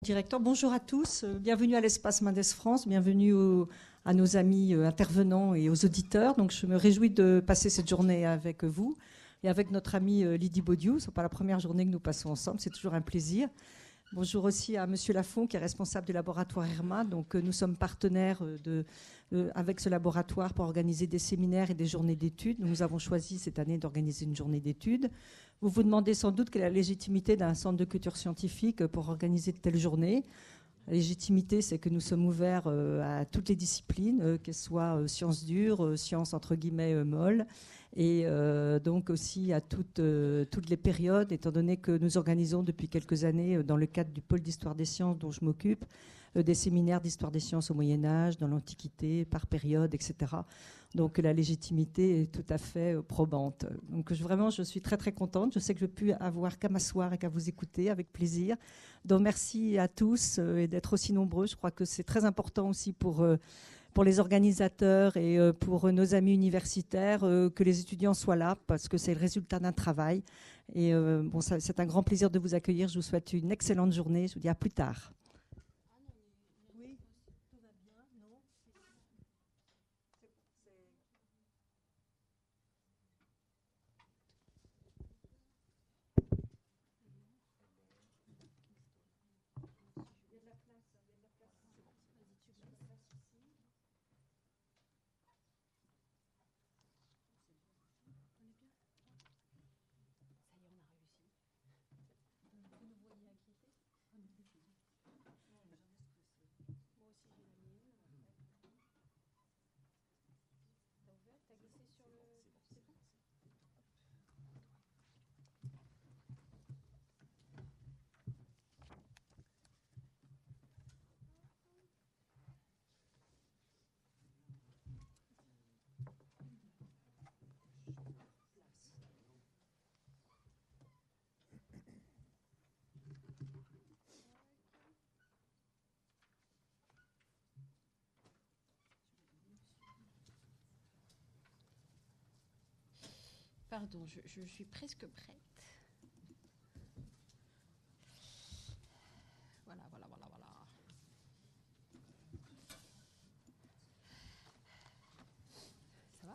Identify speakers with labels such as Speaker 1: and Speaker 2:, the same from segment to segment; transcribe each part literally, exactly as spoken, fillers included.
Speaker 1: Directeur, bonjour à tous, bienvenue à l'Espace Mendes France, bienvenue au, à nos amis intervenants et aux auditeurs. Donc, je me réjouis de passer cette journée avec vous et avec notre amie Lydie Baudiou. Ce n'est pas la première journée que nous passons ensemble, c'est toujours un plaisir. Bonjour aussi à Monsieur Lafont, qui est responsable du laboratoire Herma. Donc, nous sommes partenaires de, euh, avec ce laboratoire pour organiser des séminaires et des journées d'études. Nous avons choisi cette année d'organiser une journée d'études. Vous vous demandez sans doute quelle est la légitimité d'un centre de culture scientifique pour organiser de telles journées. La légitimité, c'est que nous sommes ouverts à toutes les disciplines, qu'elles soient sciences dures, sciences entre guillemets molles, et euh, donc aussi à toutes, euh, toutes les périodes, étant donné que nous organisons depuis quelques années, dans le cadre du pôle d'histoire des sciences dont je m'occupe, euh, des séminaires d'histoire des sciences au Moyen-Âge, dans l'Antiquité, par période, et cetera. Donc la légitimité est tout à fait euh, probante. Donc je, vraiment, je suis très très contente. Je sais que je peux avoir qu'à m'asseoir et qu'à vous écouter avec plaisir. Donc merci à tous euh, et d'être aussi nombreux. Je crois que c'est très important aussi pour... Euh, pour les organisateurs et pour nos amis universitaires, que les étudiants soient là, parce que c'est le résultat d'un travail. Et bon, ça, c'est un grand plaisir de vous accueillir. Je vous souhaite une excellente journée. Je vous dis à plus tard. Oui, tout va bien, non ?
Speaker 2: Pardon, je, je suis presque prête. Voilà, voilà, voilà, voilà. Ça va ?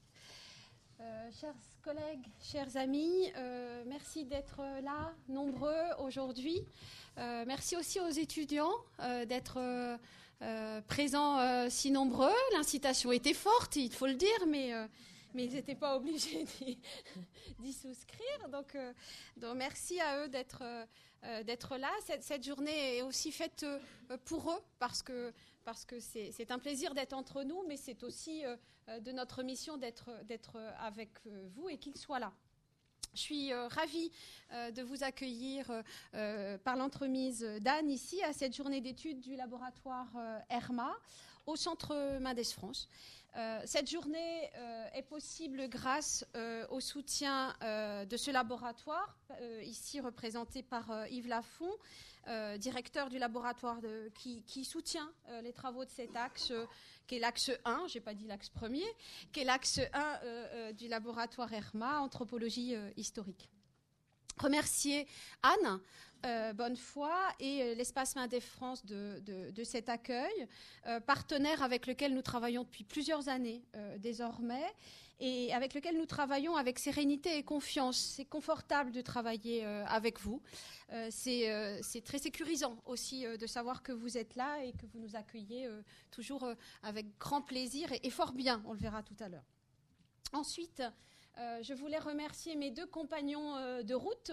Speaker 2: euh, Chers collègues, chers amis, euh, merci d'être là, nombreux aujourd'hui. Euh, merci aussi aux étudiants euh, d'être euh, euh, présents euh, si nombreux. L'incitation était forte, il faut le dire, mais... Euh, mais ils n'étaient pas obligés d'y, d'y souscrire. Donc, euh, donc, merci à eux d'être, euh, d'être là. Cette, cette journée est aussi faite euh, pour eux, parce que, parce que c'est, c'est un plaisir d'être entre nous, mais c'est aussi euh, de notre mission d'être, d'être avec vous et qu'ils soient là. Je suis euh, ravie euh, de vous accueillir euh, par l'entremise d'Anne ici à cette journée d'études du laboratoire euh, Herma au Centre Mendes France. Euh, cette journée euh, est possible grâce euh, au soutien euh, de ce laboratoire, euh, ici représenté par euh, Yves Lafont, euh, directeur du laboratoire de, qui, qui soutient euh, les travaux de cet axe, euh, qui est l'axe un, je n'ai pas dit l'axe premier, qui est l'axe un euh, euh, du laboratoire Herma, anthropologie euh, historique. Remercier Anne euh, Bonnefoy et euh, l'Espace Mendes France de, de, de cet accueil, euh, partenaire avec lequel nous travaillons depuis plusieurs années euh, désormais et avec lequel nous travaillons avec sérénité et confiance. C'est confortable de travailler euh, avec vous. Euh, c'est, euh, c'est très sécurisant aussi euh, de savoir que vous êtes là et que vous nous accueillez euh, toujours euh, avec grand plaisir et, et fort bien, on le verra tout à l'heure. Ensuite, Euh, je voulais remercier mes deux compagnons euh, de route,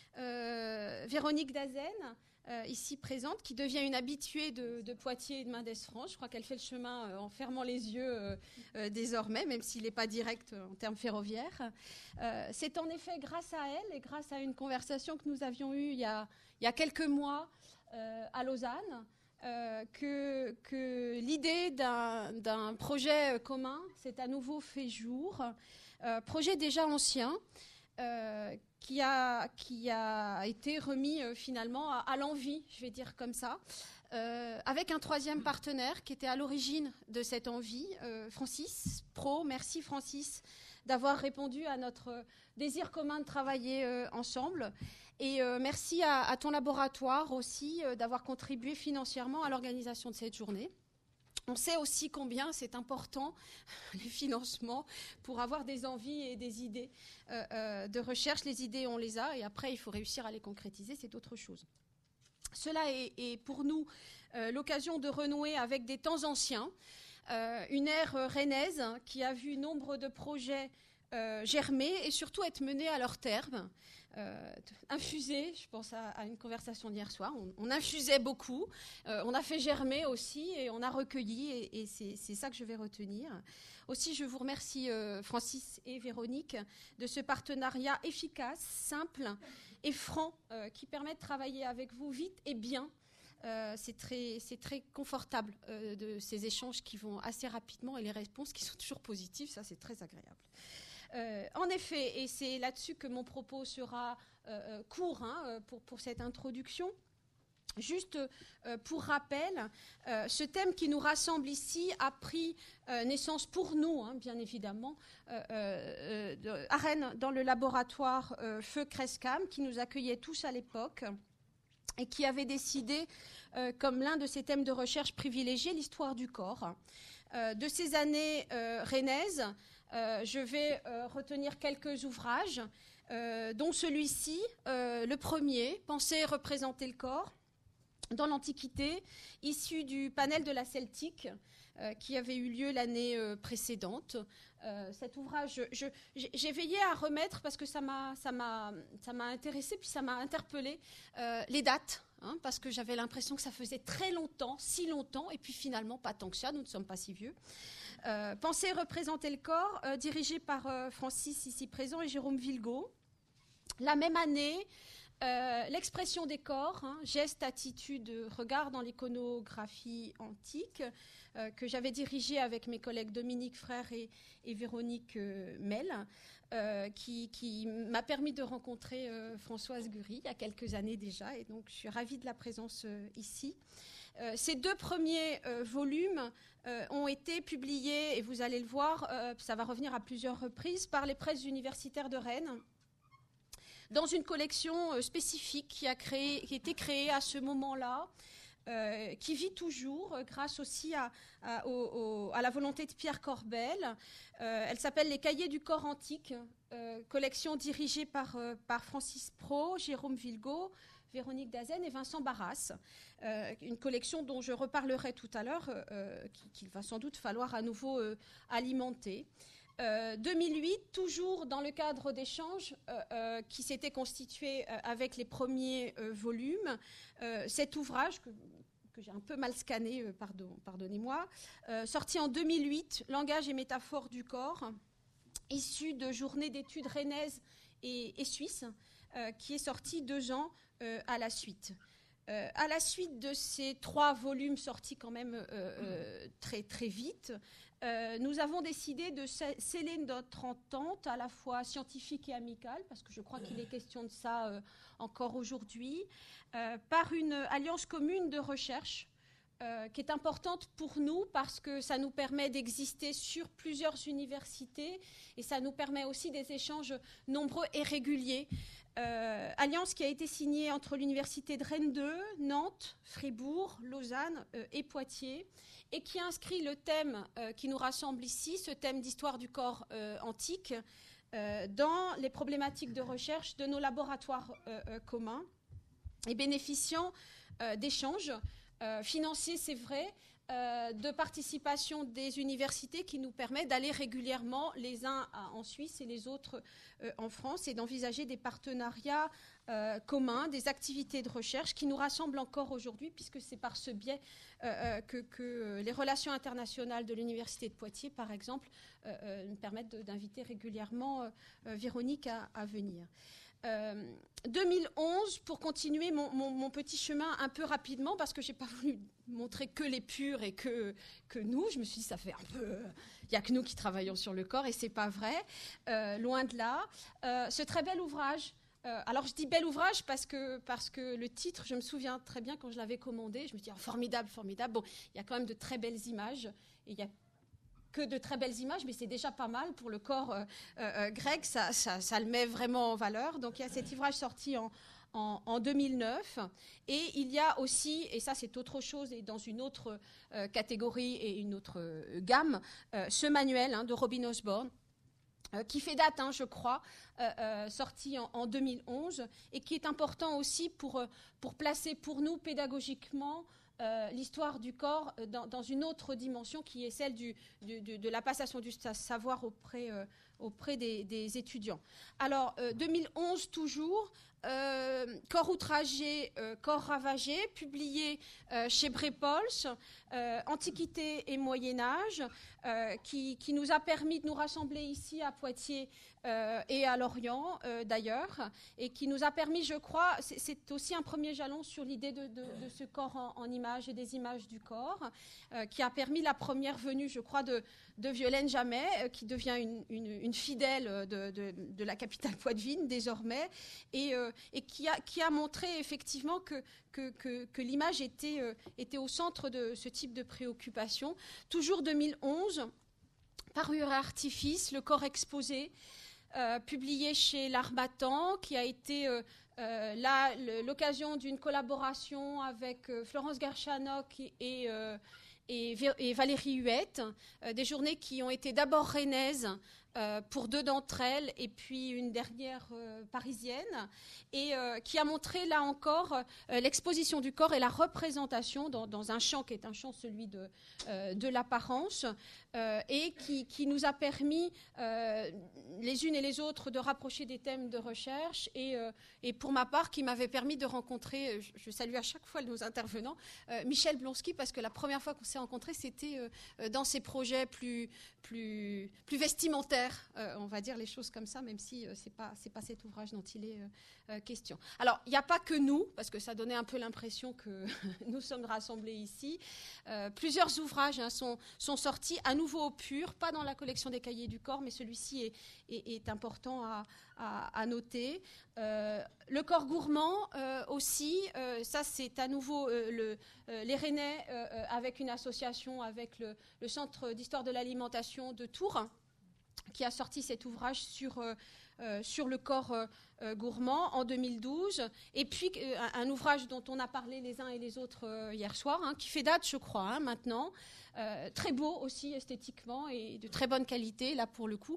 Speaker 2: euh, Véronique Dazen, euh, ici présente, qui devient une habituée de, de Poitiers et de Mendes France. Je crois qu'elle fait le chemin euh, en fermant les yeux euh, euh, désormais, même s'il n'est pas direct euh, en termes ferroviaires. Euh, c'est en effet grâce à elle et grâce à une conversation que nous avions eue il y a, il y a quelques mois euh, à Lausanne, Euh, que, que l'idée d'un, d'un projet commun s'est à nouveau fait jour. Euh, projet déjà ancien, euh, qui, a, qui a été remis euh, finalement à, à l'envie, je vais dire comme ça, euh, avec un troisième partenaire qui était à l'origine de cette envie, euh, Francis Pro. Merci Francis d'avoir répondu à notre désir commun de travailler euh, ensemble. Et euh, merci à, à ton laboratoire aussi euh, d'avoir contribué financièrement à l'organisation de cette journée. On sait aussi combien c'est important, les financements, pour avoir des envies et des idées euh, euh, de recherche. Les idées, on les a, et après, il faut réussir à les concrétiser, c'est autre chose. Cela est, est pour nous euh, l'occasion de renouer avec des temps anciens, euh, une ère euh, rennaise hein, qui a vu nombre de projets euh, germer et surtout être menés à leur terme. Euh, infuser, je pense à, à une conversation d'hier soir, on, on infusait beaucoup, euh, on a fait germer aussi et on a recueilli et, et c'est, c'est ça que je vais retenir. Aussi, je vous remercie euh, Francis et Véronique de ce partenariat efficace, simple et franc euh, qui permet de travailler avec vous vite et bien. Euh, c'est, très, c'est très confortable euh, de ces échanges qui vont assez rapidement et les réponses qui sont toujours positives, ça c'est très agréable. Euh, en effet, et c'est là-dessus que mon propos sera euh, court hein, pour, pour cette introduction, juste euh, pour rappel, euh, ce thème qui nous rassemble ici a pris euh, naissance pour nous, hein, bien évidemment, euh, euh, de, à Rennes, dans le laboratoire euh, Feu Crescam, qui nous accueillait tous à l'époque et qui avait décidé, euh, comme l'un de ses thèmes de recherche privilégiés, l'histoire du corps. Euh, de ces années euh, rennaises, Euh, je vais euh, retenir quelques ouvrages, euh, dont celui-ci, euh, le premier, Penser et représenter le corps, dans l'Antiquité, issu du panel de la Celtique, euh, qui avait eu lieu l'année euh, précédente. Euh, cet ouvrage, je, je, j'ai veillé à remettre, parce que ça m'a, ça m'a, ça m'a intéressé, puis ça m'a interpellé, euh, les dates, hein, parce que j'avais l'impression que ça faisait très longtemps, si longtemps, et puis finalement pas tant que ça, nous ne sommes pas si vieux. Euh, Penser et représenter le corps, euh, dirigé par euh, Francis, ici présent, et Jérôme Villegaud. La même année, euh, l'expression des corps, hein, geste, attitude, regard dans l'iconographie antique, euh, que j'avais dirigé avec mes collègues Dominique Frère et, et Véronique euh, Mel, euh, qui, qui m'a permis de rencontrer euh, Françoise Gury il y a quelques années déjà, et donc je suis ravie de la présence euh, ici. Euh, ces deux premiers euh, volumes euh, ont été publiés, et vous allez le voir, euh, ça va revenir à plusieurs reprises, par les presses universitaires de Rennes, dans une collection euh, spécifique qui a, créé, qui a été créée à ce moment-là, euh, qui vit toujours, euh, grâce aussi à, à, au, au, à la volonté de Pierre Corbel. Euh, elle s'appelle Les Cahiers du corps antique, euh, collection dirigée par, euh, par Francis Pro, Jérôme Villegaud, Véronique Dazen et Vincent Barras, euh, une collection dont je reparlerai tout à l'heure, euh, qu'il va sans doute falloir à nouveau euh, alimenter. Euh, deux mille huit, toujours dans le cadre d'échanges euh, euh, qui s'étaient constitués euh, avec les premiers euh, volumes, euh, cet ouvrage que, que j'ai un peu mal scanné, euh, pardon, pardonnez-moi, euh, sorti en deux mille huit, Langage et métaphore du corps, issu de journées d'études rennaises et, et suisses, euh, qui est sorti deux ans Euh, à la suite. Euh, à la suite de ces trois volumes sortis quand même euh, euh, très, très vite, euh, nous avons décidé de sceller notre entente à la fois scientifique et amicale, parce que je crois qu'il est question de ça euh, encore aujourd'hui, euh, par une alliance commune de recherche euh, qui est importante pour nous parce que ça nous permet d'exister sur plusieurs universités et ça nous permet aussi des échanges nombreux et réguliers. Euh, alliance qui a été signée entre l'université de Rennes deux, Nantes, Fribourg, Lausanne euh, et Poitiers, et qui inscrit le thème euh, qui nous rassemble ici, ce thème d'histoire du corps euh, antique, euh, dans les problématiques de recherche de nos laboratoires euh, euh, communs, et bénéficiant euh, d'échanges euh, financiers, c'est vrai, Euh, de participation des universités qui nous permet d'aller régulièrement les uns à, en Suisse et les autres euh, en France et d'envisager des partenariats euh, communs, des activités de recherche qui nous rassemblent encore aujourd'hui puisque c'est par ce biais euh, euh, que, que les relations internationales de l'Université de Poitiers, par exemple, euh, euh, nous permettent de, d'inviter régulièrement euh, euh, Véronique à, à venir. Euh, deux mille onze, pour continuer mon, mon, mon petit chemin un peu rapidement, parce que je n'ai pas voulu montrer que les purs et que, que nous, je me suis dit, ça fait un peu... Il n'y a que nous qui travaillons sur le corps, et ce n'est pas vrai, euh, loin de là. Euh, ce très bel ouvrage, euh, alors je dis bel ouvrage parce que, parce que le titre, je me souviens très bien quand je l'avais commandé, je me dis, oh, formidable, formidable. Bon, il y a quand même de très belles images, et il y a que de très belles images, mais c'est déjà pas mal pour le corps euh, euh, grec, ça, ça, ça le met vraiment en valeur. Donc il y a cet ouvrage sorti en, en, en deux mille neuf, et il y a aussi, et ça c'est autre chose, et dans une autre euh, catégorie et une autre euh, gamme, euh, ce manuel hein, de Robin Osborne, euh, qui fait date, hein, je crois, euh, euh, sorti en, en deux mille onze, et qui est important aussi pour, euh, pour placer pour nous pédagogiquement Euh, l'histoire du corps euh, dans, dans une autre dimension qui est celle du, du, du, de la passation du savoir auprès, euh, auprès des, des étudiants. Alors, euh, deux mille onze toujours, euh, Corps outragé, euh, corps ravagé, publié euh, chez Brepols, euh, Antiquité et Moyen-Âge, euh, qui, qui nous a permis de nous rassembler ici à Poitiers euh, et à Lorient euh, d'ailleurs, et qui nous a permis, je crois, c'est, c'est aussi un premier jalon sur l'idée de, de, de ce corps en, en images et des images du corps, euh, qui a permis la première venue, je crois, de, de Violaine Jamet, euh, qui devient une, une, une fidèle de, de, de la capitale poitevine désormais, et, euh, et qui, a, qui a montré effectivement que, que, que, que l'image était, euh, était au centre de ce type de préoccupation. Toujours deux mille onze, Parure et Artifice, Le corps exposé, euh, publié chez L'Harmattan, qui a été euh, euh, là, le, l'occasion d'une collaboration avec euh, Florence Gershanock et, et, euh, et, et Valérie Huette, euh, des journées qui ont été d'abord rennaises, Euh, pour deux d'entre elles, et puis une dernière euh, parisienne, et euh, qui a montré là encore euh, l'exposition du corps et la représentation dans, dans un champ qui est un champ, celui de, euh, de l'apparence, euh, et qui, qui nous a permis euh, les unes et les autres de rapprocher des thèmes de recherche, et, euh, et pour ma part qui m'avait permis de rencontrer, je, je salue à chaque fois nos intervenants, euh, Michel Blonsky, parce que la première fois qu'on s'est rencontrés, c'était euh, dans ses projets plus, plus, plus vestimentaires. Euh, on va dire les choses comme ça, même si euh, c'est pas c'est pas cet ouvrage dont il est euh, euh, question. Alors il n'y a pas que nous, parce que ça donnait un peu l'impression que nous sommes rassemblés ici. Euh, plusieurs ouvrages hein, sont sont sortis à nouveau au pur, pas dans la collection des Cahiers du corps, mais celui-ci est est, est important à à, à noter. Euh, le corps gourmand euh, aussi, euh, ça c'est à nouveau euh, le, euh, les Rennais euh, avec une association avec le, le Centre d'histoire de l'alimentation de Tours, qui a sorti cet ouvrage sur, euh, euh, sur le corps euh, euh, gourmand en deux mille douze, et puis euh, un, un ouvrage dont on a parlé les uns et les autres euh, hier soir, hein, qui fait date, je crois, hein, maintenant, euh, très beau aussi esthétiquement et de très bonne qualité, là pour le coup,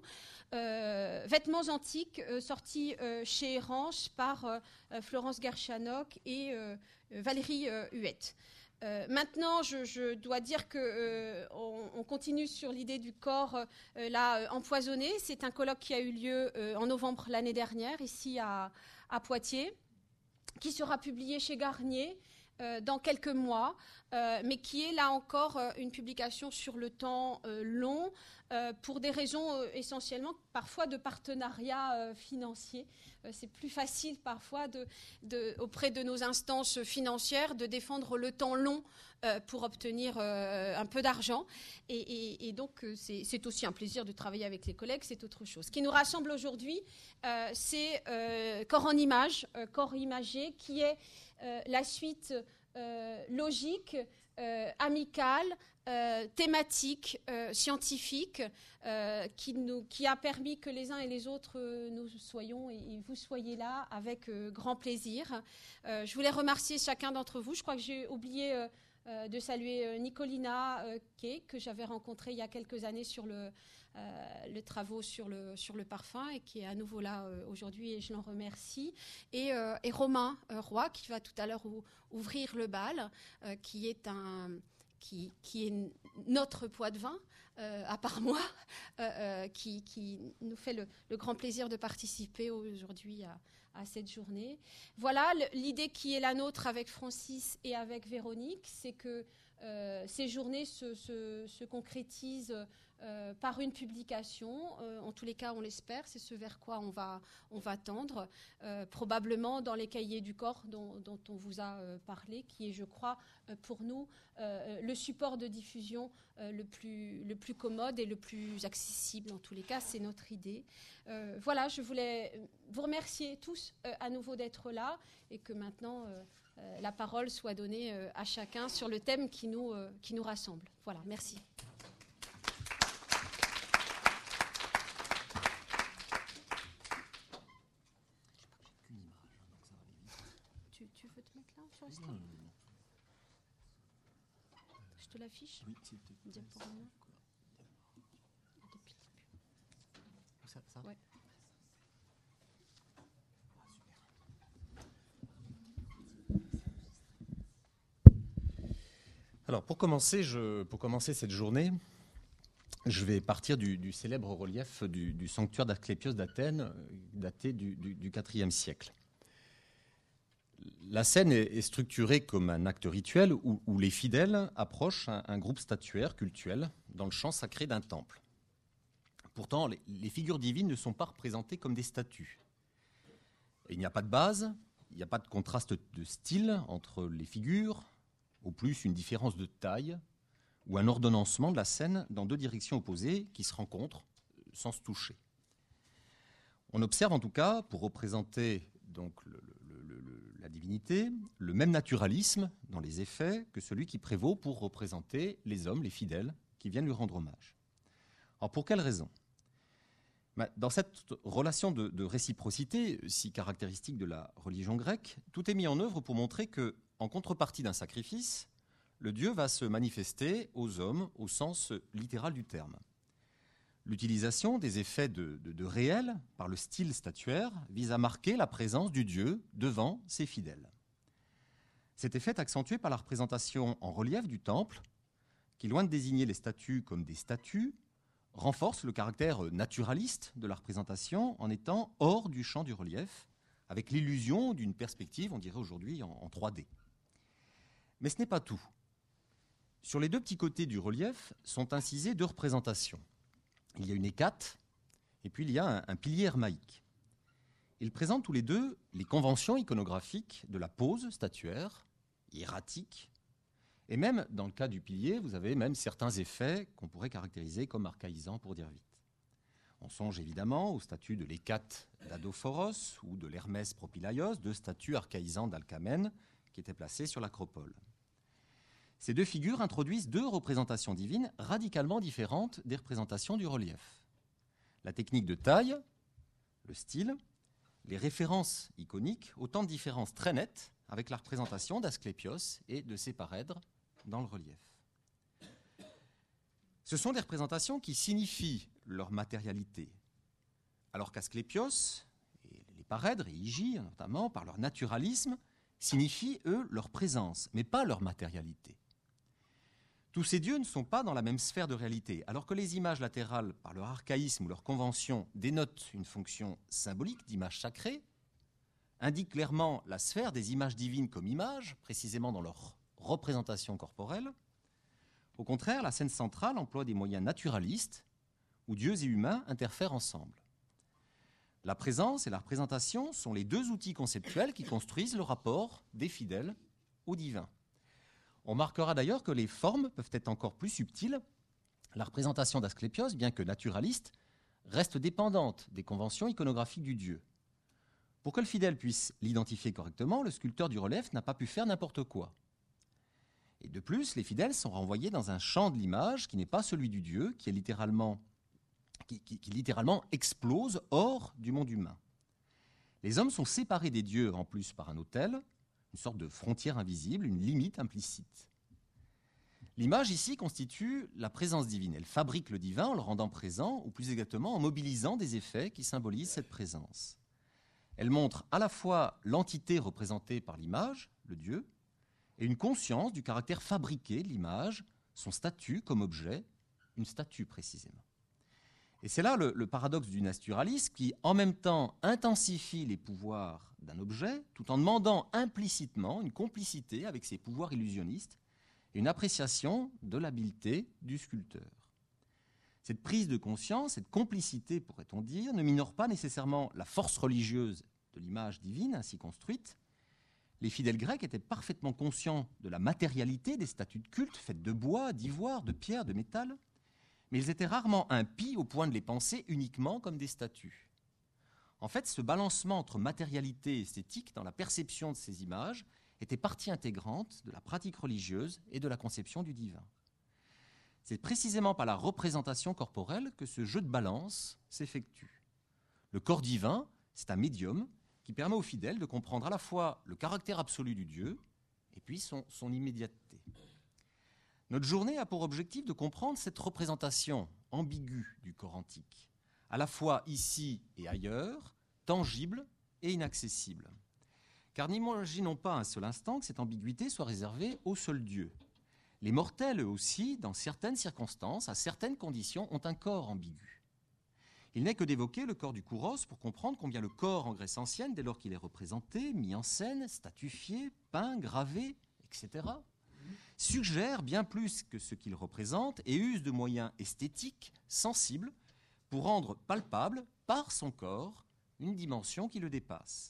Speaker 2: euh, Vêtements antiques, euh, sorti euh, chez Errance par euh, Florence Gershanock et euh, Valérie euh, Huette. Euh, maintenant, je, je dois dire que euh, on, on continue sur l'idée du corps euh, là euh, empoisonné. C'est un colloque qui a eu lieu euh, en novembre l'année dernière ici à, à Poitiers, qui sera publié chez Garnier euh, dans quelques mois, euh, mais qui est là encore euh, une publication sur le temps euh, long, euh, pour des raisons euh, essentiellement parfois de partenariat euh, financier. Euh, c'est plus facile parfois de, de, auprès de nos instances financières de défendre le temps long euh, pour obtenir euh, un peu d'argent. Et, et, et donc euh, c'est, c'est aussi un plaisir de travailler avec les collègues, c'est autre chose. Ce qui nous rassemble aujourd'hui, euh, c'est euh, Corps en images, euh, corps imagé, qui est euh, la suite euh, logique, euh, amicale, Euh, thématique, euh, scientifique, euh, qui, nous, qui a permis que les uns et les autres euh, nous soyons et, et vous soyez là avec euh, grand plaisir. Euh, je voulais remercier chacun d'entre vous. Je crois que j'ai oublié euh, euh, de saluer euh, Nicolina euh, Kay, que j'avais rencontrée il y a quelques années sur le, euh, le travaux sur le, sur le parfum, et qui est à nouveau là euh, aujourd'hui, et je l'en remercie. Et, euh, et Romain euh, Roy, qui va tout à l'heure ou, ouvrir le bal, euh, qui est un... Qui, qui est notre Poitevin, euh, à part moi, euh, euh, qui, qui nous fait le, le grand plaisir de participer aujourd'hui à, à cette journée. Voilà, le, l'idée qui est la nôtre avec Francis et avec Véronique, c'est que euh, ces journées se, se, se concrétisent euh, par une publication. Euh, en tous les cas, on l'espère, c'est ce vers quoi on va, on va tendre, euh, probablement dans les Cahiers du corps dont, dont on vous a euh, parlé, qui est, je crois, euh, pour nous, euh, le support de diffusion euh, le, plus, le plus commode et le plus accessible. En tous les cas, c'est notre idée. Euh, voilà, je voulais vous remercier tous euh, à nouveau d'être là, et que maintenant euh, euh, la parole soit donnée euh, à chacun sur le thème qui nous, euh, qui nous rassemble. Voilà, merci. Faustin? Je te l'affiche.
Speaker 3: Oui, s'il te plaît.
Speaker 2: Diaporama. Depuis le début.
Speaker 3: Ça, ça
Speaker 2: Ouais.
Speaker 3: Alors, pour commencer, je, pour commencer cette journée, je vais partir du, du célèbre relief du, du sanctuaire d'Asclépios d'Athènes, daté du, du, du quatrième siècle. La scène est, est structurée comme un acte rituel où, où les fidèles approchent un, un groupe statuaire cultuel dans le champ sacré d'un temple. Pourtant, les, les figures divines ne sont pas représentées comme des statues. Il n'y a pas de base, il n'y a pas de contraste de style entre les figures, au plus une différence de taille ou un ordonnancement de la scène dans deux directions opposées qui se rencontrent sans se toucher. On observe en tout cas, pour représenter donc le, le, le, le, la divinité, le même naturalisme dans les effets que celui qui prévaut pour représenter les hommes, les fidèles, qui viennent lui rendre hommage. Alors pour quelle raison ? Dans cette relation de, de réciprocité, si caractéristique de la religion grecque, tout est mis en œuvre pour montrer que, en contrepartie d'un sacrifice, le Dieu va se manifester aux hommes au sens littéral du terme. L'utilisation des effets de, de, de réel par le style statuaire vise à marquer la présence du Dieu devant ses fidèles. Cet effet est accentué par la représentation en relief du temple, qui, loin de désigner les statues comme des statues, renforce le caractère naturaliste de la représentation en étant hors du champ du relief, avec l'illusion d'une perspective, on dirait aujourd'hui, en, en trois D. Mais ce n'est pas tout. Sur les deux petits côtés du relief sont incisées deux représentations. Il y a une hécate, et puis il y a un, un pilier hermaïque. Ils présentent tous les deux les conventions iconographiques de la pose statuaire, hiératique, et même, dans le cas du pilier, vous avez même certains effets qu'on pourrait caractériser comme archaïsants, pour dire vite. On songe évidemment aux statues de l'hécate d'Adophoros ou de l'Hermès Propylaios, deux statues archaïsantes d'Alcamène qui étaient placées sur l'acropole. Ces deux figures introduisent deux représentations divines radicalement différentes des représentations du relief. La technique de taille, le style, les références iconiques, autant de différences très nettes avec la représentation d'Asclépios et de ses parèdres dans le relief. Ce sont des représentations qui signifient leur matérialité, alors qu'Asclépios, et les parèdres et Hygie notamment, par leur naturalisme, signifient, eux, leur présence, mais pas leur matérialité. Tous ces dieux ne sont pas dans la même sphère de réalité, alors que les images latérales, par leur archaïsme ou leur convention, dénotent une fonction symbolique d'image sacrée, indiquent clairement la sphère des images divines comme images, précisément dans leur représentation corporelle. Au contraire, la scène centrale emploie des moyens naturalistes où dieux et humains interfèrent ensemble. La présence et la représentation sont les deux outils conceptuels qui construisent le rapport des fidèles au divin. On remarquera d'ailleurs que les formes peuvent être encore plus subtiles. La représentation d'Asclépios, bien que naturaliste, reste dépendante des conventions iconographiques du dieu. Pour que le fidèle puisse l'identifier correctement, le sculpteur du relief n'a pas pu faire n'importe quoi. Et de plus, les fidèles sont renvoyés dans un champ de l'image qui n'est pas celui du Dieu, qui est littéralement, qui, qui, qui littéralement explose hors du monde humain. Les hommes sont séparés des dieux en plus par un autel, une sorte de frontière invisible, une limite implicite. L'image ici constitue la présence divine. Elle fabrique le divin en le rendant présent, ou plus exactement en mobilisant des effets qui symbolisent cette présence. Elle montre à la fois l'entité représentée par l'image, le Dieu, et une conscience du caractère fabriqué de l'image, son statut comme objet, une statue précisément. Et c'est là le, le paradoxe du naturalisme qui, en même temps, intensifie les pouvoirs d'un objet, tout en demandant implicitement une complicité avec ses pouvoirs illusionnistes et une appréciation de l'habileté du sculpteur. Cette prise de conscience, cette complicité, pourrait-on dire, ne minore pas nécessairement la force religieuse de l'image divine ainsi construite. Les fidèles grecs étaient parfaitement conscients de la matérialité des statues de culte faites de bois, d'ivoire, de pierre, de métal, mais ils étaient rarement impies au point de les penser uniquement comme des statues. En fait, ce balancement entre matérialité et esthétique dans la perception de ces images était partie intégrante de la pratique religieuse et de la conception du divin. C'est précisément par la représentation corporelle que ce jeu de balance s'effectue. Le corps divin, c'est un médium qui permet aux fidèles de comprendre à la fois le caractère absolu du Dieu et puis son, son immédiateté. Notre journée a pour objectif de comprendre cette représentation ambiguë du corps antique, à la fois ici et ailleurs, tangible et inaccessible. Car n'imaginons pas un seul instant que cette ambiguïté soit réservée au seul Dieu. Les mortels, eux aussi, dans certaines circonstances, à certaines conditions, ont un corps ambigu. Il n'est que d'évoquer le corps du kouros pour comprendre combien le corps en Grèce ancienne, dès lors qu'il est représenté, mis en scène, statufié, peint, gravé, et cetera, suggère bien plus que ce qu'il représente et use de moyens esthétiques, sensibles, pour rendre palpable, par son corps, une dimension qui le dépasse.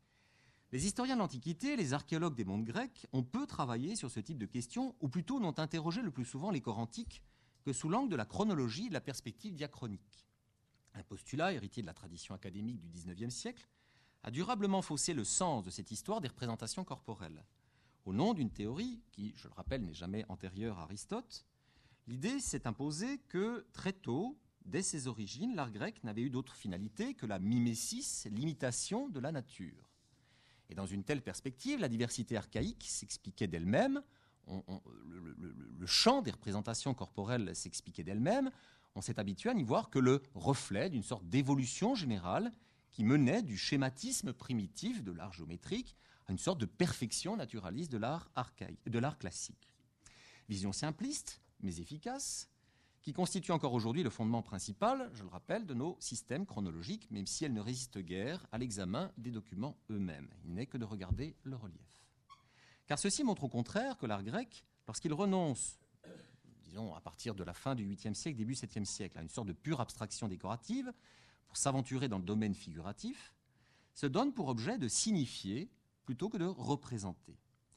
Speaker 3: Les historiens de l'Antiquité, les archéologues des mondes grecs, ont peu travaillé sur ce type de questions, ou plutôt n'ont interrogé le plus souvent les corps antiques que sous l'angle de la chronologie et de la perspective diachronique. Un postulat, héritier de la tradition académique du dix-neuvième siècle, a durablement faussé le sens de cette histoire des représentations corporelles. Au nom d'une théorie qui, je le rappelle, n'est jamais antérieure à Aristote, l'idée s'est imposée que, très tôt, dès ses origines, l'art grec n'avait eu d'autre finalité que la mimésis, l'imitation de la nature. Et dans une telle perspective, la diversité archaïque s'expliquait d'elle-même, on, on, le, le, le, le champ des représentations corporelles s'expliquait d'elle-même, on s'est habitué à n'y voir que le reflet d'une sorte d'évolution générale qui menait du schématisme primitif de l'art géométrique à une sorte de perfection naturaliste de l'art archaïque, de l'art classique. Vision simpliste, mais efficace, qui constitue encore aujourd'hui le fondement principal, je le rappelle, de nos systèmes chronologiques, même si elle ne résiste guère à l'examen des documents eux-mêmes. Il n'est que de regarder le relief. Car ceci montre au contraire que l'art grec, lorsqu'il renonce, disons à partir de la fin du huitième siècle, début septième siècle, à une sorte de pure abstraction décorative, pour s'aventurer dans le domaine figuratif, se donne pour objet de signifier plutôt que de représenter.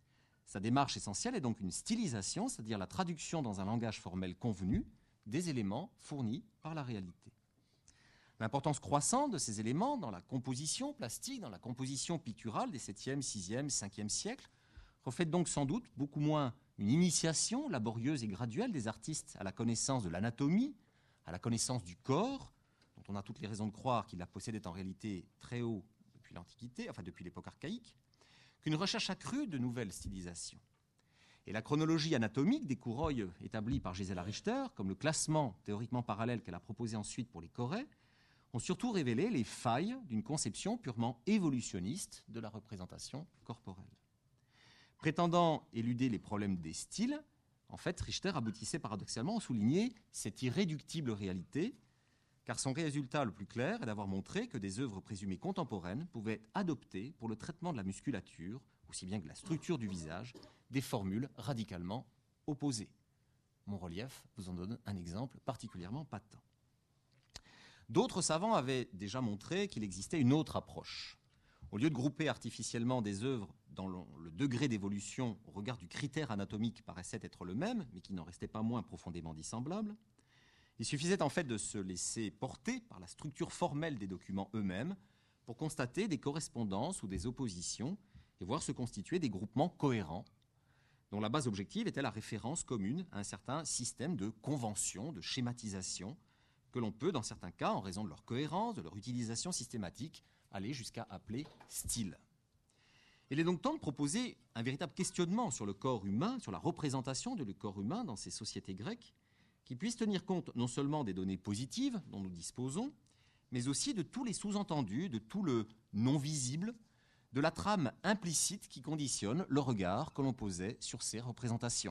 Speaker 3: Sa démarche essentielle est donc une stylisation, c'est-à-dire la traduction dans un langage formel convenu des éléments fournis par la réalité. L'importance croissante de ces éléments dans la composition plastique, dans la composition picturale des septième, sixième, cinquième siècles, reflète donc sans doute beaucoup moins une initiation laborieuse et graduelle des artistes à la connaissance de l'anatomie, à la connaissance du corps, dont on a toutes les raisons de croire qu'il la possédait en réalité très haut depuis l'Antiquité, enfin depuis l'époque archaïque, qu'une recherche accrue de nouvelles stylisations. Et la chronologie anatomique des couroilles établies par Gisela Richter, comme le classement théoriquement parallèle qu'elle a proposé ensuite pour les corées, ont surtout révélé les failles d'une conception purement évolutionniste de la représentation corporelle. Prétendant éluder les problèmes des styles, en fait, Richter aboutissait paradoxalement à souligner cette irréductible réalité, car son résultat le plus clair est d'avoir montré que des œuvres présumées contemporaines pouvaient être adoptées pour le traitement de la musculature, aussi bien que la structure du visage, des formules radicalement opposées. Mon relief vous en donne un exemple particulièrement patent. D'autres savants avaient déjà montré qu'il existait une autre approche. Au lieu de grouper artificiellement des œuvres dont le degré d'évolution au regard du critère anatomique paraissait être le même, mais qui n'en restait pas moins profondément dissemblables, il suffisait en fait de se laisser porter par la structure formelle des documents eux-mêmes pour constater des correspondances ou des oppositions et voir se constituer des groupements cohérents dont la base objective était la référence commune à un certain système de convention, de schématisation, que l'on peut, dans certains cas, en raison de leur cohérence, de leur utilisation systématique, aller jusqu'à appeler style. Il est donc temps de proposer un véritable questionnement sur le corps humain, sur la représentation du corps humain dans ces sociétés grecques, qui puisse tenir compte non seulement des données positives dont nous disposons, mais aussi de tous les sous-entendus, de tout le non-visible, de la trame implicite qui conditionne le regard que l'on posait sur ces représentations.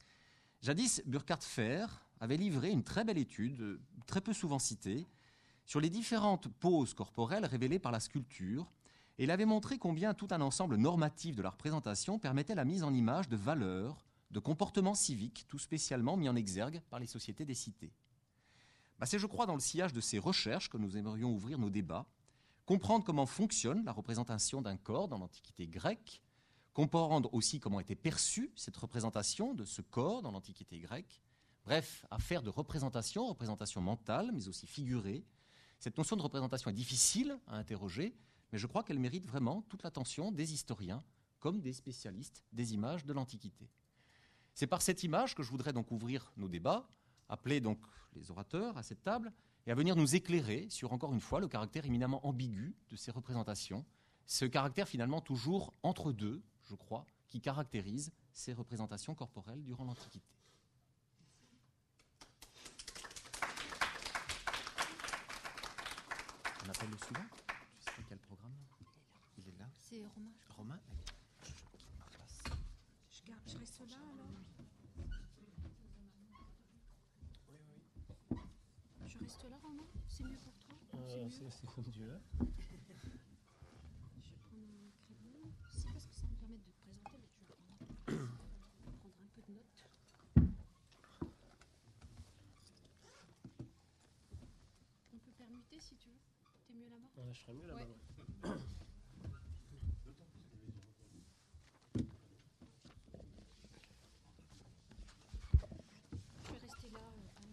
Speaker 3: Jadis, Burkhard Fehr avait livré une très belle étude, très peu souvent citée, sur les différentes poses corporelles révélées par la sculpture, et il avait montré combien tout un ensemble normatif de la représentation permettait la mise en image de valeurs, de comportements civiques, tout spécialement mis en exergue par les sociétés des cités. Bah, c'est, je crois, dans le sillage de ces recherches que nous aimerions ouvrir nos débats, comprendre comment fonctionne la représentation d'un corps dans l'Antiquité grecque, comprendre aussi comment était perçue cette représentation de ce corps dans l'Antiquité grecque, bref, affaire de représentation, représentation mentale, mais aussi figurée. Cette notion de représentation est difficile à interroger, mais je crois qu'elle mérite vraiment toute l'attention des historiens comme des spécialistes des images de l'Antiquité. C'est par cette image que je voudrais donc ouvrir nos débats, appeler donc les orateurs à cette table et à venir nous éclairer sur, encore une fois, le caractère éminemment ambigu de ces représentations, ce caractère finalement toujours entre deux, je crois, qui caractérisent ces représentations corporelles durant l'Antiquité. On appelle le suivant. Je sais pas quel programme. Il est là.
Speaker 2: C'est Romain.
Speaker 3: Romain.
Speaker 2: Je, garde, je reste là alors. Je reste là, Romain. C'est mieux pour toi.
Speaker 4: Euh, c'est, c'est comme tu veux.
Speaker 2: Je vais prendre un crayon. C'est parce que ça va me permettre de te présenter, mais je vais prendre, prendre un peu de notes. On peut permuter si tu veux. T'es mieux là-bas?
Speaker 4: Ouais, je serais mieux là-bas.
Speaker 2: Ouais.
Speaker 4: Ouais.
Speaker 2: Je vais rester là.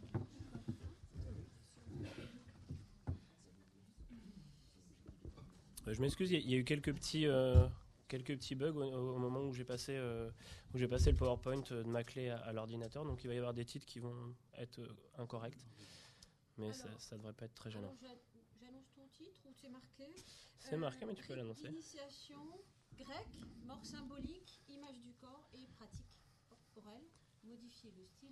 Speaker 4: Euh, je m'excuse, il y, y a eu quelques petits, euh, quelques petits bugs au, au moment où j'ai passé, euh, où j'ai passé le PowerPoint de ma clé à, à l'ordinateur. Donc il va y avoir des titres qui vont être euh, incorrects. Mais
Speaker 2: Alors,
Speaker 4: ça ne devrait pas être très gênant.
Speaker 2: Alors, j'annonce ton titre ou c'est marqué?
Speaker 4: C'est marqué, mais tu peux l'annoncer.
Speaker 2: Initiation grecque, mort symbolique, image du corps et pratique corporelle. Modifier le style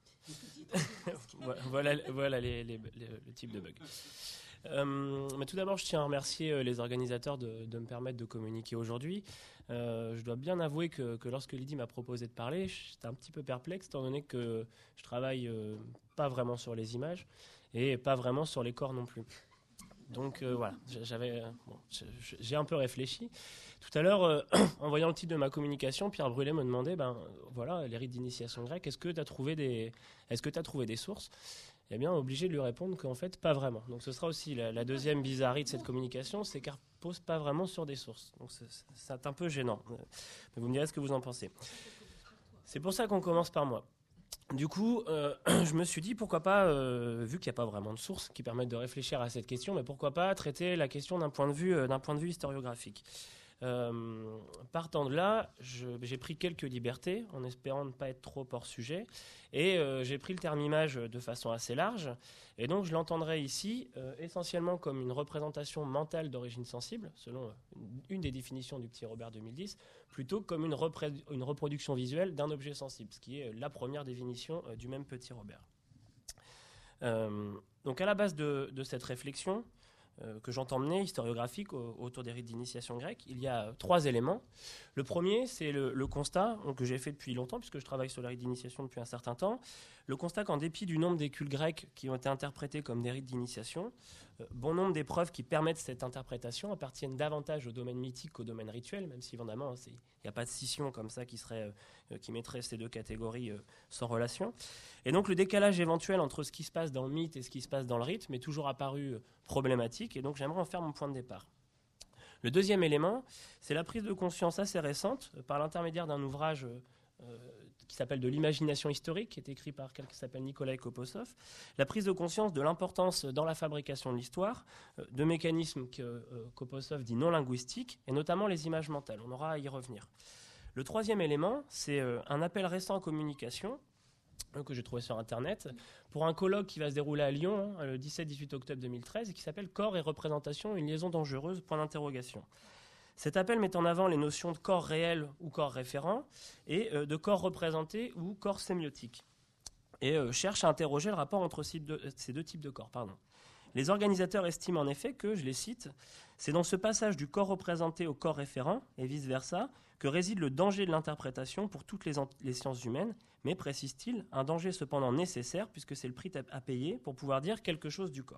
Speaker 2: de.
Speaker 4: voilà voilà les, les, les, le type de bug. Euh, mais tout d'abord, je tiens à remercier euh, les organisateurs de, de me permettre de communiquer aujourd'hui. Euh, je dois bien avouer que, que lorsque Lydie m'a proposé de parler, j'étais un petit peu perplexe, étant donné que je travaille euh, pas vraiment sur les images et pas vraiment sur les corps non plus. Donc euh, voilà, j'avais, bon, j'ai un peu réfléchi. Tout à l'heure, euh, en voyant le titre de ma communication, Pierre Brulet me demandait, ben voilà, les rites d'initiation grecque, est-ce que tu as trouvé des, est-ce que tu as trouvé des sources? Eh bien, obligé de lui répondre qu'en fait, pas vraiment. Donc ce sera aussi la, la deuxième bizarrerie de cette communication, c'est qu'elle ne repose pas vraiment sur des sources. Donc c'est, c'est un peu gênant. Mais vous me direz ce que vous en pensez. C'est pour ça qu'on commence par moi. Du coup, euh, je me suis dit, pourquoi pas, euh, vu qu'il n'y a pas vraiment de sources qui permettent de réfléchir à cette question, mais pourquoi pas traiter la question d'un point de vue, euh, d'un point de vue historiographique. Euh, partant de là, je, j'ai pris quelques libertés en espérant ne pas être trop hors sujet et euh, j'ai pris le terme image de façon assez large et donc je l'entendrai ici euh, essentiellement comme une représentation mentale d'origine sensible selon une, une des définitions du petit Robert deux mille dix, plutôt que comme une, repré- une reproduction visuelle d'un objet sensible, ce qui est la première définition euh, du même petit Robert. Euh, donc à la base de, de cette réflexion Euh, que j'entends mener, historiographique, au, autour des rites d'initiation grecque, il y a euh, trois éléments. Le premier, c'est le, le constat donc, que j'ai fait depuis longtemps, puisque je travaille sur les rites d'initiation depuis un certain temps. Le constat qu'en dépit du nombre d'écules grecques qui ont été interprétés comme des rites d'initiation, euh, bon nombre des preuves qui permettent cette interprétation appartiennent davantage au domaine mythique qu'au domaine rituel, même si évidemment il n'y a pas de scission comme ça qui, serait, euh, qui mettrait ces deux catégories euh, sans relation. Et donc le décalage éventuel entre ce qui se passe dans le mythe et ce qui se passe dans le rite m'est toujours apparu euh, problématique, et donc j'aimerais en faire mon point de départ. Le deuxième élément, c'est la prise de conscience assez récente, euh, par l'intermédiaire d'un ouvrage euh, qui s'appelle « De l'imagination historique », qui est écrit par quelqu'un qui s'appelle Nikolai Koposov, la prise de conscience de l'importance dans la fabrication de l'histoire euh, de mécanismes que euh, Koposov dit non linguistiques, et notamment les images mentales. On aura à y revenir. Le troisième élément, c'est euh, un appel récent en communication, que j'ai trouvé sur Internet, pour un colloque qui va se dérouler à Lyon hein, le dix-sept dix-huit octobre deux mille treize et qui s'appelle « Corps et représentation, une liaison dangereuse ?» point d'interrogation. Cet appel met en avant les notions de corps réel ou corps référent et euh, de corps représenté ou corps sémiotique et euh, cherche à interroger le rapport entre ces deux, ces deux types de corps. Pardon. Les organisateurs estiment en effet que, je les cite, « c'est dans ce passage du corps représenté au corps référent et vice-versa que réside le danger de l'interprétation pour toutes les, en- les sciences humaines, mais, précise-t-il, un danger cependant nécessaire puisque c'est le prix à payer pour pouvoir dire quelque chose du corps. »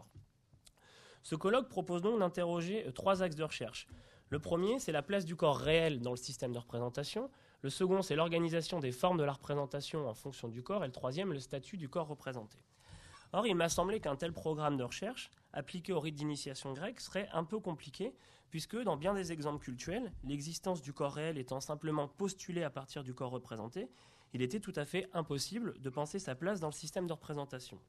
Speaker 4: Ce colloque propose donc d'interroger trois axes de recherche. Le premier, c'est la place du corps réel dans le système de représentation. Le second, c'est l'organisation des formes de la représentation en fonction du corps. Et le troisième, le statut du corps représenté. Or, il m'a semblé qu'un tel programme de recherche, appliqué au rite d'initiation grec, serait un peu compliqué, puisque dans bien des exemples cultuels, l'existence du corps réel étant simplement postulée à partir du corps représenté, il était tout à fait impossible de penser sa place dans le système de représentation.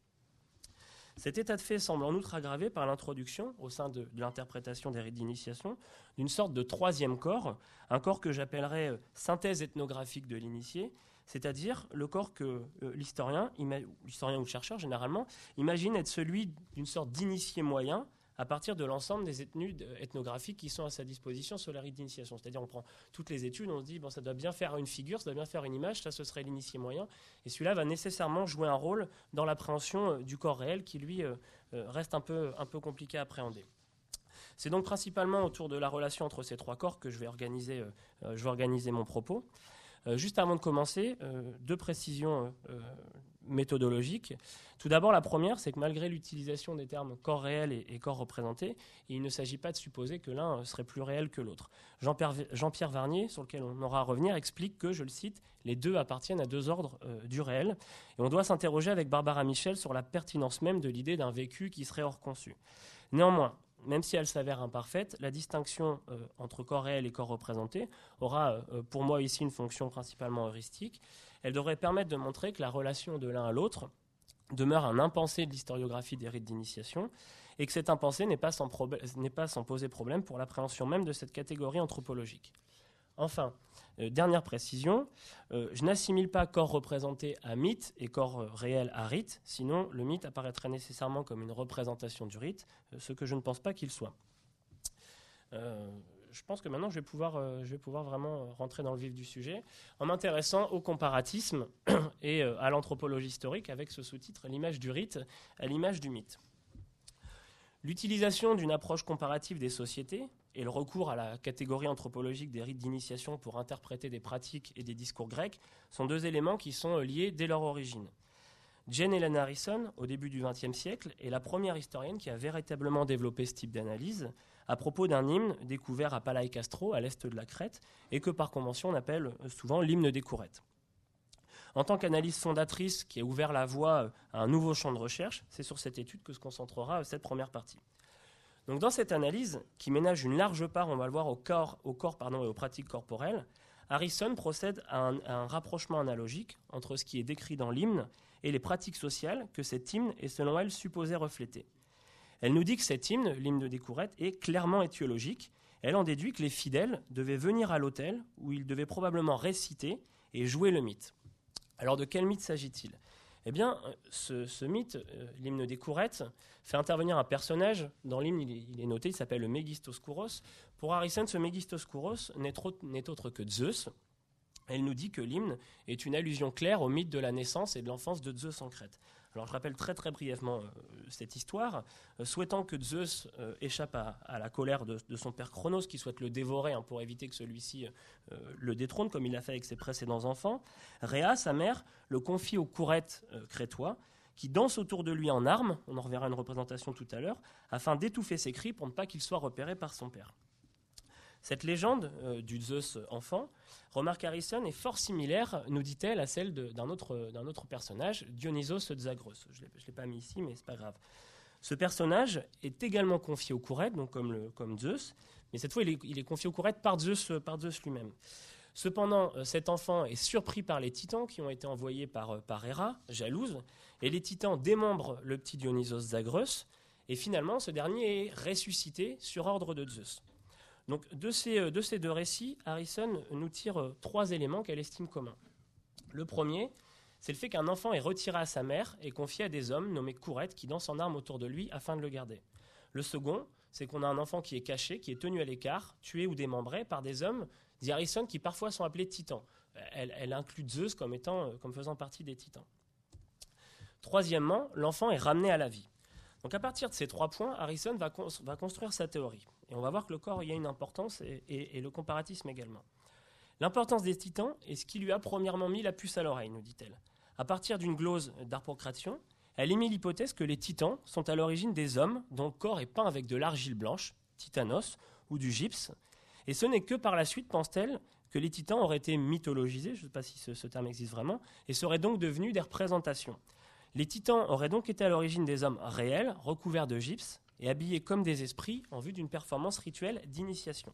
Speaker 4: Cet état de fait semble en outre aggravé par l'introduction, au sein de, de l'interprétation des rites d'initiation, d'une sorte de troisième corps, un corps que j'appellerais euh, synthèse ethnographique de l'initié, c'est-à-dire le corps que euh, l'historien, ima- l'historien ou le chercheur généralement, imagine être celui d'une sorte d'initié moyen, à partir de l'ensemble des études ethnographiques qui sont à sa disposition sur les rites d'initiation. C'est-à-dire on prend toutes les études, on se dit bon, ça doit bien faire une figure, ça doit bien faire une image, ça ce serait l'initié moyen, et celui-là va nécessairement jouer un rôle dans l'appréhension euh, du corps réel qui lui euh, euh, reste un peu, un peu compliqué à appréhender. C'est donc principalement autour de la relation entre ces trois corps que je vais organiser, euh, je vais organiser mon propos. Euh, juste avant de commencer, euh, deux précisions euh, méthodologiques. Tout d'abord, la première, c'est que malgré l'utilisation des termes corps réel et, et corps représenté, il ne s'agit pas de supposer que l'un serait plus réel que l'autre. Jean-Pierre, Jean-Pierre Varnier, sur lequel on aura à revenir, explique que, je le cite, les deux appartiennent à deux ordres euh, du réel. Et on doit s'interroger avec Barbara Michel sur la pertinence même de l'idée d'un vécu qui serait hors conçu. Néanmoins, même si elle s'avère imparfaite, la distinction euh, entre corps réel et corps représenté aura euh, pour moi ici une fonction principalement heuristique. Elle devrait permettre de montrer que la relation de l'un à l'autre demeure un impensé de l'historiographie des rites d'initiation et que cet impensé n'est pas sans, prob- n'est pas sans poser problème pour l'appréhension même de cette catégorie anthropologique. Enfin, euh, dernière précision, euh, je n'assimile pas corps représenté à mythe et corps euh, réel à rite, sinon le mythe apparaîtrait nécessairement comme une représentation du rite, euh, ce que je ne pense pas qu'il soit. Euh, je pense que maintenant je vais, pouvoir, euh, je vais pouvoir vraiment rentrer dans le vif du sujet en m'intéressant au comparatisme et euh, à l'anthropologie historique avec ce sous-titre « L'image du rite à l'image du mythe ». L'utilisation d'une approche comparative des sociétés et le recours à la catégorie anthropologique des rites d'initiation pour interpréter des pratiques et des discours grecs sont deux éléments qui sont liés dès leur origine. Jane Ellen Harrison, au début du vingtième siècle, est la première historienne qui a véritablement développé ce type d'analyse à propos d'un hymne découvert à Palaï-Castro, à l'est de la Crète, et que par convention on appelle souvent l'hymne des Courettes. En tant qu'analyse fondatrice qui a ouvert la voie à un nouveau champ de recherche, c'est sur cette étude que se concentrera cette première partie. Donc dans cette analyse, qui ménage une large part, on va le voir, au corps, au corps pardon, et aux pratiques corporelles, Harrison procède à un, à un rapprochement analogique entre ce qui est décrit dans l'hymne et les pratiques sociales que cet hymne est selon elle supposé refléter. Elle nous dit que cet hymne, l'hymne des Courettes, est clairement étiologique. Elle en déduit que les fidèles devaient venir à l'autel où ils devaient probablement réciter et jouer le mythe. Alors de quel mythe s'agit-il ? Eh bien, ce, ce mythe, euh, l'hymne des Courettes, fait intervenir un personnage. Dans l'hymne, il est, il est noté, il s'appelle le Mégistoscouros. Pour Harrison, ce Mégistoscouros n'est, trop, n'est autre que Zeus. Elle nous dit que l'hymne est une allusion claire au mythe de la naissance et de l'enfance de Zeus en Crète. Alors je rappelle très très brièvement euh, cette histoire. Euh, souhaitant que Zeus euh, échappe à, à la colère de, de son père Chronos, qui souhaite le dévorer hein, pour éviter que celui-ci euh, le détrône, comme il l'a fait avec ses précédents enfants, Rhea, sa mère, le confie aux Courettes euh, crétois, qui dansent autour de lui en armes, on en reverra une représentation tout à l'heure, afin d'étouffer ses cris pour ne pas qu'il soit repéré par son père. Cette légende euh, du Zeus enfant, remarque Harrison, est fort similaire, nous dit-elle, à celle de, d'un, autre, d'un autre personnage, Dionysos Zagros. Je ne l'ai pas mis ici, mais ce n'est pas grave. Ce personnage est également confié aux Courettes, donc comme, le, comme Zeus, mais cette fois il est, il est confié aux Courettes par Zeus, par Zeus lui-même. Cependant, euh, cet enfant est surpris par les titans qui ont été envoyés par, par Héra, jalouse, et les titans démembrent le petit Dionysos Zagros, et finalement ce dernier est ressuscité sur ordre de Zeus. Donc, de ces, de ces deux récits, Harrison nous tire trois éléments qu'elle estime communs. Le premier, c'est le fait qu'un enfant est retiré à sa mère et confié à des hommes nommés Courettes qui dansent en armes autour de lui afin de le garder. Le second, c'est qu'on a un enfant qui est caché, qui est tenu à l'écart, tué ou démembré par des hommes, dit Harrison, qui parfois sont appelés titans. Elle, elle inclut Zeus comme, étant, comme faisant partie des titans. Troisièmement, l'enfant est ramené à la vie. Donc à partir de ces trois points, Harrison va, cons- va construire sa théorie. Et on va voir que le corps y a une importance et, et, et le comparatisme également. L'importance des titans est ce qui lui a premièrement mis la puce à l'oreille, nous dit-elle. À partir d'une glose d'Harpocration, elle émet l'hypothèse que les titans sont à l'origine des hommes dont le corps est peint avec de l'argile blanche, titanos, ou du gypse. Et ce n'est que par la suite, pense-t-elle, que les titans auraient été mythologisés, je ne sais pas si ce, ce terme existe vraiment, et seraient donc devenus des représentations. Les titans auraient donc été à l'origine des hommes réels, recouverts de gypse, et habillés comme des esprits en vue d'une performance rituelle d'initiation.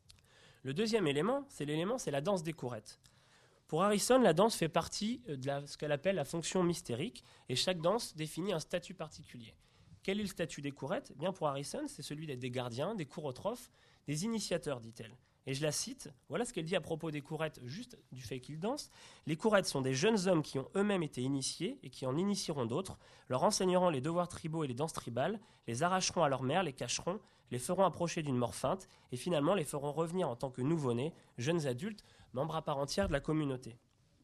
Speaker 4: Le deuxième élément, c'est l'élément, c'est la danse des Courettes. Pour Harrison, la danse fait partie de la, ce qu'elle appelle la fonction mystérique, et chaque danse définit un statut particulier. Quel est le statut des Courettes ? Eh bien, pour Harrison, c'est celui d'être des gardiens, des chourotrophes, des initiateurs, dit-elle. Et je la cite, voilà ce qu'elle dit à propos des courettes, juste du fait qu'ils dansent. « Les courettes sont des jeunes hommes qui ont eux-mêmes été initiés et qui en initieront d'autres, leur enseigneront les devoirs tribaux et les danses tribales, les arracheront à leur mère, les cacheront, les feront approcher d'une mort feinte et finalement les feront revenir en tant que nouveau-nés, jeunes adultes, membres à part entière de la communauté. »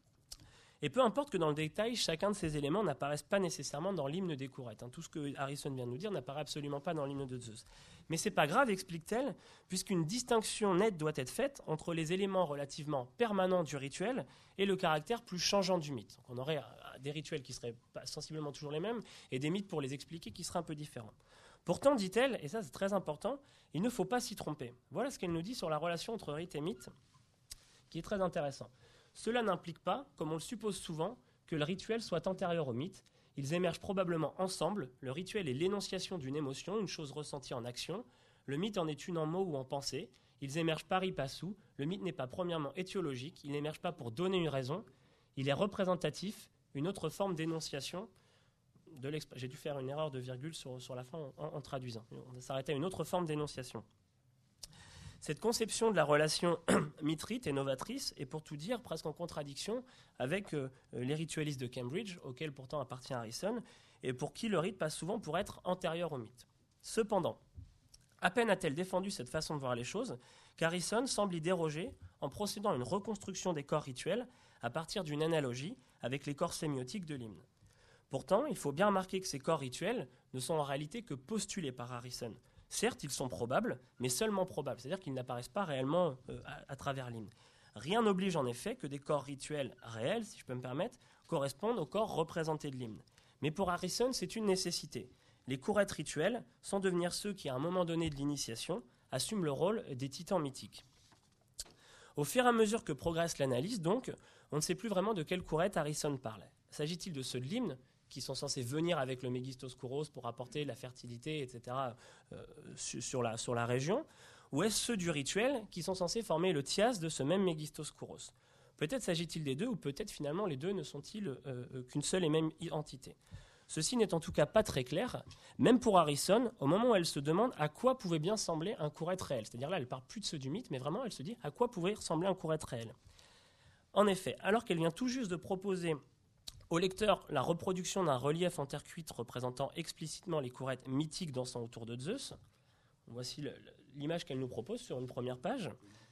Speaker 4: Et peu importe que dans le détail, chacun de ces éléments n'apparaisse pas nécessairement dans l'hymne des courettes. Hein. Tout ce que Harrison vient de nous dire n'apparaît absolument pas dans l'hymne de Zeus. Mais c'est pas grave, explique-t-elle, puisqu'une distinction nette doit être faite entre les éléments relativement permanents du rituel et le caractère plus changeant du mythe. Donc on aurait euh, des rituels qui seraient pas sensiblement toujours les mêmes et des mythes pour les expliquer qui seraient un peu différents. Pourtant, dit-elle, et ça c'est très important, il ne faut pas s'y tromper. Voilà ce qu'elle nous dit sur la relation entre rite et mythe, qui est très intéressant. Cela n'implique pas, comme on le suppose souvent, que le rituel soit antérieur au mythe. Ils émergent probablement ensemble. Le rituel est l'énonciation d'une émotion, une chose ressentie en action. Le mythe en est une en mots ou en pensée. Ils émergent pari passu. Le mythe n'est pas premièrement étiologique. Il n'émerge pas pour donner une raison. Il est représentatif, une autre forme d'énonciation. De l'exp- J'ai dû faire une erreur de virgule sur, sur la fin en, en traduisant. On s'arrêtait à une autre forme d'énonciation. Cette conception de la relation mythe-rite est novatrice et pour tout dire presque en contradiction avec euh, les ritualistes de Cambridge, auxquels pourtant appartient Harrison, et pour qui le rite passe souvent pour être antérieur au mythe. Cependant, à peine a-t-elle défendu cette façon de voir les choses qu'Harrison semble y déroger en procédant à une reconstruction des corps rituels à partir d'une analogie avec les corps sémiotiques de l'hymne. Pourtant, il faut bien remarquer que ces corps rituels ne sont en réalité que postulés par Harrison. Certes, ils sont probables, mais seulement probables, c'est-à-dire qu'ils n'apparaissent pas réellement euh, à, à travers l'hymne. Rien n'oblige en effet que des corps rituels réels, si je peux me permettre, correspondent aux corps représentés de l'hymne. Mais pour Harrison, c'est une nécessité. Les courettes rituelles sont devenir ceux qui, à un moment donné de l'initiation, assument le rôle des titans mythiques. Au fur et à mesure que progresse l'analyse, donc, on ne sait plus vraiment de quelle courette Harrison parlait. S'agit-il de ceux de l'hymne, qui sont censés venir avec le Mégistos Kouros pour apporter la fertilité, et cetera, euh, sur, sur, la, sur la région, ou est-ce ceux du rituel qui sont censés former le thias de ce même Mégistos Kouros? Peut-être s'agit-il des deux, ou peut-être finalement les deux ne sont-ils euh, qu'une seule et même entité. Ceci n'est en tout cas pas très clair, même pour Harrison, au moment où elle se demande à quoi pouvait bien sembler un courette réel. C'est-à-dire là, elle ne parle plus de ceux du mythe, mais vraiment, elle se dit à quoi pouvait ressembler un courette réel. En effet, alors qu'elle vient tout juste de proposer au lecteur la reproduction d'un relief en terre cuite représentant explicitement les courettes mythiques dansant autour de Zeus, voici le, l'image qu'elle nous propose sur une première page.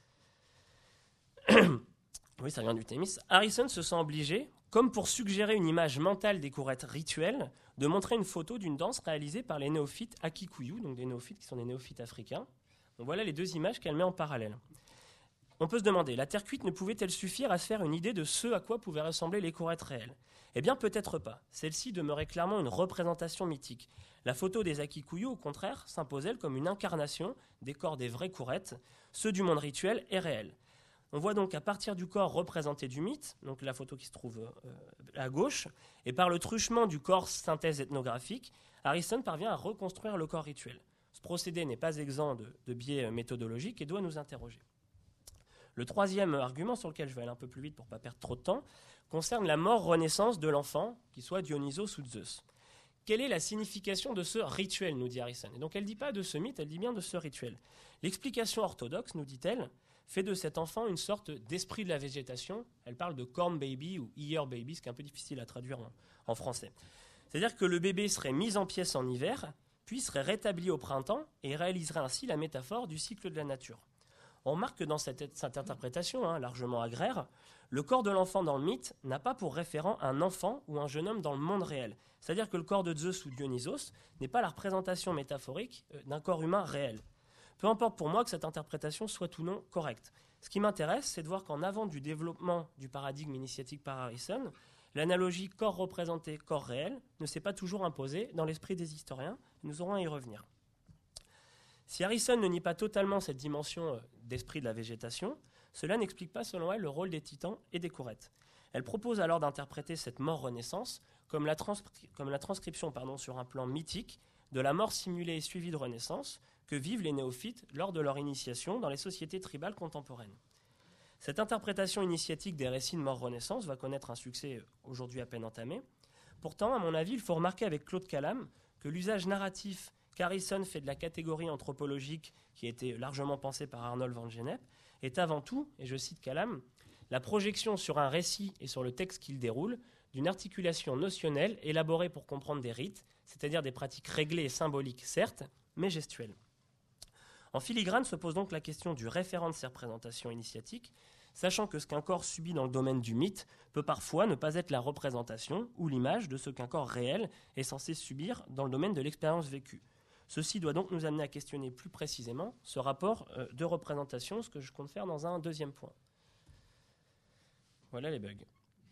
Speaker 4: Oui, ça vient du Thémis. Harrison se sent obligé, comme pour suggérer une image mentale des courettes rituelles, de montrer une photo d'une danse réalisée par les néophytes Akikuyu, donc des néophytes qui sont des néophytes africains. Donc voilà les deux images qu'elle met en parallèle. On peut se demander, la terre cuite ne pouvait-elle suffire à se faire une idée de ce à quoi pouvaient ressembler les courettes réelles? Eh bien, peut-être pas. Celle-ci demeurait clairement une représentation mythique. La photo des Akikuyu, au contraire, s'impose elle comme une incarnation des corps des vraies courettes, ceux du monde rituel et réel. On voit donc à partir du corps représenté du mythe, donc la photo qui se trouve euh, à gauche, et par le truchement du corps synthèse ethnographique, Harrison parvient à reconstruire le corps rituel. Ce procédé n'est pas exempt de, de biais méthodologiques et doit nous interroger. Le troisième argument, sur lequel je vais aller un peu plus vite pour ne pas perdre trop de temps, concerne la mort-renaissance de l'enfant, qu'il soit Dionysos ou Zeus. Quelle est la signification de ce rituel, nous dit Harrison. Et donc elle ne dit pas de ce mythe, elle dit bien de ce rituel. L'explication orthodoxe, nous dit-elle, fait de cet enfant une sorte d'esprit de la végétation. Elle parle de corn baby ou ear baby, ce qui est un peu difficile à traduire en, en français. C'est-à-dire que le bébé serait mis en pièces en hiver, puis serait rétabli au printemps et réaliserait ainsi la métaphore du cycle de la nature. On remarque que dans cette, cette interprétation, hein, largement agraire, le corps de l'enfant dans le mythe n'a pas pour référent un enfant ou un jeune homme dans le monde réel. C'est-à-dire que le corps de Zeus ou Dionysos n'est pas la représentation métaphorique d'un corps humain réel. Peu importe pour moi que cette interprétation soit ou non correcte. Ce qui m'intéresse, c'est de voir qu'en avant du développement du paradigme initiatique par Harrison, l'analogie corps représenté, corps réel ne s'est pas toujours imposée dans l'esprit des historiens. Nous aurons à y revenir. Si Harrison ne nie pas totalement cette dimension d'esprit de la végétation, cela n'explique pas selon elle le rôle des titans et des courettes. Elle propose alors d'interpréter cette mort-renaissance comme la, transcri- comme la transcription pardon, sur un plan mythique de la mort simulée et suivie de renaissance que vivent les néophytes lors de leur initiation dans les sociétés tribales contemporaines. Cette interprétation initiatique des récits de mort-renaissance va connaître un succès aujourd'hui à peine entamé. Pourtant, à mon avis, il faut remarquer avec Claude Callam que l'usage narratif qu'Harrison fait de la catégorie anthropologique qui a été largement pensée par Arnold van Gennep est avant tout, et je cite Calame, la projection sur un récit et sur le texte qu'il déroule d'une articulation notionnelle élaborée pour comprendre des rites, c'est-à-dire des pratiques réglées et symboliques, certes, mais gestuelles. En filigrane se pose donc la question du référent de ces représentations initiatiques, sachant que ce qu'un corps subit dans le domaine du mythe peut parfois ne pas être la représentation ou l'image de ce qu'un corps réel est censé subir dans le domaine de l'expérience vécue. Ceci doit donc nous amener à questionner plus précisément ce rapport euh, de représentation, ce que je compte faire dans un deuxième point. Voilà les bugs.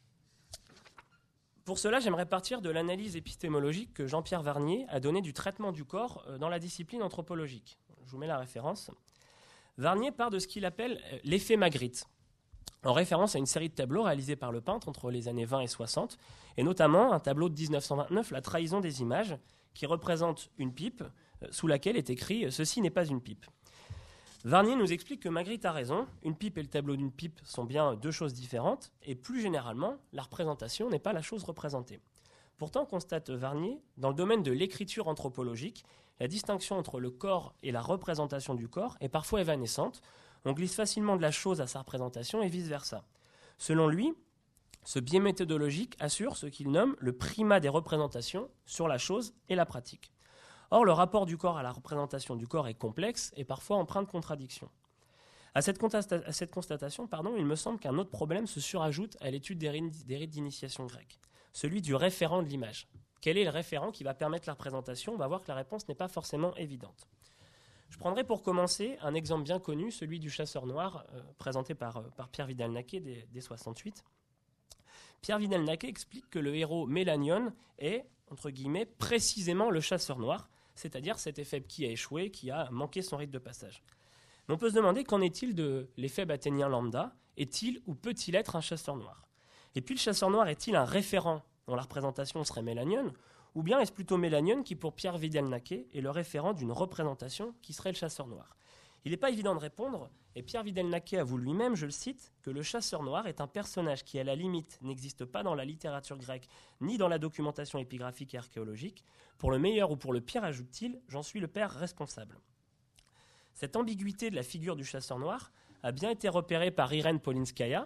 Speaker 4: Pour cela, j'aimerais partir de l'analyse épistémologique que Jean-Pierre Varnier a donnée du traitement du corps euh, dans la discipline anthropologique. Je vous mets la référence. Varnier part de ce qu'il appelle euh, l'effet Magritte, en référence à une série de tableaux réalisés par le peintre entre les années vingt et soixante, et notamment un tableau de dix-neuf cent vingt-neuf, La trahison des images, qui représente une pipe euh, sous laquelle est écrit « Ceci n'est pas une pipe ». Varnier nous explique que Magritte a raison, une pipe et le tableau d'une pipe sont bien deux choses différentes, et plus généralement, la représentation n'est pas la chose représentée. Pourtant, constate Varnier, dans le domaine de l'écriture anthropologique, la distinction entre le corps et la représentation du corps est parfois évanescente. On glisse facilement de la chose à sa représentation et vice-versa. Selon lui, ce biais méthodologique assure ce qu'il nomme le primat des représentations sur la chose et la pratique. Or, le rapport du corps à la représentation du corps est complexe et parfois empreint de contradiction. À cette, constata- à cette constatation, pardon, il me semble qu'un autre problème se surajoute à l'étude des rites, des rites d'initiation grecque, celui du référent de l'image. Quel est le référent qui va permettre la représentation ? On va voir que la réponse n'est pas forcément évidente. Je prendrai pour commencer un exemple bien connu, celui du chasseur noir, euh, présenté par, euh, par Pierre Vidal-Naquet dès, dès soixante-huit. Pierre Vidal-Naquet explique que le héros Mélanion est, entre guillemets, précisément le chasseur noir, c'est-à-dire cet éphèbe qui a échoué, qui a manqué son rite de passage. Mais on peut se demander qu'en est-il de l'éphèbe athénien lambda ? Est-il ou peut-il être un chasseur noir ? Et puis le chasseur noir est-il un référent dont la représentation serait Mélanion ? Ou bien est-ce plutôt Mélanion qui, pour Pierre Vidal-Naquet, est le référent d'une représentation qui serait le chasseur noir ? Il n'est pas évident de répondre, et Pierre Vidal-Naquet avoue lui-même, je le cite, que le chasseur noir est un personnage qui, à la limite, n'existe pas dans la littérature grecque ni dans la documentation épigraphique et archéologique. Pour le meilleur ou pour le pire, ajoute-t-il, j'en suis le père responsable. Cette ambiguïté de la figure du chasseur noir a bien été repérée par Irène Polinskaya.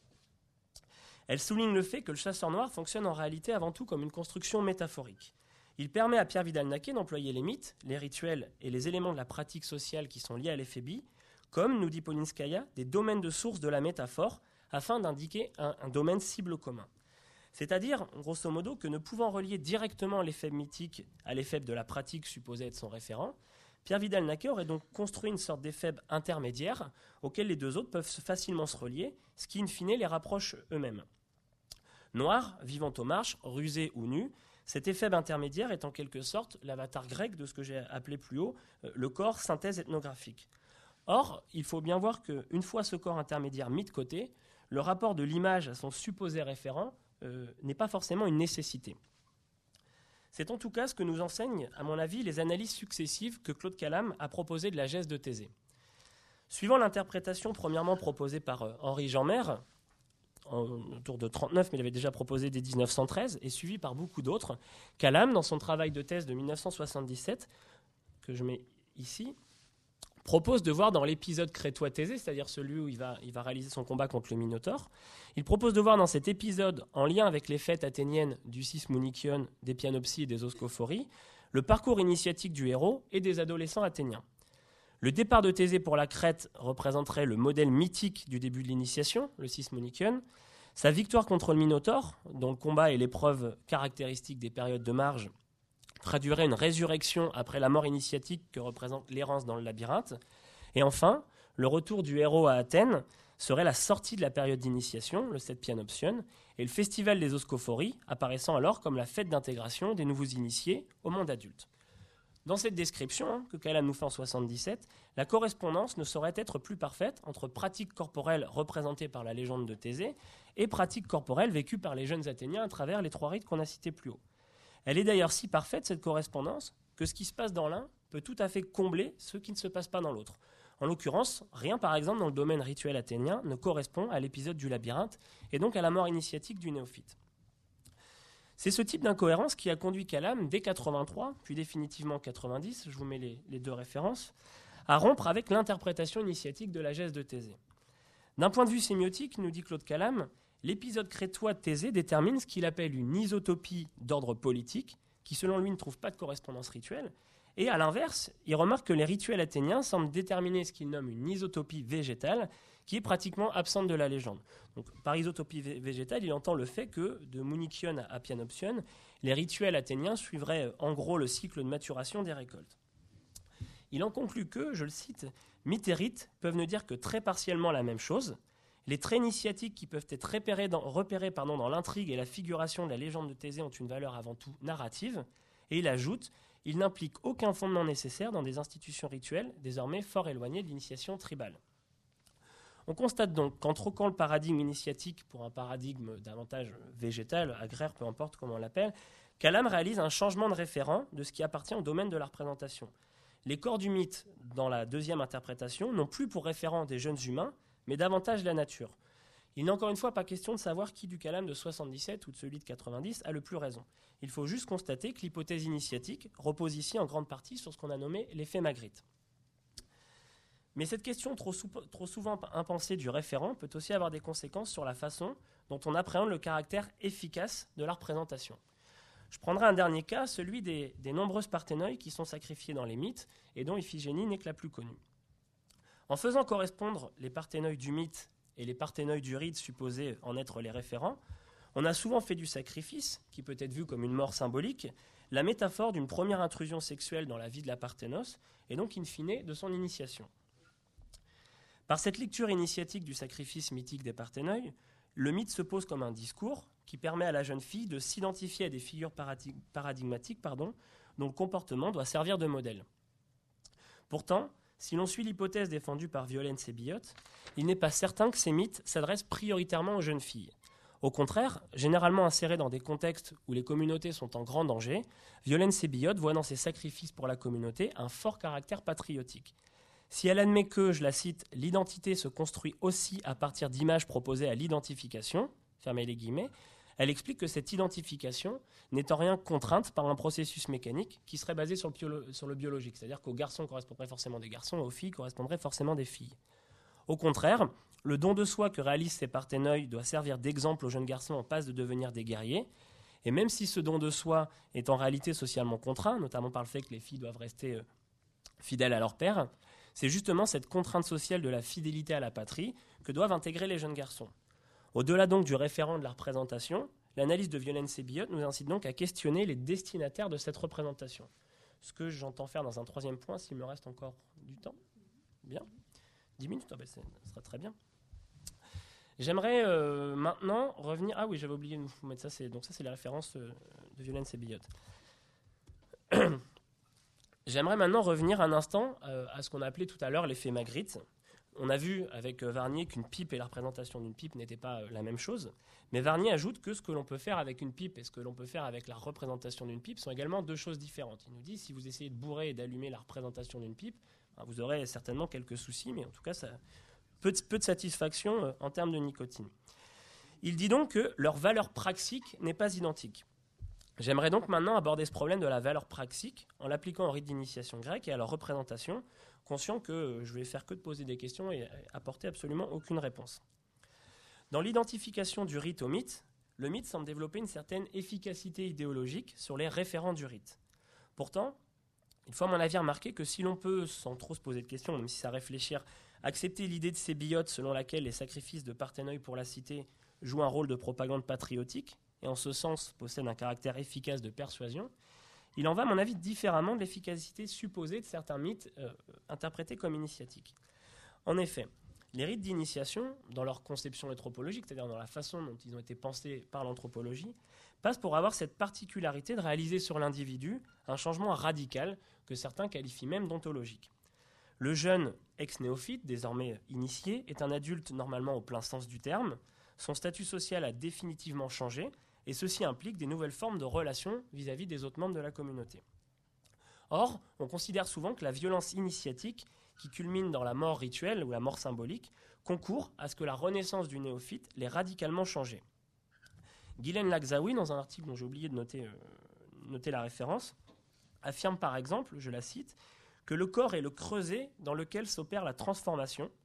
Speaker 4: Elle souligne le fait que le chasseur noir fonctionne en réalité avant tout comme une construction métaphorique. Il permet à Pierre Vidal-Naquet d'employer les mythes, les rituels et les éléments de la pratique sociale qui sont liés à l'éphébie, comme, nous dit Polinskaya, des domaines de source de la métaphore, afin d'indiquer un, un domaine cible commun. C'est-à-dire, grosso modo, que ne pouvant relier directement l'éphèbe mythique à l'éphèbe de la pratique supposée être son référent, Pierre Vidal-Naquet aurait donc construit une sorte d'éphèbe intermédiaire auquel les deux autres peuvent facilement se relier, ce qui, in fine, les rapproche eux-mêmes. Noir, vivant aux marches, rusé ou nu, cet éphèbe intermédiaire est en quelque sorte l'avatar grec de ce que j'ai appelé plus haut euh, le corps synthèse ethnographique. Or, il faut bien voir qu'une fois ce corps intermédiaire mis de côté, le rapport de l'image à son supposé référent euh, n'est pas forcément une nécessité. C'est en tout cas ce que nous enseignent, à mon avis, les analyses successives que Claude Calame a proposées de la geste de Thésée. Suivant l'interprétation premièrement proposée par euh, Henri Jeanmaire, autour de trente-neuf, mais il avait déjà proposé dès dix-neuf cent treize, et suivi par beaucoup d'autres, Calame, dans son travail de thèse de mille neuf cent soixante-dix-sept, que je mets ici, propose de voir dans l'épisode crétois-thésée, c'est-à-dire celui où il va, il va réaliser son combat contre le Minotaure, il propose de voir dans cet épisode, en lien avec les fêtes athéniennes du Sismonikion, des Pianopsies et des Oskophories, le parcours initiatique du héros et des adolescents athéniens. Le départ de Thésée pour la Crète représenterait le modèle mythique du début de l'initiation, le Sismonikion. Sa victoire contre le Minotaure, dont le combat est l'épreuve caractéristique des périodes de marge, traduirait une résurrection après la mort initiatique que représente l'errance dans le labyrinthe. Et enfin, le retour du héros à Athènes serait la sortie de la période d'initiation, le Septianopsion, et le festival des Oskophories, apparaissant alors comme la fête d'intégration des nouveaux initiés au monde adulte. Dans cette description, hein, que Calame nous fait en soixante-dix-sept, la correspondance ne saurait être plus parfaite entre pratiques corporelles représentées par la légende de Thésée et pratiques corporelles vécues par les jeunes Athéniens à travers les trois rites qu'on a cités plus haut. Elle est d'ailleurs si parfaite, cette correspondance, que ce qui se passe dans l'un peut tout à fait combler ce qui ne se passe pas dans l'autre. En l'occurrence, rien par exemple dans le domaine rituel athénien ne correspond à l'épisode du labyrinthe et donc à la mort initiatique du néophyte. C'est ce type d'incohérence qui a conduit Calame, dès quatre-vingt-trois, puis définitivement quatre-vingt-dix, je vous mets les, les deux références, à rompre avec l'interprétation initiatique de la geste de Thésée. D'un point de vue sémiotique, nous dit Claude Calame, l'épisode crétois de Thésée détermine ce qu'il appelle une isotopie d'ordre politique, qui selon lui ne trouve pas de correspondance rituelle. Et à l'inverse, il remarque que les rituels athéniens semblent déterminer ce qu'il nomme une isotopie végétale, qui est pratiquement absente de la légende. Donc, par isotopie vé- végétale, il entend le fait que, de Munichion à Pianoption, les rituels athéniens suivraient en gros le cycle de maturation des récoltes. Il en conclut que, je le cite, « mythe et rite peuvent ne dire que très partiellement la même chose. Les traits initiatiques qui peuvent être repérés dans, repérés, pardon, dans l'intrigue et la figuration de la légende de Thésée ont une valeur avant tout narrative. » Et il ajoute « il n'implique aucun fondement nécessaire dans des institutions rituelles désormais fort éloignées de l'initiation tribale. » On constate donc qu'en troquant le paradigme initiatique pour un paradigme davantage végétal, agraire, peu importe comment on l'appelle, Calame réalise un changement de référent de ce qui appartient au domaine de la représentation. Les corps du mythe, dans la deuxième interprétation, n'ont plus pour référent des jeunes humains, mais davantage la nature. Il n'est encore une fois pas question de savoir qui du Calame de soixante-dix-sept ou de celui de quatre-vingt-dix a le plus raison. Il faut juste constater que l'hypothèse initiatique repose ici en grande partie sur ce qu'on a nommé l'effet Magritte. Mais cette question trop, sou- trop souvent impensée du référent peut aussi avoir des conséquences sur la façon dont on appréhende le caractère efficace de la représentation. Je prendrai un dernier cas, celui des, des nombreuses parthénoïs qui sont sacrifiées dans les mythes et dont Iphigénie n'est que la plus connue. En faisant correspondre les parthénoïs du mythe et les parthénoïs du rite supposés en être les référents, on a souvent fait du sacrifice, qui peut être vu comme une mort symbolique, la métaphore d'une première intrusion sexuelle dans la vie de la parthénos et donc in fine de son initiation. Par cette lecture initiatique du sacrifice mythique des parthénoïs, le mythe se pose comme un discours qui permet à la jeune fille de s'identifier à des figures paradig- paradigmatiques pardon, dont le comportement doit servir de modèle. Pourtant, si l'on suit l'hypothèse défendue par Violaine Sébillot, il n'est pas certain que ces mythes s'adressent prioritairement aux jeunes filles. Au contraire, généralement insérés dans des contextes où les communautés sont en grand danger, Violaine Sébillot voit dans ses sacrifices pour la communauté un fort caractère patriotique. Si elle admet que, je la cite, « l'identité se construit aussi à partir d'images proposées à l'identification », fermez les guillemets, elle explique que cette identification n'est en rien contrainte par un processus mécanique qui serait basé sur le, biolo- sur le biologique, c'est-à-dire qu'aux garçons correspondraient forcément des garçons, aux filles correspondraient forcément des filles. Au contraire, le don de soi que réalisent ces parthénoïs doit servir d'exemple aux jeunes garçons en passe de devenir des guerriers, et même si ce don de soi est en réalité socialement contraint, notamment par le fait que les filles doivent rester euh, fidèles à leur père, c'est justement cette contrainte sociale de la fidélité à la patrie que doivent intégrer les jeunes garçons. Au-delà donc du référent de la représentation, l'analyse de Violaine Sébillot nous incite donc à questionner les destinataires de cette représentation. Ce que j'entends faire dans un troisième point, s'il me reste encore du temps. Bien. dix minutes, ah ben c'est, ça sera très bien. J'aimerais euh, maintenant revenir... Ah oui, j'avais oublié de vous mettre ça. C'est, donc ça, c'est les références euh, de Violaine Sébillot. J'aimerais maintenant revenir un instant euh, à ce qu'on a appelé tout à l'heure l'effet Magritte. On a vu avec euh, Varnier qu'une pipe et la représentation d'une pipe n'étaient pas euh, la même chose. Mais Varnier ajoute que ce que l'on peut faire avec une pipe et ce que l'on peut faire avec la représentation d'une pipe sont également deux choses différentes. Il nous dit si vous essayez de bourrer et d'allumer la représentation d'une pipe, ben, vous aurez certainement quelques soucis, mais en tout cas, ça peu de, peu de satisfaction euh, en termes de nicotine. Il dit donc que leur valeur praxique n'est pas identique. J'aimerais donc maintenant aborder ce problème de la valeur praxique en l'appliquant au rite d'initiation grec et à leur représentation, conscient que je vais faire que de poser des questions et apporter absolument aucune réponse. Dans l'identification du rite au mythe, le mythe semble développer une certaine efficacité idéologique sur les référents du rite. Pourtant, il faut à mon avis remarquer que si l'on peut, sans trop se poser de questions, même si ça réfléchir, accepter l'idée de Sébillot selon laquelle les sacrifices de parthénoïs pour la cité jouent un rôle de propagande patriotique, et en ce sens possède un caractère efficace de persuasion, il en va, à mon avis, différemment de l'efficacité supposée de certains mythes euh, interprétés comme initiatiques. En effet, les rites d'initiation, dans leur conception anthropologique, c'est-à-dire dans la façon dont ils ont été pensés par l'anthropologie, passent pour avoir cette particularité de réaliser sur l'individu un changement radical que certains qualifient même d'ontologique. Le jeune ex-néophyte, désormais initié, est un adulte normalement au plein sens du terme. Son statut social a définitivement changé, et ceci implique des nouvelles formes de relations vis-à-vis des autres membres de la communauté. Or, on considère souvent que la violence initiatique, qui culmine dans la mort rituelle ou la mort symbolique, concourt à ce que la renaissance du néophyte l'ait radicalement changé. Ghislaine Lagzaoui, dans un article dont j'ai oublié de noter, euh, noter la référence, affirme par exemple, je la cite, que le corps est le creuset dans lequel s'opère la transformation,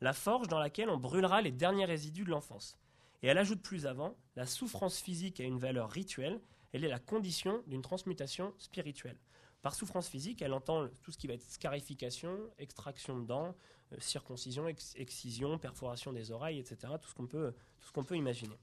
Speaker 4: la forge dans laquelle on brûlera les derniers résidus de l'enfance. Et elle ajoute plus avant, la souffrance physique a une valeur rituelle, elle est la condition d'une transmutation spirituelle. Par souffrance physique, elle entend tout ce qui va être scarification, extraction de dents, euh, circoncision, ex- excision, perforation des oreilles, et cetera, tout ce qu'on peut, tout ce qu'on peut imaginer.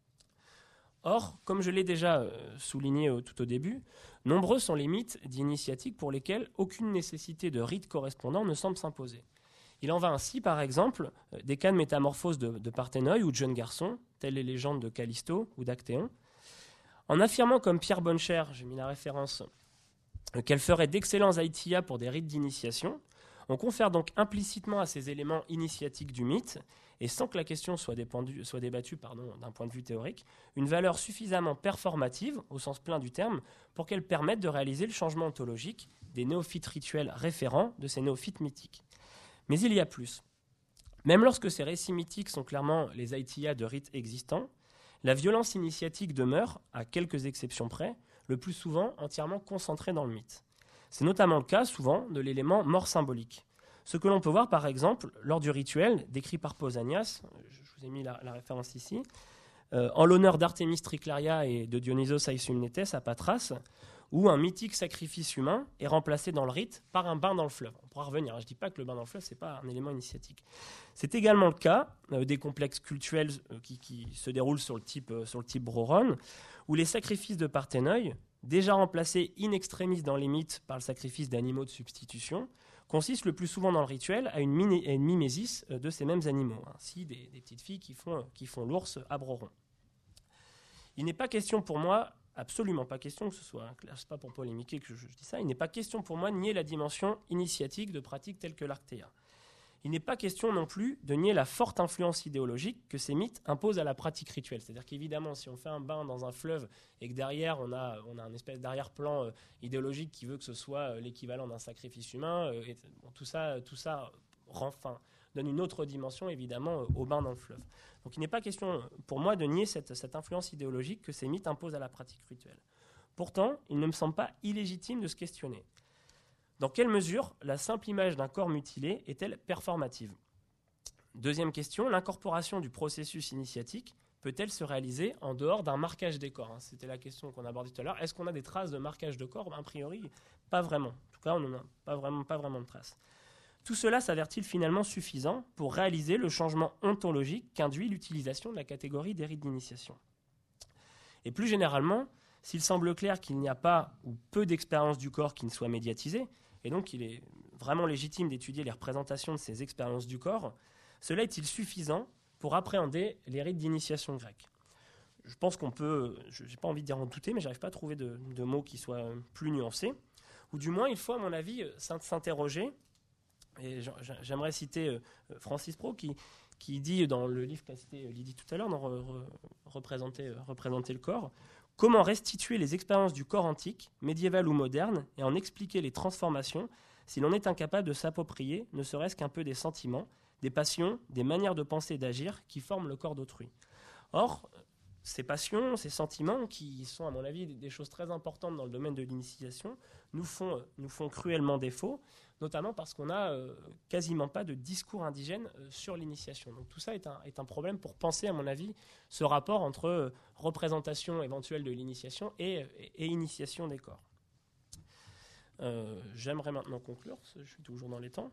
Speaker 4: Or, comme je l'ai déjà euh, souligné euh, tout au début, nombreux sont les mythes d'initiatique pour lesquels aucune nécessité de rite correspondant ne semble s'imposer. Il en va ainsi, par exemple, euh, des cas de métamorphose de, de Parthénoï ou de jeunes garçons, telles les légendes de Callisto ou d'Actéon. En affirmant comme Pierre Bonnecher, j'ai mis la référence, euh, qu'elle ferait d'excellents aïtiyas pour des rites d'initiation, on confère donc implicitement à ces éléments initiatiques du mythe, et sans que la question soit, dépendu, soit débattue pardon, d'un point de vue théorique, une valeur suffisamment performative, au sens plein du terme, pour qu'elle permette de réaliser le changement ontologique des néophytes rituels référents de ces néophytes mythiques. Mais il y a plus. Même lorsque ces récits mythiques sont clairement les aïtiyas de rites existants, la violence initiatique demeure, à quelques exceptions près, le plus souvent entièrement concentrée dans le mythe. C'est notamment le cas, souvent, de l'élément mort symbolique. Ce que l'on peut voir, par exemple, lors du rituel décrit par Pausanias, je vous ai mis la, la référence ici, euh, en l'honneur d'Artémis Triclaria et de Dionysos Aesumnetes à Patras, où un mythique sacrifice humain est remplacé dans le rite par un bain dans le fleuve. On pourra revenir, je ne dis pas que le bain dans le fleuve, ce n'est pas un élément initiatique. C'est également le cas euh, des complexes cultuels euh, qui, qui se déroulent sur le type, euh, sur le type Broron, où les sacrifices de Parthénoï, déjà remplacés in extremis dans les mythes par le sacrifice d'animaux de substitution, consistent le plus souvent dans le rituel à une, mini, à une mimésis euh, de ces mêmes animaux. Ainsi, des, des petites filles qui font, qui font l'ours à Broron. Il n'est pas question pour moi, absolument pas question que ce soit, hein, c'est pas pour polémiquer que je, je dis ça, il n'est pas question pour moi de nier la dimension initiatique de pratiques telles que l'Artéia. Il n'est pas question non plus de nier la forte influence idéologique que ces mythes imposent à la pratique rituelle. C'est-à-dire qu'évidemment, si on fait un bain dans un fleuve et que derrière, on a, on a un espèce d'arrière-plan euh, idéologique qui veut que ce soit euh, l'équivalent d'un sacrifice humain, euh, et, bon, tout ça, tout ça rend fin, donne une autre dimension, évidemment, euh, au bain dans le fleuve. Donc il n'est pas question, pour moi, de nier cette, cette influence idéologique que ces mythes imposent à la pratique rituelle. Pourtant, il ne me semble pas illégitime de se questionner. Dans quelle mesure la simple image d'un corps mutilé est-elle performative ? Deuxième question, l'incorporation du processus initiatique peut-elle se réaliser en dehors d'un marquage des corps ? C'était la question qu'on abordait tout à l'heure. Est-ce qu'on a des traces de marquage de corps ? A priori, pas vraiment. En tout cas, on n'en a pas vraiment, pas vraiment de traces. Tout cela s'avère-t-il finalement suffisant pour réaliser le changement ontologique qu'induit l'utilisation de la catégorie des rites d'initiation ? Et plus généralement, s'il semble clair qu'il n'y a pas ou peu d'expériences du corps qui ne soient médiatisées, et donc il est vraiment légitime d'étudier les représentations de ces expériences du corps, cela est-il suffisant pour appréhender les rites d'initiation grecques ? Je pense qu'on peut, je n'ai pas envie de dire en douter, mais je n'arrive pas à trouver de, de mots qui soient plus nuancés, ou du moins il faut à mon avis s'interroger, et j'aimerais citer Francis Pro qui, qui dit dans le livre qu'a cité Lydie tout à l'heure, dans re, re, représenter, représenter le corps, comment restituer les expériences du corps antique, médiéval ou moderne, et en expliquer les transformations si l'on est incapable de s'approprier, ne serait-ce qu'un peu des sentiments, des passions, des manières de penser et d'agir qui forment le corps d'autrui. Or, ces passions, ces sentiments, qui sont à mon avis des choses très importantes dans le domaine de l'initiation, nous font, nous font cruellement défaut, notamment parce qu'on n'a euh, quasiment pas de discours indigène euh, sur l'initiation. Donc tout ça est un, est un problème pour penser, à mon avis, ce rapport entre euh, représentation éventuelle de l'initiation et, et, et initiation des corps. Euh, j'aimerais maintenant conclure, je suis toujours dans les temps.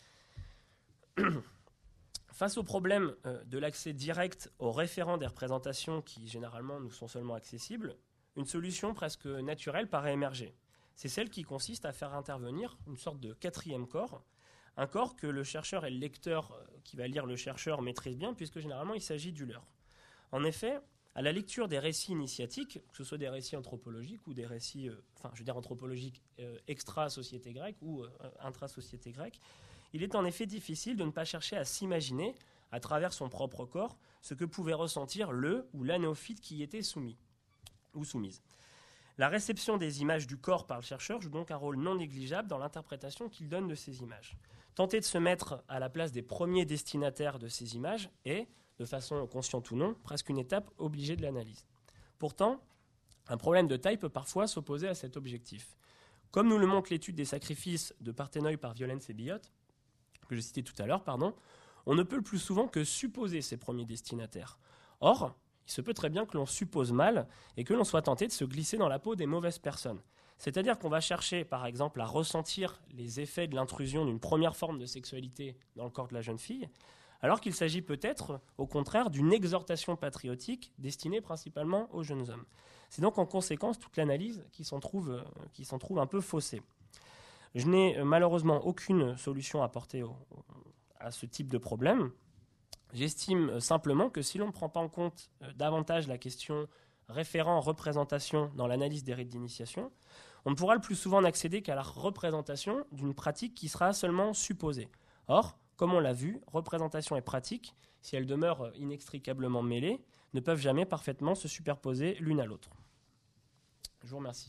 Speaker 4: Face au problème euh, de l'accès direct aux référents des représentations qui, généralement, nous sont seulement accessibles, une solution presque naturelle paraît émerger. C'est celle qui consiste à faire intervenir une sorte de quatrième corps, un corps que le chercheur et le lecteur euh, qui va lire le chercheur maîtrisent bien, puisque généralement il s'agit du leur. En effet, à la lecture des récits initiatiques, que ce soit des récits anthropologiques ou des récits, euh, enfin je veux dire anthropologiques euh, extra-société grecque ou euh, intra-société grecque, il est en effet difficile de ne pas chercher à s'imaginer, à travers son propre corps, ce que pouvait ressentir le ou la néophyte qui y était soumis ou soumise. La réception des images du corps par le chercheur joue donc un rôle non négligeable dans l'interprétation qu'il donne de ces images. Tenter de se mettre à la place des premiers destinataires de ces images est, de façon consciente ou non, presque une étape obligée de l'analyse. Pourtant, un problème de taille peut parfois s'opposer à cet objectif. Comme nous le montre l'étude des sacrifices de Parthénoï par Violens et Biot, que je citais tout à l'heure, pardon, on ne peut le plus souvent que supposer ses premiers destinataires. Or, il se peut très bien que l'on suppose mal et que l'on soit tenté de se glisser dans la peau des mauvaises personnes. C'est-à-dire qu'on va chercher, par exemple, à ressentir les effets de l'intrusion d'une première forme de sexualité dans le corps de la jeune fille, alors qu'il s'agit peut-être, au contraire, d'une exhortation patriotique destinée principalement aux jeunes hommes. C'est donc en conséquence toute l'analyse qui s'en trouve, qui s'en trouve un peu faussée. Je n'ai malheureusement aucune solution à apporter au, à ce type de problème. J'estime simplement que si l'on ne prend pas en compte davantage la question référent représentation dans l'analyse des rites d'initiation, on ne pourra le plus souvent n'accéder qu'à la représentation d'une pratique qui sera seulement supposée. Or, comme on l'a vu, représentation et pratique, si elles demeurent inextricablement mêlées, ne peuvent jamais parfaitement se superposer l'une à l'autre. Je vous remercie.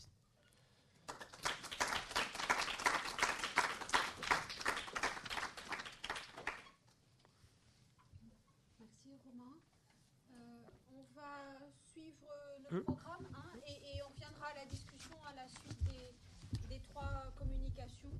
Speaker 2: Merci Romain. Euh, on va suivre le programme hein, et, et on viendra à la discussion à la suite des, des trois communications.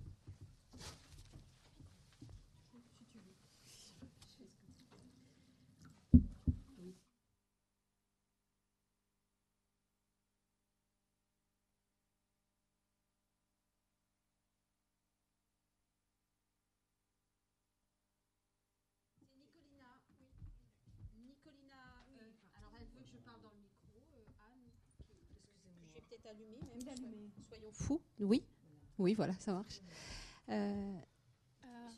Speaker 2: Allumé, même, allumé. Soyons fous. Oui, oui, voilà, ça marche. Euh, euh,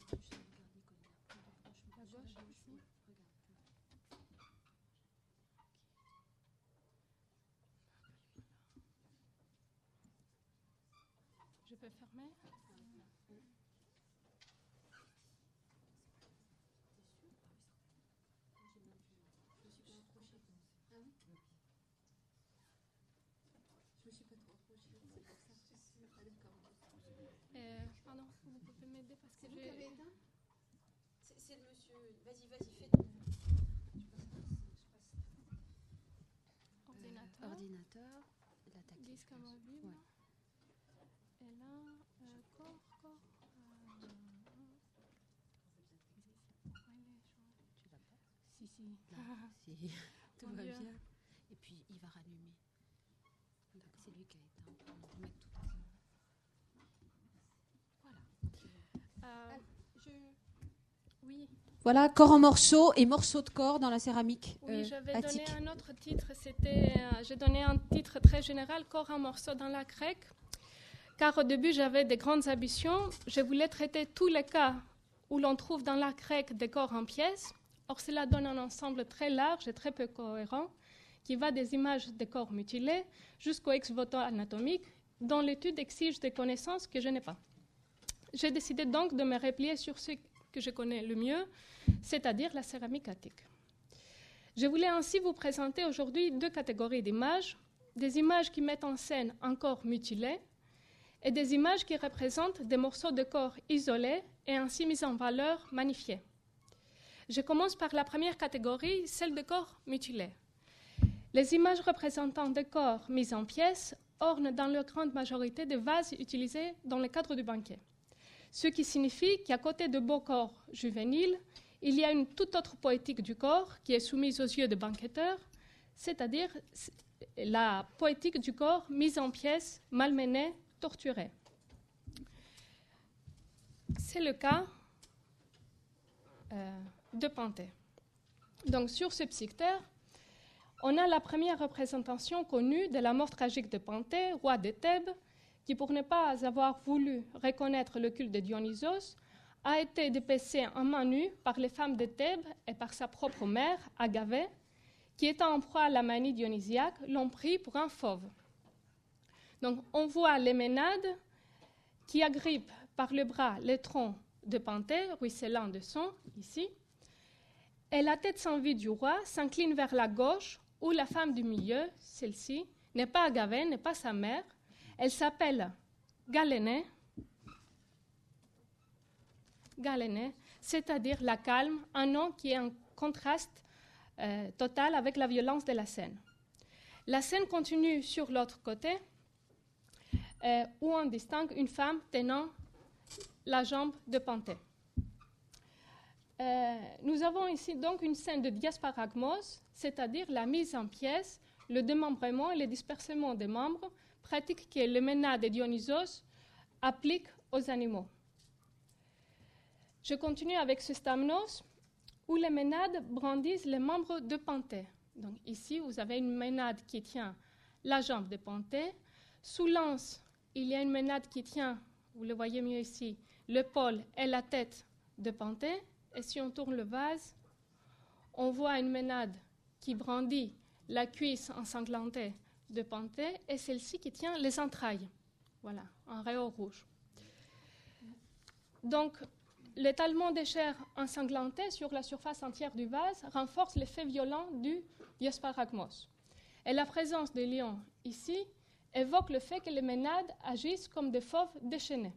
Speaker 5: Je peux fermer. Euh, pardon, vous pouvez m'aider parce que
Speaker 2: c'est vous
Speaker 5: j'ai...
Speaker 2: qui avez éteint ? C'est, c'est le monsieur. Vas-y, vas-y, fais.
Speaker 5: Ordinateur.
Speaker 6: Ordinateur. La tactile.
Speaker 5: Disque mobile.
Speaker 6: Ouais.
Speaker 5: Et là, euh, corps, corps. Euh,
Speaker 6: Tu l'as pas ?
Speaker 5: si, si.
Speaker 6: Là, si. Tout
Speaker 5: Mon
Speaker 6: va
Speaker 5: Dieu.
Speaker 6: bien. Et puis il va rallumer. Donc c'est lui qui a éteint. On va remettre tout.
Speaker 5: Euh,
Speaker 2: Je...
Speaker 5: oui.
Speaker 2: Voilà, corps en morceaux et morceaux de corps dans la céramique.
Speaker 5: Oui,
Speaker 2: euh,
Speaker 5: j'avais
Speaker 2: attique.
Speaker 5: donné un autre titre. C'était, euh, j'ai donné un titre très général, corps en morceaux dans la grecque. Car au début, j'avais des grandes ambitions. Je voulais traiter tous les cas où l'on trouve dans la grecque des corps en pièces. Or, cela donne un ensemble très large et très peu cohérent qui va des images des corps mutilés jusqu'au ex-voto anatomique, dont l'étude exige des connaissances que je n'ai pas. J'ai décidé donc de me replier sur ce que je connais le mieux, c'est-à-dire la céramique attique. Je voulais ainsi vous présenter aujourd'hui deux catégories d'images, des images qui mettent en scène un corps mutilé et des images qui représentent des morceaux de corps isolés et ainsi mis en valeur, magnifiés. Je commence par la première catégorie, celle de corps mutilés. Les images représentant des corps mis en pièces ornent dans leur grande majorité des vases utilisés dans le cadre du banquet. Ce qui signifie qu'à côté de beaux corps juvéniles, il y a une toute autre poétique du corps qui est soumise aux yeux des banqueteurs, c'est-à-dire la poétique du corps mis en pièces, malmené, torturé. C'est le cas euh, de Panthée. Donc, sur ce psychtère, on a la première représentation connue de la mort tragique de Panthée, roi de Thèbes, qui, pour ne pas avoir voulu reconnaître le culte de Dionysos, a été dépecé en main nue par les femmes de Thèbes et par sa propre mère, Agavée, qui, étant en proie à la manie dionysiaque, l'ont pris pour un fauve. Donc, on voit les Ménades qui agrippent par le bras le tronc de Panthée, ruisselant de sang, ici, et la tête sans vie du roi s'incline vers la gauche, où la femme du milieu, celle-ci, n'est pas Agavée, n'est pas sa mère. Elle s'appelle Galénée, Galénée, c'est-à-dire la calme, un nom qui est en contraste euh, total avec la violence de la scène. La scène continue sur l'autre côté, euh, où on distingue une femme tenant la jambe de Panthée. Euh, nous avons ici donc une scène de diasparagmos, c'est-à-dire la mise en pièces, le démembrement et le dispersement des membres, pratique que les Ménades et Dionysos appliquent aux animaux. Je continue avec ce stamnos, où les Ménades brandissent les membres de Panthée. Donc ici, vous avez une Ménade qui tient la jambe de Panthée. Sous l'anse, il y a une Ménade qui tient, vous le voyez mieux ici, l'épaule et la tête de Panthée. Et si on tourne le vase, on voit une Ménade qui brandit la cuisse ensanglantée de Panthée et celle-ci qui tient les entrailles. Voilà, en rayon rouge. Donc, l'étalement des chairs ensanglantées sur la surface entière du vase renforce l'effet violent du diasparagmos. Et la présence des lions ici évoque le fait que les Ménades agissent comme des fauves déchaînés.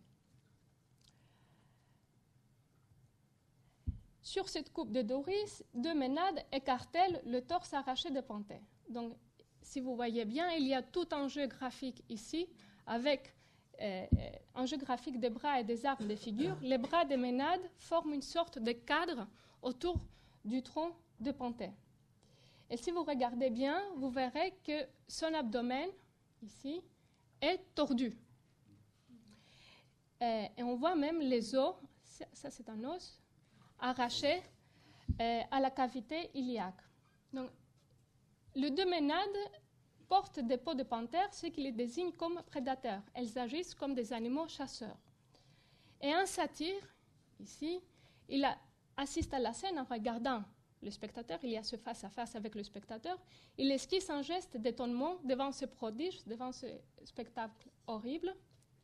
Speaker 5: Sur cette coupe de Doris, deux Ménades écartèlent le torse arraché de Panthée. Donc, si vous voyez bien, il y a tout un jeu graphique ici, avec euh, un jeu graphique des bras et des armes des figures. Les bras des Ménades forment une sorte de cadre autour du tronc de Panthée. Et si vous regardez bien, vous verrez que son abdomen, ici, est tordu. Et, et on voit même les os, ça, ça c'est un os, arrachés euh, à la cavité iliaque. Donc, les deux Ménades portent des peaux de panthère, ce qui les désigne comme prédateurs. Elles agissent comme des animaux chasseurs. Et un satyre, ici, il a, assiste à la scène en regardant le spectateur, il y a ce face-à-face avec le spectateur, il esquisse un geste d'étonnement devant ce prodige, devant ce spectacle horrible.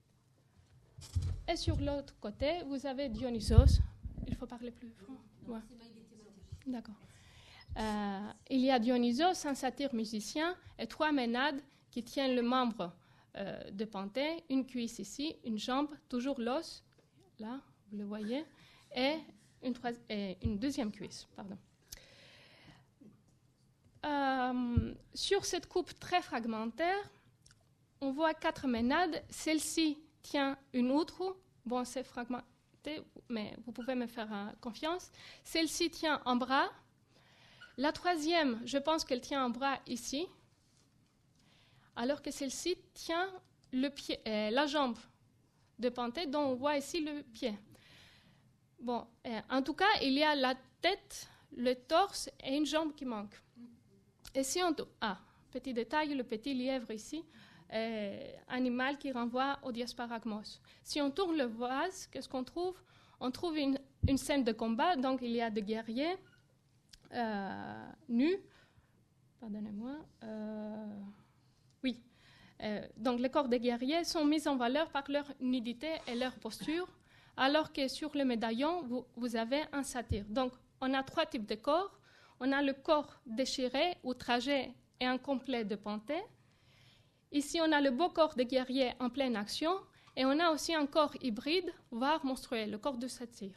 Speaker 5: Et sur l'autre côté, vous avez Dionysos. Il faut parler plus fort. Ouais. D'accord. Euh, il y a Dionysos, un satyre musicien, et trois Ménades qui tiennent le membre euh, de Panthée, une cuisse ici, une jambe, toujours l'os, là, vous le voyez, et une, trois- et une deuxième cuisse. Pardon. Euh, sur cette coupe très fragmentaire, on voit quatre Ménades. Celle-ci tient une outre. Bon, c'est fragmenté, mais vous pouvez me faire euh, confiance. Celle-ci tient un bras. La troisième, je pense qu'elle tient un bras ici, alors que celle-ci tient le pied, euh, la jambe de Panthée, dont on voit ici le pied. Bon, euh, en tout cas, il y a la tête, le torse et une jambe qui manque. Et si on... Ah, petit détail, le petit lièvre ici, euh, animal qui renvoie au diasparagmos. Si on tourne le vase, qu'est-ce qu'on trouve? On trouve une, une scène de combat, donc il y a des guerriers euh, nus. Pardonnez-moi. Euh, oui. Euh, donc les corps des guerriers sont mis en valeur par leur nudité et leur posture, alors que sur le médaillon, vous, vous avez un satyre. Donc on a trois types de corps. On a le corps déchiré, outragé et incomplet de Panthée. Ici, on a le beau corps des guerriers en pleine action. Et on a aussi un corps hybride, voire monstrueux, le corps de satyre.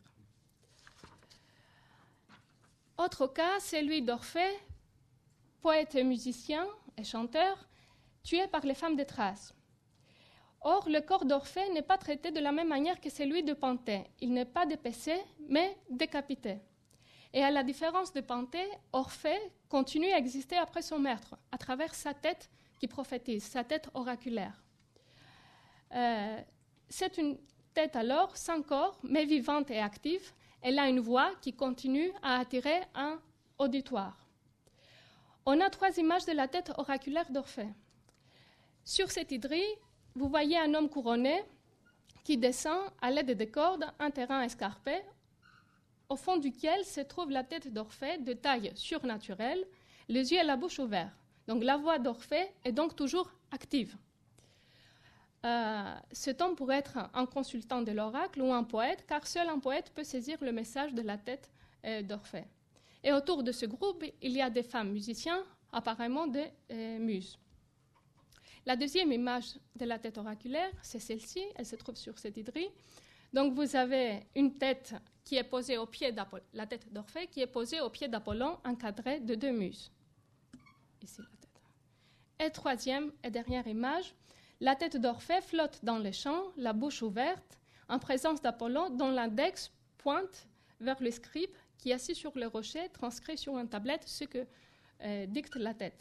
Speaker 5: Autre cas, celui d'Orphée, poète et musicien et chanteur, tué par les femmes de Thrace. Or, le corps d'Orphée n'est pas traité de la même manière que celui de Panthée. Il n'est pas dépecé, mais décapité. Et à la différence de Panthée, Orphée continue à exister après son meurtre, à travers sa tête qui prophétise, sa tête oraculaire. Euh, c'est une tête alors sans corps, mais vivante et active. Elle a une voix qui continue à attirer un auditoire. On a trois images de la tête oraculaire d'Orphée. Sur cette hydrie, vous voyez un homme couronné qui descend à l'aide de cordes un terrain escarpé, au fond duquel se trouve la tête d'Orphée de taille surnaturelle, les yeux et la bouche ouverts. Donc la voix d'Orphée est donc toujours active. Euh, cet homme pourrait être un consultant de l'oracle ou un poète, car seul un poète peut saisir le message de la tête euh, d'Orphée. Et autour de ce groupe, il y a des femmes musiciens, apparemment des euh, muses. La deuxième image de la tête oraculaire, c'est celle-ci, elle se trouve sur cette hydrie. Donc vous avez une tête qui est posée au pied d'Apollon, la tête d'Orphée qui est posée au pied d'Apollon, encadrée de deux muses. Ici la tête. Et troisième et dernière image, la tête d'Orphée flotte dans les champs, la bouche ouverte, en présence d'Apollon, dont l'index pointe vers le scribe qui, assis sur le rocher, transcrit sur une tablette ce que euh, dicte la tête.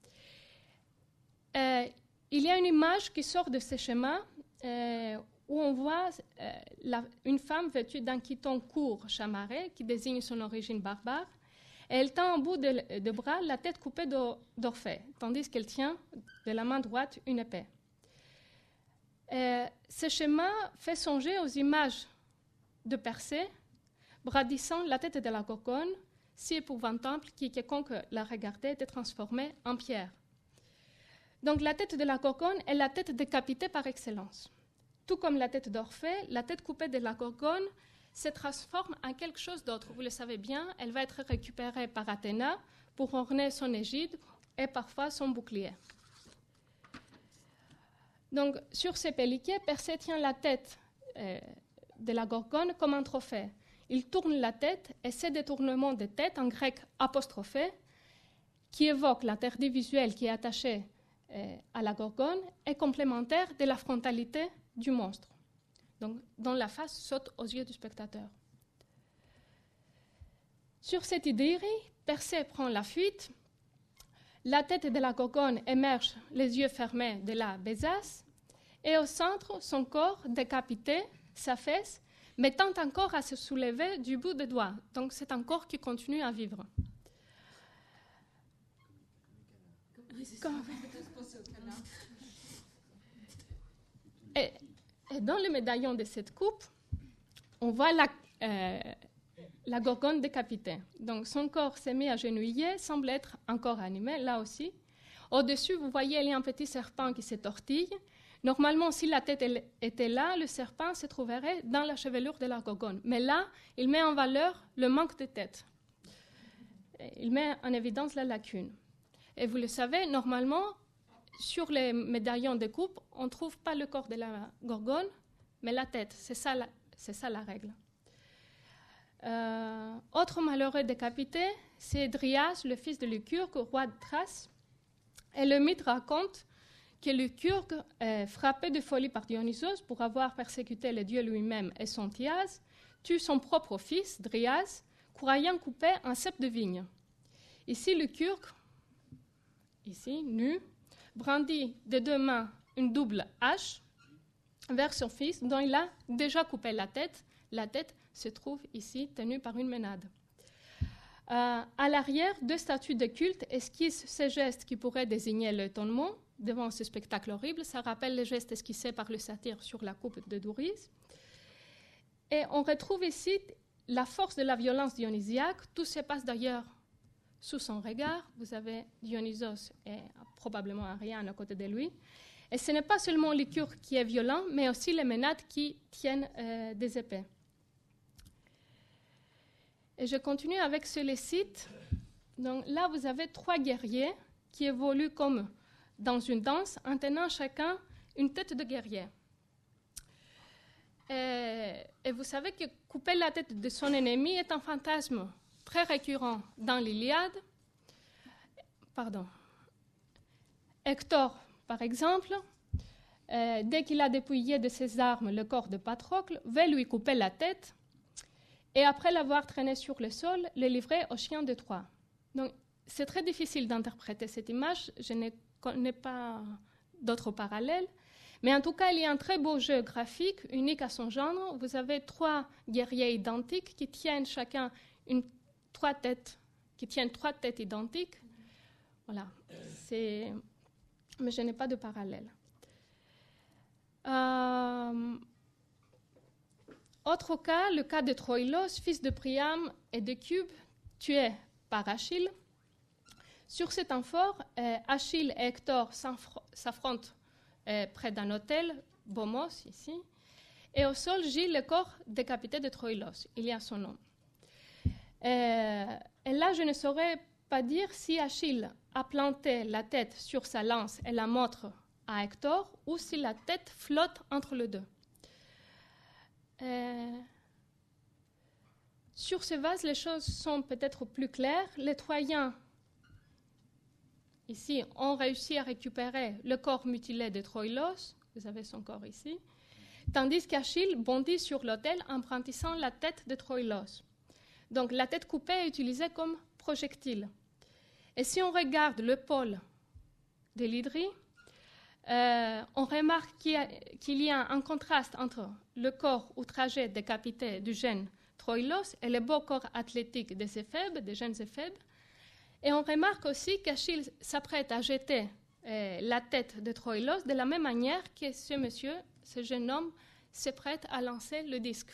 Speaker 5: Euh, il y a une image qui sort de ce schéma euh, où on voit euh, la, une femme vêtue d'un chiton court chamarré qui désigne son origine barbare. Et elle tend au bout de, de bras la tête coupée d'Orphée, tandis qu'elle tient de la main droite une épée. Euh, ce schéma fait songer aux images de Persée bradissant la tête de la Gorgone, si épouvantable que quiconque la regardait était transformée en pierre. Donc la tête de la Gorgone est la tête décapitée par excellence. Tout comme la tête d'Orphée, la tête coupée de la Gorgone se transforme en quelque chose d'autre. Vous le savez bien, elle va être récupérée par Athéna pour orner son égide et parfois son bouclier. Donc, sur ces pelliquets, Persée tient la tête euh, de la Gorgone comme un trophée. Il tourne la tête et ce détournement de tête, en grec apostrophé, qui évoque l'interdit visuel qui est attaché euh, à la Gorgone, est complémentaire de la frontalité du monstre, donc, dont la face saute aux yeux du spectateur. Sur cette idée, Persée prend la fuite. La tête de la Gorgone émerge, les yeux fermés, de la besace, et au centre, son corps décapité s'affaisse, mais tente encore à se soulever du bout des doigts. Donc c'est un corps qui continue à vivre. Comme... Et, et dans le médaillon de cette coupe, on voit la, euh, la Gorgone décapitée. Donc son corps semi-agenouillé semble être encore animé, là aussi. Au-dessus, vous voyez, il y a un petit serpent qui se tortille. Normalement, si la tête était là, le serpent se trouverait dans la chevelure de la Gorgone. Mais là, il met en valeur le manque de tête. Il met en évidence la lacune. Et vous le savez, normalement, sur les médaillons de coupe, on ne trouve pas le corps de la Gorgone, mais la tête. C'est ça la, c'est ça la règle. Euh, autre malheureux décapité, c'est Dryas, le fils de Lycurgue, roi de Thrace. Et le mythe raconte que Lycurgue, euh, frappé de folie par Dionysos pour avoir persécuté le dieu lui-même et son Thias, tue son propre fils, Dryas, croyant couper un cep de vigne. Ici, Lycurgue, ici, nu, brandit de deux mains une double hache vers son fils, dont il a déjà coupé la tête. La tête se trouve ici, tenue par une ménade. Euh, à l'arrière, deux statues de culte esquissent ces gestes qui pourraient désigner l'étonnement devant ce spectacle horrible. Ça rappelle les gestes esquissés par le satyre sur la coupe de Douris. Et on retrouve ici la force de la violence dionysiaque. Tout se passe d'ailleurs sous son regard. Vous avez Dionysos et probablement Ariane à côté de lui. Et ce n'est pas seulement Lycurgue qui est violent, mais aussi les ménades qui tiennent euh, des épées. Et je continue avec ce Lécite. Donc là, vous avez trois guerriers qui évoluent comme dans une danse, en tenant chacun une tête de guerrier. Et, et vous savez que couper la tête de son ennemi est un fantasme très récurrent dans l'Iliade. Pardon. Hector, par exemple, euh, dès qu'il a dépouillé de ses armes le corps de Patrocle, veut lui couper la tête et après l'avoir traîné sur le sol, le livrer aux chiens de Troie. Donc, c'est très difficile d'interpréter cette image. Je ne connais pas d'autres parallèles. Mais en tout cas, il y a un très beau jeu graphique, unique à son genre. Vous avez trois guerriers identiques qui tiennent chacun une, trois têtes, qui tiennent trois têtes identiques. Voilà. C'est... Mais je n'ai pas de parallèle. Euh... Autre cas, le cas de Troïlos, fils de Priam et de Cube, tué par Achille. Sur cet amphore, euh, Achille et Hector s'affrontent euh, près d'un autel, Bomos ici, et au sol gît le corps décapité de Troïlos. Il y a son nom. Euh, et là, je ne saurais pas dire si Achille a planté la tête sur sa lance et la montre à Hector, ou si la tête flotte entre les deux. Euh, sur ce vase, les choses sont peut-être plus claires. Les Troyens, ici, ont réussi à récupérer le corps mutilé de Troïlos. Vous avez son corps ici. Tandis qu'Achille bondit sur l'autel en brandissant la tête de Troïlos. Donc la tête coupée est utilisée comme projectile. Et si on regarde le pôle de l'hydrie, euh, on remarque qu'il y, a, qu'il y a un contraste entre le corps outragé, décapité du jeune Troïlos et le beau corps athlétique des éphèbes, des jeunes éphèbes. Et on remarque aussi qu'Achille s'apprête à jeter euh, la tête de Troïlos de la même manière que ce monsieur, ce jeune homme, s'apprête à lancer le disque.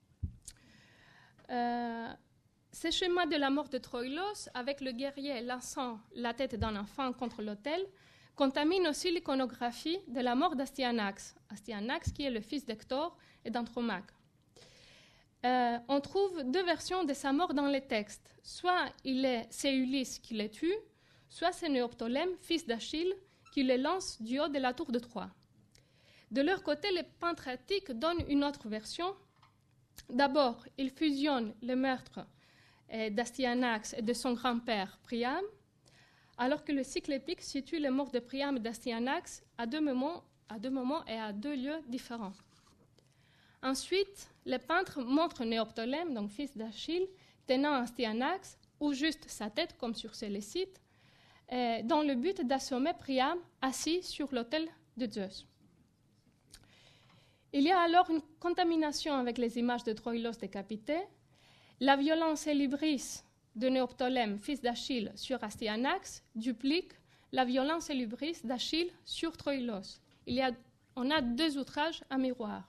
Speaker 5: Euh, ce schéma de la mort de Troïlos, avec le guerrier lançant la tête d'un enfant contre l'autel, contamine aussi l'iconographie de la mort d'Astyanax, Astyanax qui est le fils d'Hector et d'Andromaque. Euh, on trouve deux versions de sa mort dans les textes. Soit il est, c'est Ulysse qui le tue, soit c'est Néoptolème, fils d'Achille, qui le lance du haut de la tour de Troie. De leur côté, les peintres attiques donnent une autre version. D'abord, ils fusionnent le meurtre euh, d'Astyanax et de son grand-père Priam, alors que le cycle épique situe les morts de Priam et d'Astyanax à deux moments, à deux moments et à deux lieux différents. Ensuite, les peintres montrent Néoptolème, donc fils d'Achille, tenant Astyanax, ou juste sa tête, comme sur ces sites, euh, dans le but d'assommer Priam assis sur l'autel de Zeus. Il y a alors une contamination avec les images de Troïlos décapité. La violence et l'hybris de Néoptolème, fils d'Achille, sur Astyanax duplique la violence et l'hybris d'Achille sur Troïlos. Il y a, on a deux outrages à miroir.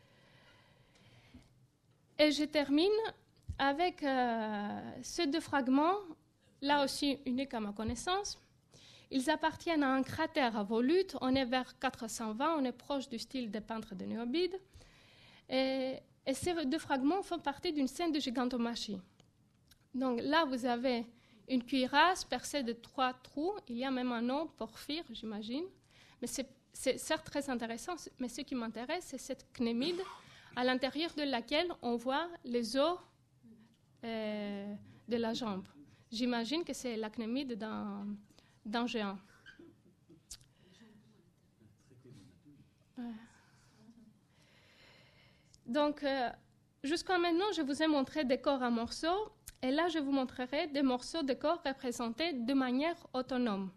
Speaker 5: Et je termine avec euh, ces deux fragments, là aussi uniques à ma connaissance. Ils appartiennent à un cratère à volute. On est vers quatre cent vingt, on est proche du style des peintres de Néobide. Et, et ces deux fragments font partie d'une scène de gigantomachie. Donc là, vous avez une cuirasse percée de trois trous. Il y a même un nom, Porphyre, j'imagine. Mais c'est, c'est certes très intéressant, mais ce qui m'intéresse, c'est cette cnémide à l'intérieur de laquelle on voit les os euh, de la jambe. J'imagine que c'est la cnémide d'un, d'un géant. Ouais. Donc, euh, jusqu'à maintenant, je vous ai montré des corps en morceaux, et là, je vous montrerai des morceaux de corps représentés de manière autonome.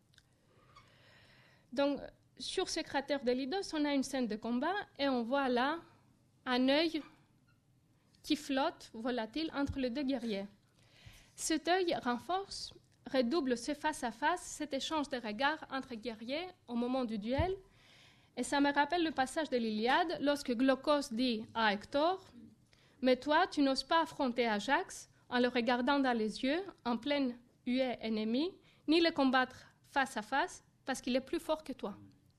Speaker 5: Donc, sur ce cratère de Lydos, on a une scène de combat, et on voit là un œil qui flotte, volatile, entre les deux guerriers. Cet œil renforce, redouble ce face-à-face, cet échange de regards entre guerriers au moment du duel. Et ça me rappelle le passage de l'Iliade, lorsque Glaucos dit à Hector « Mais toi, tu n'oses pas affronter Ajax en le regardant dans les yeux, en pleine huée ennemie, ni le combattre face-à-face, parce qu'il est plus fort que toi. »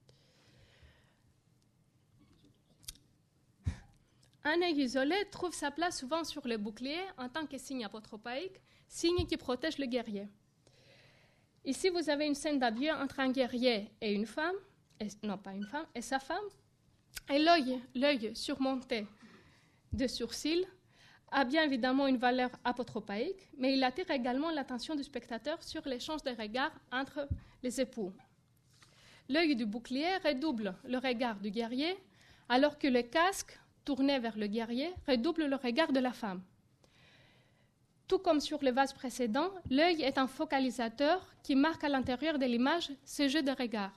Speaker 5: Un œil isolé trouve sa place souvent sur le bouclier en tant que signe apotropaïque, signe qui protège le guerrier. Ici, vous avez une scène d'adieu entre un guerrier et une femme, et, non pas une femme, et sa femme, et l'œil, l'œil surmonté de sourcils a bien évidemment une valeur apotropaïque, mais il attire également l'attention du spectateur sur l'échange de regards entre les époux. L'œil du bouclier redouble le regard du guerrier, alors que le casque tourné vers le guerrier, redouble le regard de la femme. Tout comme sur le vase précédent, l'œil est un focalisateur qui marque à l'intérieur de l'image ce jeu de regard.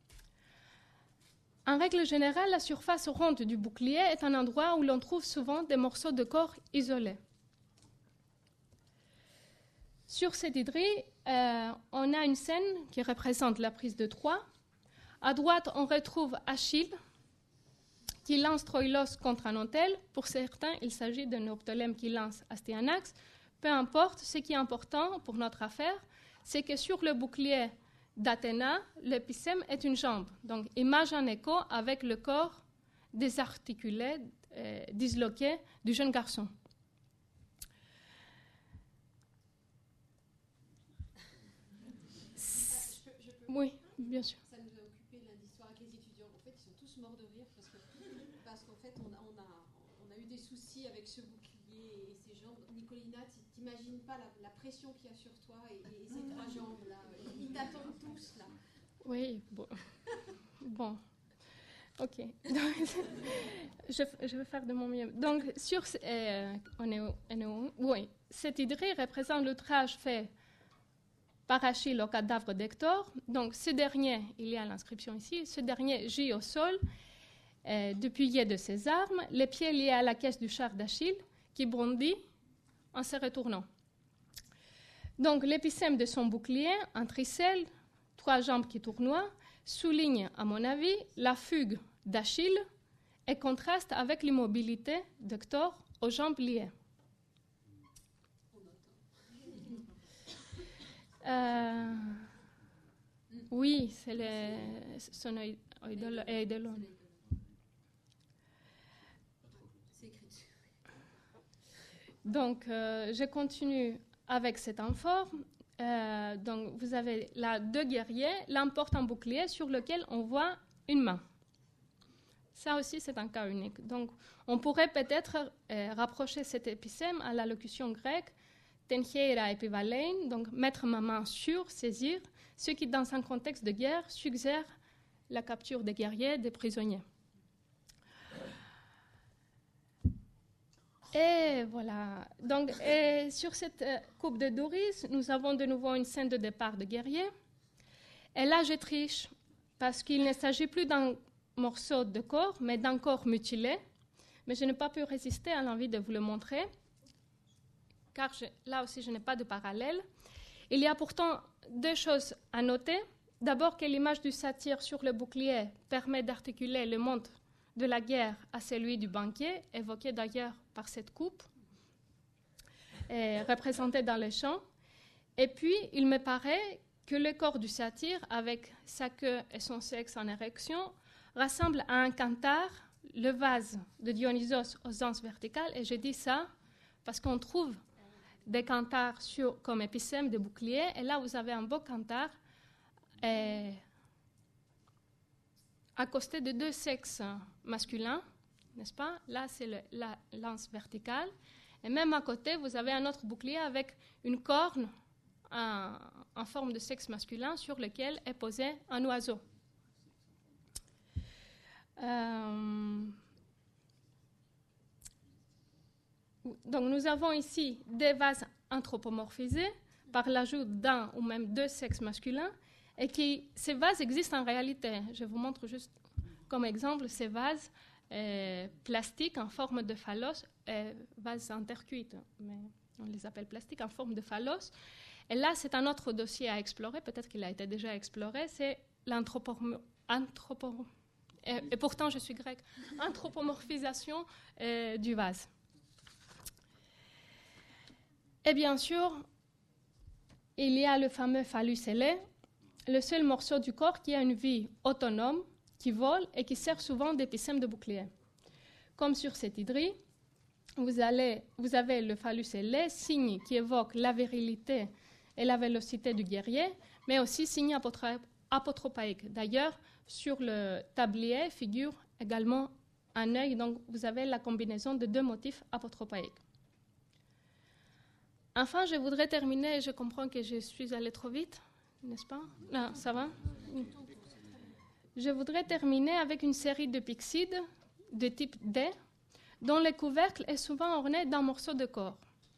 Speaker 5: En règle générale, la surface ronde du bouclier est un endroit où l'on trouve souvent des morceaux de corps isolés. Sur cette hydrie, euh, on a une scène qui représente la prise de Troie. À droite, on retrouve Achille, qui lance Troïlos contre un autel. Pour certains, il s'agit de Néoptolème qui lance Astyanax. Peu importe, ce qui est important pour notre affaire, c'est que sur le bouclier d'Athéna, l'épicème est une jambe. Donc, image en écho avec le corps désarticulé, euh, disloqué du jeune garçon.
Speaker 2: Je peux, je peux...
Speaker 5: Oui, bien sûr.
Speaker 2: Ça nous a occupé lundi soir avec les étudiants. En fait, ils sont tous morts de rire parce, que, parce qu'en fait, on a, on, a, on a eu des soucis avec ce bouclier et ces jambes. Nicolina, t'imagines pas la, la pression qu'il y a sur toi et, et ces trois jambes-là. Ils t'attendent tous, là.
Speaker 5: Oui, bon. bon. Ok. Donc, je, je vais faire de mon mieux. Donc, sur, euh, on est, on est où? Oui. Cet hydride représente l'outrage fait par Achille au cadavre d'Hector. Donc, ce dernier, il y a l'inscription ici, ce dernier gît au sol, euh, dépouillé de ses armes, les pieds liés à la caisse du char d'Achille, qui bondit en se retournant. Donc, l'épicème de son bouclier, un tricelle, trois jambes qui tournoient, souligne, à mon avis, la fugue d'Achille et contraste avec l'immobilité d'Hector aux jambes liées. Euh, oui, c'est le, son eidolon. Donc, euh, je continue avec cet amphore. Euh, donc, vous avez là deux guerriers, l'un porte un bouclier sur lequel on voit une main. Ça aussi, c'est un cas unique. Donc, on pourrait peut-être euh, rapprocher cet épicème à la locution grecque tencheira epivalein, donc mettre ma main sur, saisir, ce qui, dans un contexte de guerre, suggère la capture des guerriers, des prisonniers. Et voilà. Donc, et sur cette euh, coupe de Doris, nous avons de nouveau une scène de départ de guerriers. Et là, je triche, parce qu'il ne s'agit plus d'un morceau de corps, mais d'un corps mutilé. Mais je n'ai pas pu résister à l'envie de vous le montrer, car je, là aussi, je n'ai pas de parallèle. Il y a pourtant deux choses à noter. D'abord, que l'image du satyre sur le bouclier permet d'articuler le monde de la guerre à celui du banquet, évoqué d'ailleurs par cette coupe, et représenté dans les champs. Et puis, il me paraît que le corps du satyre, avec sa queue et son sexe en érection, ressemble à un canthare, le vase de Dionysos aux anses verticales. Et je dis ça parce qu'on trouve des canthares sur, comme épicème de bouclier. Et là, vous avez un beau canthare et, accosté de deux sexes masculins, n'est-ce pas? Là, c'est le, la lance verticale. Et même à côté, vous avez un autre bouclier avec une corne en, en forme de sexe masculin sur lequel est posé un oiseau. Euh, donc, nous avons ici des vases anthropomorphisés par l'ajout d'un ou même deux sexes masculins, et qui, ces vases existent en réalité. Je vous montre juste comme exemple ces vases euh, plastiques en forme de phallos, euh, vases en terre cuite, mais on les appelle plastiques en forme de phallos. Et là, c'est un autre dossier à explorer, peut-être qu'il a été déjà exploré, c'est l'anthropomorphisation. Anthropo- et, et pourtant, je suis grecque. Anthropomorphisation euh, du vase. Et bien sûr, il y a le fameux phallus ailé, le seul morceau du corps qui a une vie autonome, qui vole et qui sert souvent d'épicème de bouclier. Comme sur cet hydride, vous, allez, vous avez le phallus ailé, signe qui évoque la virilité et la vélocité du guerrier, mais aussi signe apotro- apotropaïque. D'ailleurs, sur le tablier figure également un œil, donc vous avez la combinaison de deux motifs apotropaïques. Enfin, je voudrais terminer, je comprends que je suis allée trop vite, n'est-ce pas? Non, ça va? Je voudrais terminer avec une série de pyxides de type D, dont le couvercle est souvent orné d'un morceau de corps.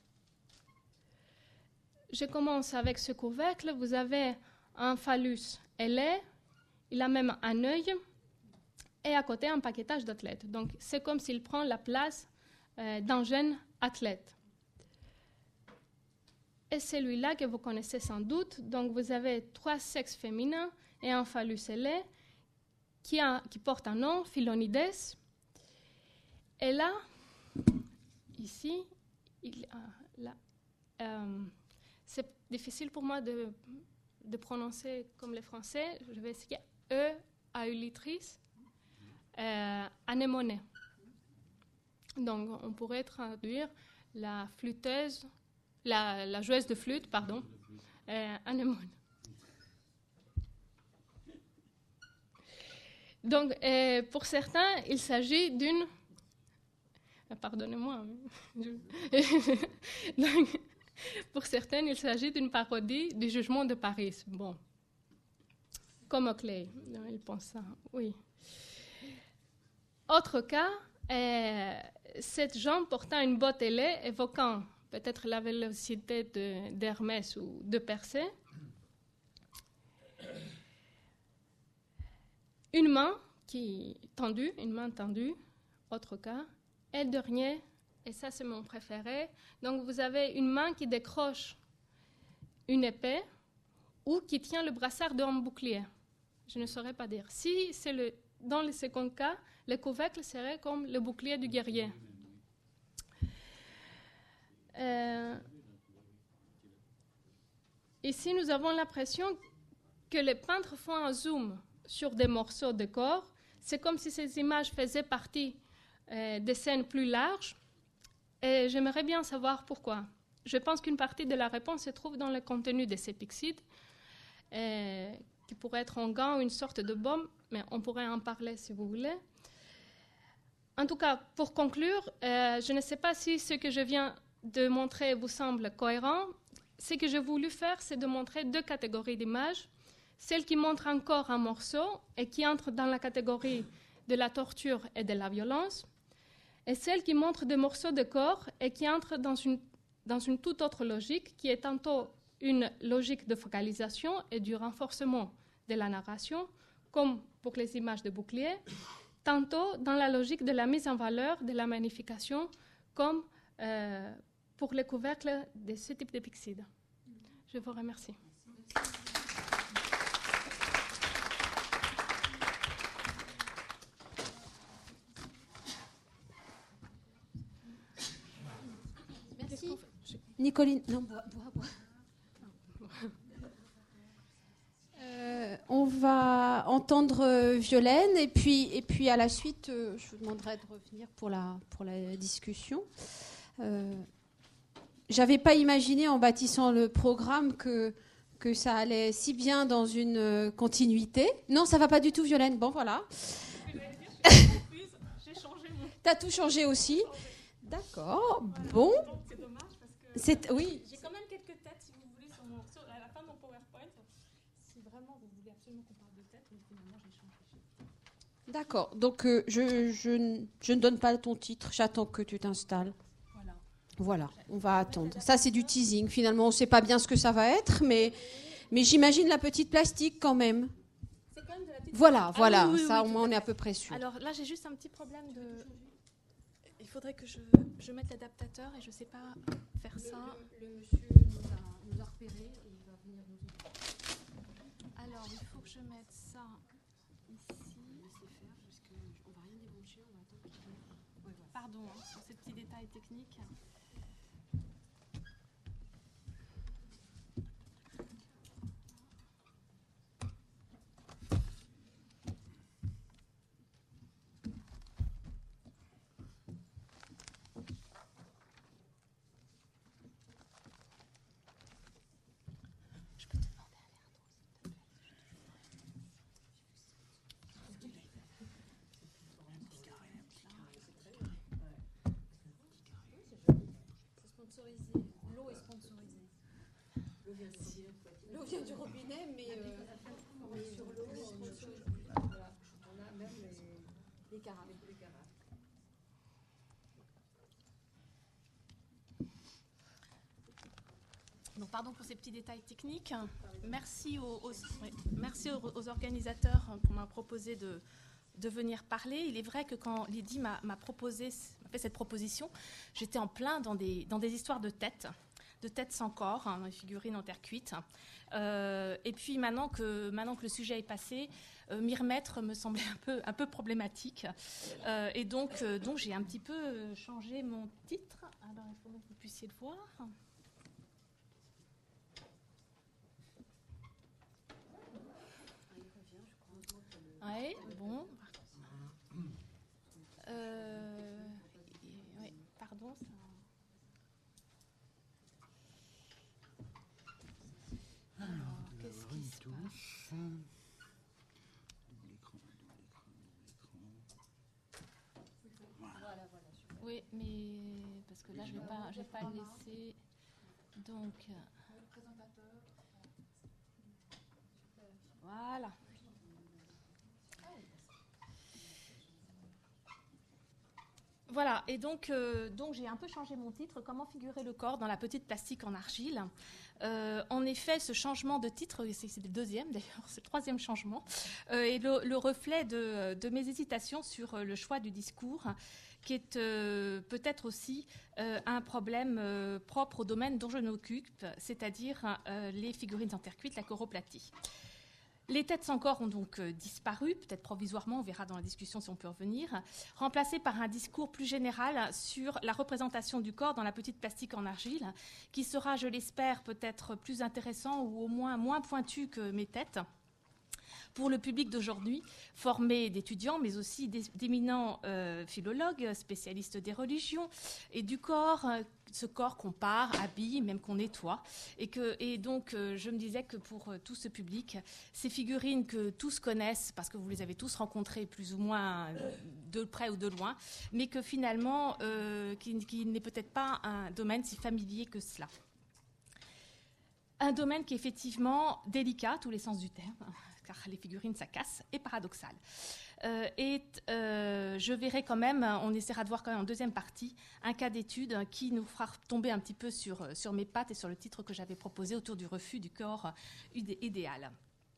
Speaker 5: Je commence avec ce couvercle. Vous avez un phallus ailé, il a même un œil, et à côté un paquetage d'athlètes. Donc, c'est comme s'il prend la place euh, d'un jeune athlète. Et celui-là que vous connaissez sans doute, donc vous avez trois sexes féminins et un phallus ailé qui, a, qui porte un nom, Philonides. Et là, ici, il, ah, là euh, c'est difficile pour moi de, de prononcer comme les Français. Je vais essayer E, aulitris, euh, anémone. Donc, on pourrait traduire la flûteuse, la, la joueuse de flûte, pardon, euh, anémone. Donc, euh, pour certains, il s'agit d'une... Pardonnez-moi. Donc, pour certains, il s'agit d'une parodie du jugement de Paris. Bon, comme Oakley, il pense ça, oui. Autre cas, euh, cette jambe portant une botte ailée évoquant peut-être la vélocité de, d'Hermès ou de Persée. Une main qui tendue, une main tendue, autre cas. Et le dernier, et ça c'est mon préféré, donc vous avez une main qui décroche une épée ou qui tient le brassard d'un bouclier. Je ne saurais pas dire. Si c'est le, dans le second cas, le couvercle serait comme le bouclier du guerrier. Euh, ici, nous avons l'impression que les peintres font un zoom sur des morceaux de corps. C'est comme si ces images faisaient partie euh, des scènes plus larges. Et j'aimerais bien savoir pourquoi. Je pense qu'une partie de la réponse se trouve dans le contenu de ces pixides, euh, qui pourrait être un gant ou une sorte de baume, mais on pourrait en parler si vous voulez. En tout cas, pour conclure, euh, je ne sais pas si ce que je viens de montrer vous semble cohérent. Ce que j'ai voulu faire, c'est de montrer deux catégories d'images. Celle qui montre encore un morceau et qui entre dans la catégorie de la torture et de la violence, et celle qui montre des morceaux de corps et qui entre dans une, dans une toute autre logique, qui est tantôt une logique de focalisation et du renforcement de la narration, comme pour les images de bouclier, tantôt dans la logique de la mise en valeur, de la magnification, comme euh, pour les couvercles de ce type de pixides. Je vous remercie.
Speaker 6: Merci. Nicoline, non, bois, bois, bois. Euh, on va entendre euh, Violaine et puis, et puis à la suite, euh, je vous demanderai de revenir pour la, pour la discussion. Euh, J'avais pas imaginé en bâtissant le programme que, que ça allait si bien dans une euh, continuité. Non, ça va pas du tout, Violaine. Bon, voilà.
Speaker 5: J'ai changé mon...
Speaker 6: T'as tout changé aussi. D'accord. Bon.
Speaker 5: C'est dommage parce que...
Speaker 6: C'est, oui.
Speaker 5: J'ai quand même quelques têtes, si vous voulez, sur mon, sur, à la fin de mon PowerPoint. Si vraiment vous voulez absolument qu'on parle de tête, mais finalement j'ai changé.
Speaker 6: D'accord. Donc, euh, je, je, je ne donne pas ton titre. J'attends que tu t'installes.
Speaker 5: Voilà.
Speaker 6: Voilà, on va attendre. Ça, c'est du teasing. Finalement, on ne sait pas bien ce que ça va être, mais, mais j'imagine la petite plastique quand même.
Speaker 5: C'est quand même de la petite...
Speaker 6: Voilà,
Speaker 5: Ah,
Speaker 6: voilà.
Speaker 5: oui, oui,
Speaker 6: ça,
Speaker 5: oui,
Speaker 6: au moins, on est à peu près sûr.
Speaker 5: Alors là, j'ai juste un petit problème de... Il faudrait que je, je mette l'adaptateur et je ne sais pas faire ça.
Speaker 6: Le, le monsieur nous a, nous a repérés et il va venir nous aider.
Speaker 5: Alors, il faut que je mette ça ici.
Speaker 6: Laissez faire, parce qu'on ne va rien débrancher, on va attendre qu'il vienne. Ouais, voilà.
Speaker 5: Pardon hein, sur ces petits détails techniques.
Speaker 6: L'eau est sponsorisée. L'eau vient du robinet, mais, euh, mais sur l'eau, on est sponsorisé. Voilà. On a même les, les carafes. Les carafes.
Speaker 5: Donc, pardon pour ces petits détails techniques. Merci aux, aux, oui, merci aux, aux organisateurs pour m'avoir proposé de, de venir parler. Il est vrai que quand Lydie m'a, m'a proposé, m'a fait cette proposition, j'étais en plein dans des, dans des histoires de têtes, de têtes sans corps, hein, figurines en terre cuite. Euh, et puis maintenant que, maintenant que le sujet est passé, euh, m'y remettre me semblait un peu, un peu problématique. Euh, et donc, euh, donc j'ai un petit peu changé mon titre. Alors il faut que vous puissiez le voir. Oui, bon. Euh, oui, pardon. Ça... Alors, qu'est-ce qui se passe ? Oui, mais parce que là, je ne vais pas, je vais pas le laisser. Donc, voilà.
Speaker 7: Voilà, et donc, euh, donc j'ai un peu changé mon titre, comment figurer le corps dans la petite plastique en argile. Euh, en effet, ce changement de titre, c'est, c'est le deuxième d'ailleurs, c'est le troisième changement, euh, est le, le reflet de, de mes hésitations sur le choix du discours, qui est euh, peut-être aussi euh, un problème euh, propre au domaine dont je m'occupe, c'est-à-dire euh, les figurines en terre cuite, la choroplatie. Les têtes sans corps ont donc euh, disparu, peut-être provisoirement, on verra dans la discussion si on peut revenir, remplacées par un discours plus général sur la représentation du corps dans la petite plastique en argile, qui sera, je l'espère, peut-être plus intéressant ou au moins moins pointu que mes têtes, pour le public d'aujourd'hui, formé d'étudiants, mais aussi d'éminents euh, philologues, spécialistes des religions et du corps, euh, ce corps qu'on part, habille, même qu'on nettoie. Et, que, et donc, euh, je me disais que pour euh, tout ce public, ces figurines que tous connaissent, parce que vous les avez tous rencontrées plus ou moins de près ou de loin, mais que finalement, euh, qui, qui n'est peut-être pas un domaine si familier que cela. Un domaine qui est effectivement délicat, tous les sens du terme, car les figurines, ça casse, et paradoxal. Euh, et euh, je verrai quand même, on essaiera de voir quand même en deuxième partie, un cas d'étude qui nous fera tomber un petit peu sur, sur mes pattes et sur le titre que j'avais proposé autour du refus du corps idéal.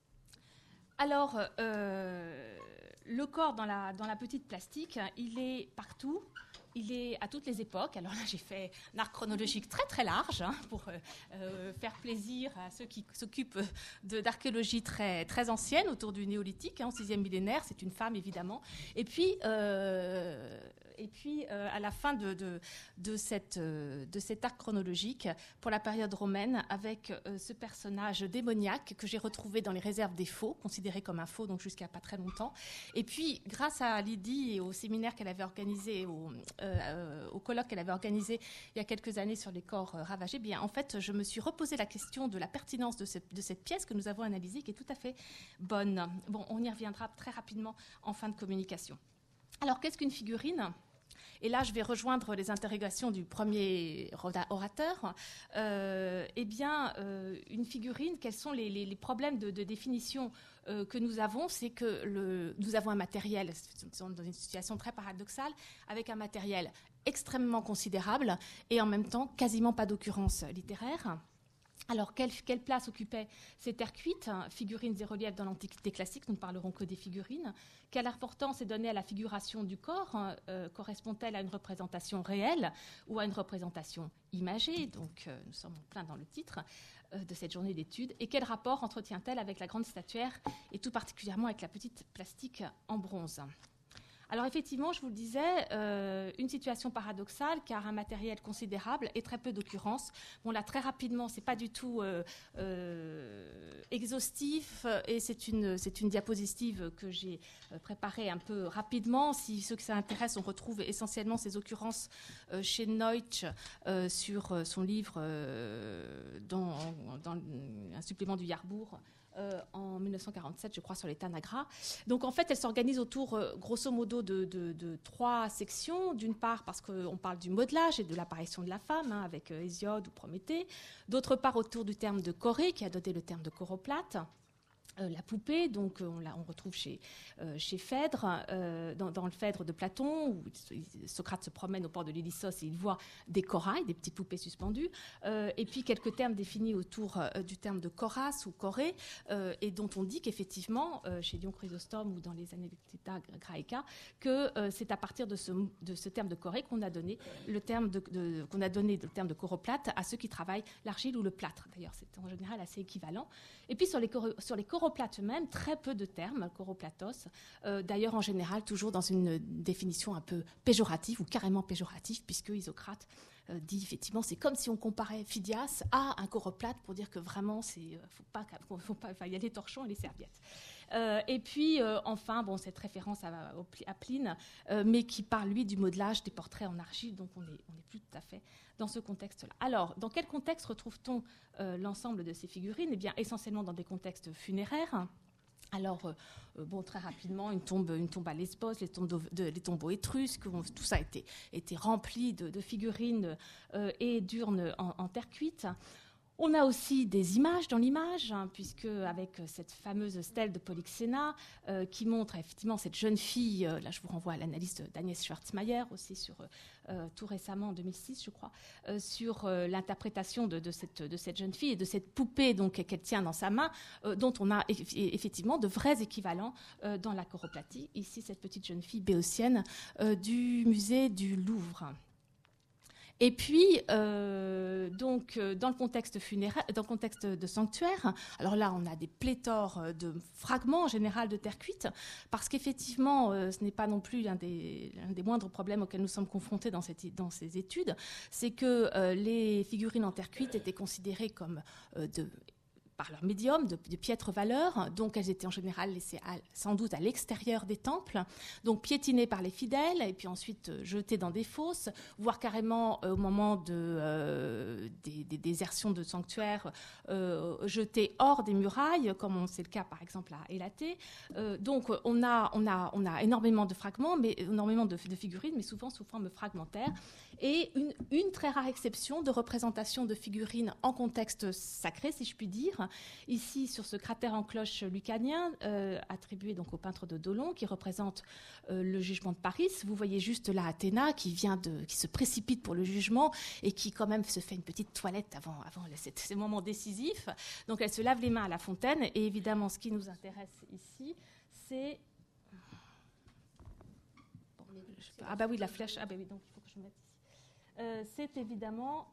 Speaker 7: Alors, euh, le corps dans la, dans la petite plastique, il est partout. Il est à toutes les époques. Alors là, j'ai fait un arc chronologique très très large hein, pour euh, euh, faire plaisir à ceux qui s'occupent de, d'archéologie très, très ancienne autour du néolithique, hein, au sixième millénaire. C'est une femme, évidemment. Et puis, euh, et puis euh, à la fin de, de, de, cette, euh, de cet arc chronologique, pour la période romaine, avec euh, ce personnage démoniaque que j'ai retrouvé dans les réserves des faux, considéré comme un faux, donc jusqu'à pas très longtemps. Et puis, grâce à Lydie et au séminaire qu'elle avait organisé, au, euh, au colloque qu'elle avait organisé il y a quelques années sur les corps euh, ravagés, bien, en fait, je me suis reposé la question de la pertinence de cette, de cette pièce que nous avons analysée, qui est tout à fait bonne. Bon, on y reviendra très rapidement en fin de communication. Alors, qu'est-ce qu'une figurine ? Et là, je vais rejoindre les interrogations du premier orateur. Euh, eh bien, euh, une figurine, quels sont les, les, les problèmes de, de définition euh, que nous avons ? C'est que le, nous avons un matériel, nous sommes dans une situation très paradoxale, avec un matériel extrêmement considérable et en même temps quasiment pas d'occurrence littéraire. Alors, quelle, quelle place occupaient ces terres cuites, hein, figurines et reliefs dans l'Antiquité classique ? Nous ne parlerons que des figurines. Quelle importance est donnée à la figuration du corps ? hein, euh, Correspond-elle à une représentation réelle ou à une représentation imagée ? Donc, euh, nous sommes en plein dans le titre euh, de cette journée d'études. Et quel rapport entretient-elle avec la grande statuaire et tout particulièrement avec la petite plastique en bronze ? Alors effectivement, je vous le disais, euh, une situation paradoxale car un matériel considérable et très peu d'occurrences. Bon là, très rapidement, c'est pas du tout euh, euh, exhaustif et c'est une, c'est une diapositive que j'ai préparée un peu rapidement. Si ceux que ça intéresse, on retrouve essentiellement ces occurrences euh, chez Neutsch euh, sur son livre euh, dans, dans un supplément du Yarbourg. Euh, en mille neuf cent quarante-sept, je crois, sur les Tanagra. Donc, en fait, elle s'organise autour, euh, grosso modo, de, de, de trois sections. D'une part, parce qu'on parle du modelage et de l'apparition de la femme, hein, avec euh, Hésiode ou Prométhée. D'autre part, autour du terme de choré, qui a donné le terme de choroplate. Euh, la poupée, donc on, la, on retrouve chez, euh, chez Phèdre, euh, dans, dans le Phèdre de Platon, où Socrate se promène au port de l'Ilissos et il voit des corails, des petites poupées suspendues, euh, et puis quelques termes définis autour euh, du terme de choras ou choré, euh, et dont on dit qu'effectivement, euh, chez Dion Chrysostome ou dans les Anecdota Graeca, que euh, c'est à partir de ce, de ce terme de choré qu'on a donné le terme de, de, qu'on a donné le terme de choroplate à ceux qui travaillent l'argile ou le plâtre. D'ailleurs, c'est en général assez équivalent. Et puis sur les, sur les choroplates eux-mêmes, très peu de termes, choroplatos, euh, d'ailleurs en général toujours dans une définition un peu péjorative ou carrément péjorative, puisque Isocrate euh, dit effectivement c'est comme si on comparait Phidias à un choroplate pour dire que vraiment c'est euh, faut pas, faut pas, enfin il y a les torchons et les serviettes. Euh, et puis euh, enfin bon cette référence à, à Pline, euh, mais qui parle lui du modelage des portraits en argile, donc on est on n'est plus tout à fait dans ce contexte-là. Alors, dans quel contexte retrouve-t-on euh, l'ensemble de ces figurines ? Eh bien, essentiellement dans des contextes funéraires. Alors, euh, bon, très rapidement, une tombe, une tombe à Lesbos, les, tombes de, de, les tombeaux étrusques, tout ça a été, été rempli de, de figurines euh, et d'urnes en, en terre cuite. On a aussi des images dans l'image, hein, puisque avec cette fameuse stèle de Polyxéna euh, qui montre effectivement cette jeune fille, euh, là je vous renvoie à l'analyse d'Agnès Schwartzmayer aussi sur euh, tout récemment en deux mille six je crois, euh, sur euh, l'interprétation de, de, cette, de cette jeune fille et de cette poupée donc qu'elle tient dans sa main, euh, dont on a eff effectivement de vrais équivalents euh, dans la choroplatie. Ici cette petite jeune fille béotienne euh, du musée du Louvre. Et puis, euh, donc, dans le contexte funéraire, dans le contexte de sanctuaire, alors là, on a des pléthores de fragments en général de terre cuite, parce qu'effectivement, euh, ce n'est pas non plus l'un des, l'un des moindres problèmes auxquels nous sommes confrontés dans, cette, dans ces études, c'est que euh, les figurines en terre cuite étaient considérées comme euh, de par leur médium, de, de piètre valeur, donc elles étaient en général laissées à, sans doute à l'extérieur des temples, donc piétinées par les fidèles, et puis ensuite euh, jetées dans des fosses, voire carrément euh, au moment de, euh, des, des désertions de sanctuaires, euh, jetées hors des murailles, comme c'est le cas par exemple à Élaté. Euh, donc on a, on, a, on a énormément de fragments, mais énormément de, de figurines, mais souvent sous forme fragmentaire, et une, une très rare exception de représentation de figurines en contexte sacré, si je puis dire. Ici, sur ce cratère en cloche lucanien, euh, attribué donc au peintre de Dolon, qui représente euh, le jugement de Paris, vous voyez juste là Athéna qui vient de, qui se précipite pour le jugement et qui quand même se fait une petite toilette avant, avant ce moment décisif. Donc elle se lave les mains à la fontaine, et évidemment, ce qui nous intéresse ici, c'est bon, ah bah oui, la flèche. Ah bah oui, donc il faut que je mette ici. Euh, c'est évidemment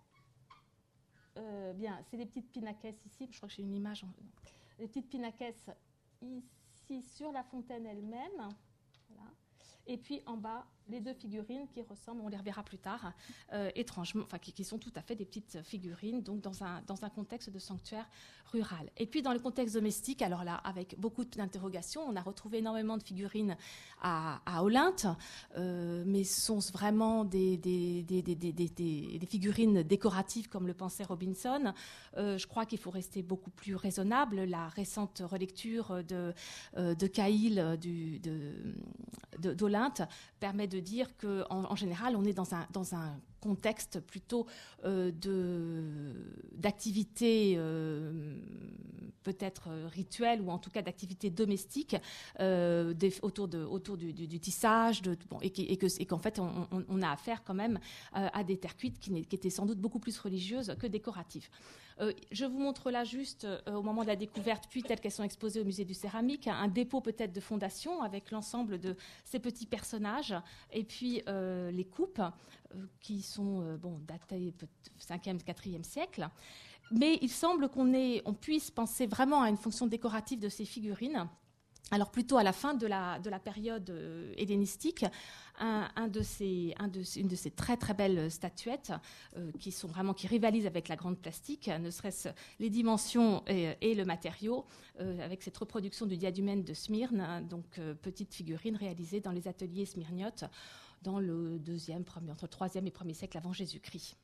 Speaker 7: euh, bien, c'est des petites pinakès ici, je crois que j'ai une image, en... des petites pinakès ici sur la fontaine elle-même, voilà. Et puis en bas, les deux figurines qui ressemblent, on les reverra plus tard, euh, étrangement, enfin qui, qui sont tout à fait des petites figurines, donc dans un, dans un contexte de sanctuaire rural. Et puis dans le contexte domestique, alors là, avec beaucoup d'interrogations, on a retrouvé énormément de figurines à, à Olympe, euh, mais sont vraiment des, des, des, des, des, des, des figurines décoratives comme le pensait Robinson. Euh, je crois qu'il faut rester beaucoup plus raisonnable. La récente relecture de, euh, de Cahill du, de, de, d'Olympe permet de dire qu'en en général, on est dans un, dans un contexte plutôt euh, de, d'activité euh, peut-être rituelle ou en tout cas d'activité domestique euh, des, autour, de, autour du, du, du tissage de, bon, et, et, que, et qu'en fait on, on, on a affaire quand même euh, à des terres cuites qui, qui étaient sans doute beaucoup plus religieuses que décoratives. Euh, je vous montre là juste euh, au moment de la découverte, puis telles qu'elles sont exposées au musée du céramique, un dépôt peut-être de fondation avec l'ensemble de ces petits personnages et puis euh, les coupes euh, qui sont euh, bon, datées cinquième, quatrième siècle. Mais il semble qu'on ait, on puisse penser vraiment à une fonction décorative de ces figurines. Alors plutôt à la fin de la, de la période euh, hellénistique, un, un de ces, un de, une de ces très très belles statuettes euh, qui sont vraiment qui rivalisent avec la grande plastique, ne serait-ce les dimensions et, et le matériau, euh, avec cette reproduction du diadumène de Smyrne, hein, donc euh, petite figurine réalisée dans les ateliers smyrniotes dans le deuxième, premier, entre le troisième et premier siècle avant Jésus-Christ.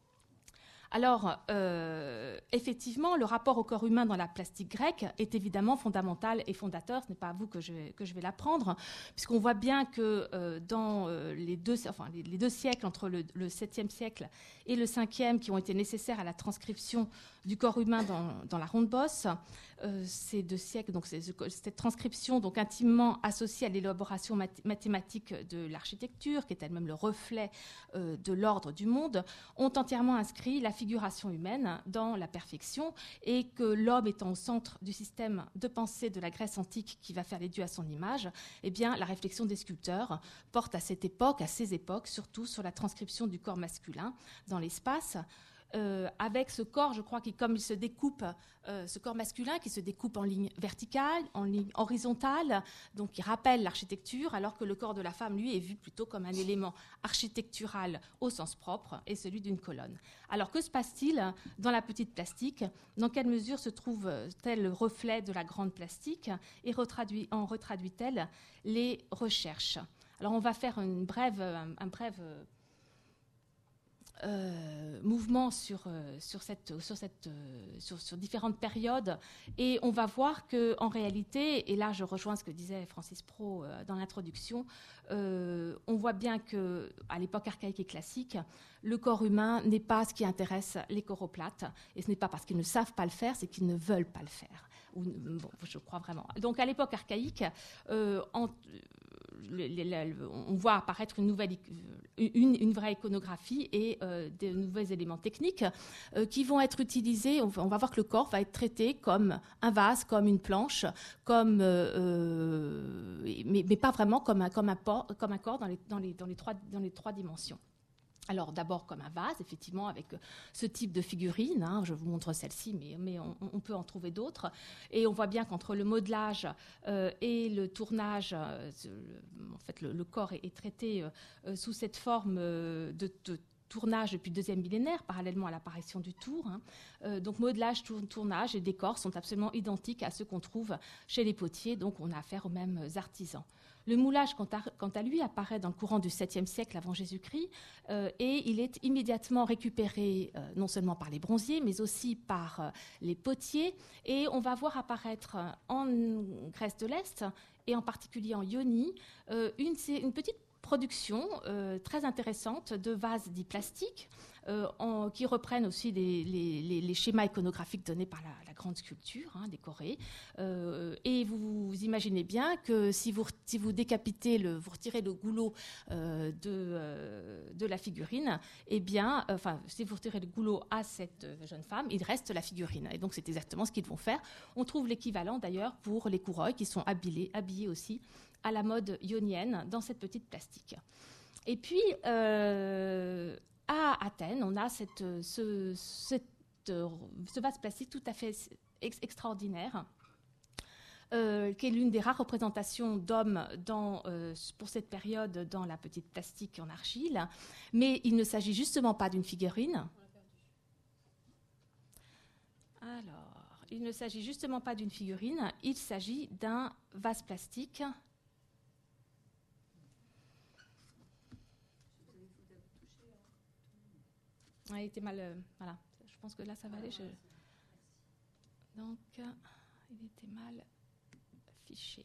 Speaker 7: Alors, euh, effectivement, le rapport au corps humain dans la plastique grecque est évidemment fondamental et fondateur. Ce n'est pas à vous que je vais, que je vais l'apprendre, puisqu'on voit bien que euh, dans euh, les, deux, enfin, les, les deux siècles, entre le, le septième siècle et le cinquième, qui ont été nécessaires à la transcription du corps humain dans, dans la ronde-bosse, euh, ces deux siècles, donc cette transcription donc intimement associée à l'élaboration mat mathématique de l'architecture, qui est elle-même le reflet euh, de l'ordre du monde, ont entièrement inscrit la figuration humaine dans la perfection, et que l'homme étant au centre du système de pensée de la Grèce antique qui va faire les dieux à son image, eh bien la réflexion des sculpteurs porte à cette époque, à ces époques, surtout sur la transcription du corps masculin dans l'espace. Euh, avec ce corps, je crois, qui, comme il se découpe, euh, ce corps masculin qui se découpe en ligne verticale, en ligne horizontale, donc qui rappelle l'architecture, alors que le corps de la femme, lui, est vu plutôt comme un élément architectural au sens propre et celui d'une colonne. Alors, que se passe-t-il dans la petite plastique? Dans quelle mesure se trouve-t-elle le reflet de la grande plastique et retraduit, en retraduit-elle les recherches? Alors, on va faire une brève, un, un brève euh, mouvements sur, euh, sur, cette, sur, cette, euh, sur, sur différentes périodes, et on va voir qu'en réalité, et là je rejoins ce que disait Francis Prot euh, dans l'introduction, euh, on voit bien qu'à l'époque archaïque et classique, le corps humain n'est pas ce qui intéresse les choroplates, et ce n'est pas parce qu'ils ne savent pas le faire, c'est qu'ils ne veulent pas le faire. Ou, bon, je crois vraiment. Donc à l'époque archaïque, euh, en, les, les, les, on voit apparaître une, nouvelle, une, une vraie iconographie et euh, des nouveaux éléments techniques euh, qui vont être utilisés. On va, on va voir que le corps va être traité comme un vase, comme une planche, comme, euh, mais, mais pas vraiment comme un, comme un, por, comme un corps dans les, dans, les, dans, les trois, dans les trois dimensions. Alors d'abord comme un vase, effectivement, avec ce type de figurine. Hein, je vous montre celle-ci, mais, mais on, on peut en trouver d'autres. Et on voit bien qu'entre le modelage euh, et le tournage, euh, en fait, le, le corps est, est traité euh, sous cette forme euh, de, de tournage depuis le deuxième millénaire, parallèlement à l'apparition du tour. Hein. Euh, donc modelage, tour, tournage et décor sont absolument identiques à ceux qu'on trouve chez les potiers, donc on a affaire aux mêmes artisans. Le moulage, quant à, quant à lui, apparaît dans le courant du septième siècle avant Jésus-Christ euh, et il est immédiatement récupéré euh, non seulement par les bronziers, mais aussi par euh, les potiers. Et on va voir apparaître euh, en Grèce de l'Est, et en particulier en Ionie, euh, une, une petite production euh, très intéressante de vases dits plastiques, euh, en, qui reprennent aussi les, les, les, les schémas iconographiques donnés par la, la grande sculpture hein, décorée. Euh, et vous, vous imaginez bien que si vous, si vous décapitez, le, vous retirez le goulot euh, de, euh, de la figurine, eh bien, euh, enfin, si vous retirez le goulot à cette jeune femme, il reste la figurine. Et donc, c'est exactement ce qu'ils vont faire. On trouve l'équivalent, d'ailleurs, pour les couronnes qui sont habillés, habillés aussi à la mode ionienne dans cette petite plastique. Et puis, euh, à Athènes, on a cette, ce, cette, ce vase plastique tout à fait ex- extraordinaire, euh, qui est l'une des rares représentations d'hommes dans, euh, pour cette période dans la petite plastique en argile. Mais il ne s'agit justement pas d'une figurine. Alors, il ne s'agit justement pas d'une figurine, il s'agit d'un vase plastique. Ah, il était mal. Euh, voilà. Je pense que là, ça va aller. Je... Donc, euh, il était mal fiché.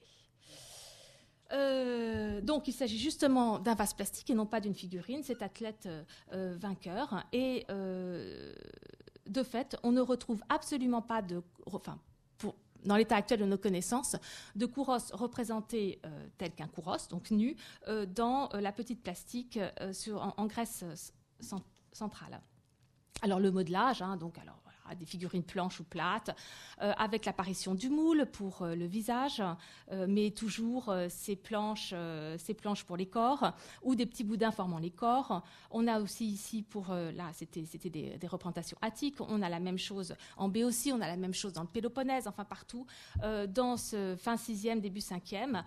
Speaker 7: Euh, donc, il s'agit justement d'un vase plastique et non pas d'une figurine. Cet athlète euh, vainqueur. Et euh, de fait, on ne retrouve absolument pas de. Enfin, pour, dans l'état actuel de nos connaissances, de kouros représenté euh, tel qu'un kouros, donc nu, euh, dans euh, la petite plastique euh, sur, en, en Grèce cent, centrale. Alors le modelage, hein, donc alors voilà, des figurines planches ou plates, euh, avec l'apparition du moule pour euh, le visage, euh, mais toujours euh, ces planches, euh, ces planches pour les corps, ou des petits boudins formant les corps. On a aussi ici pour euh, là, c'était c'était des, des représentations attiques. On a la même chose en Béotie, on a la même chose dans le Péloponnèse, enfin partout. Euh, dans ce fin sixième, début cinquième,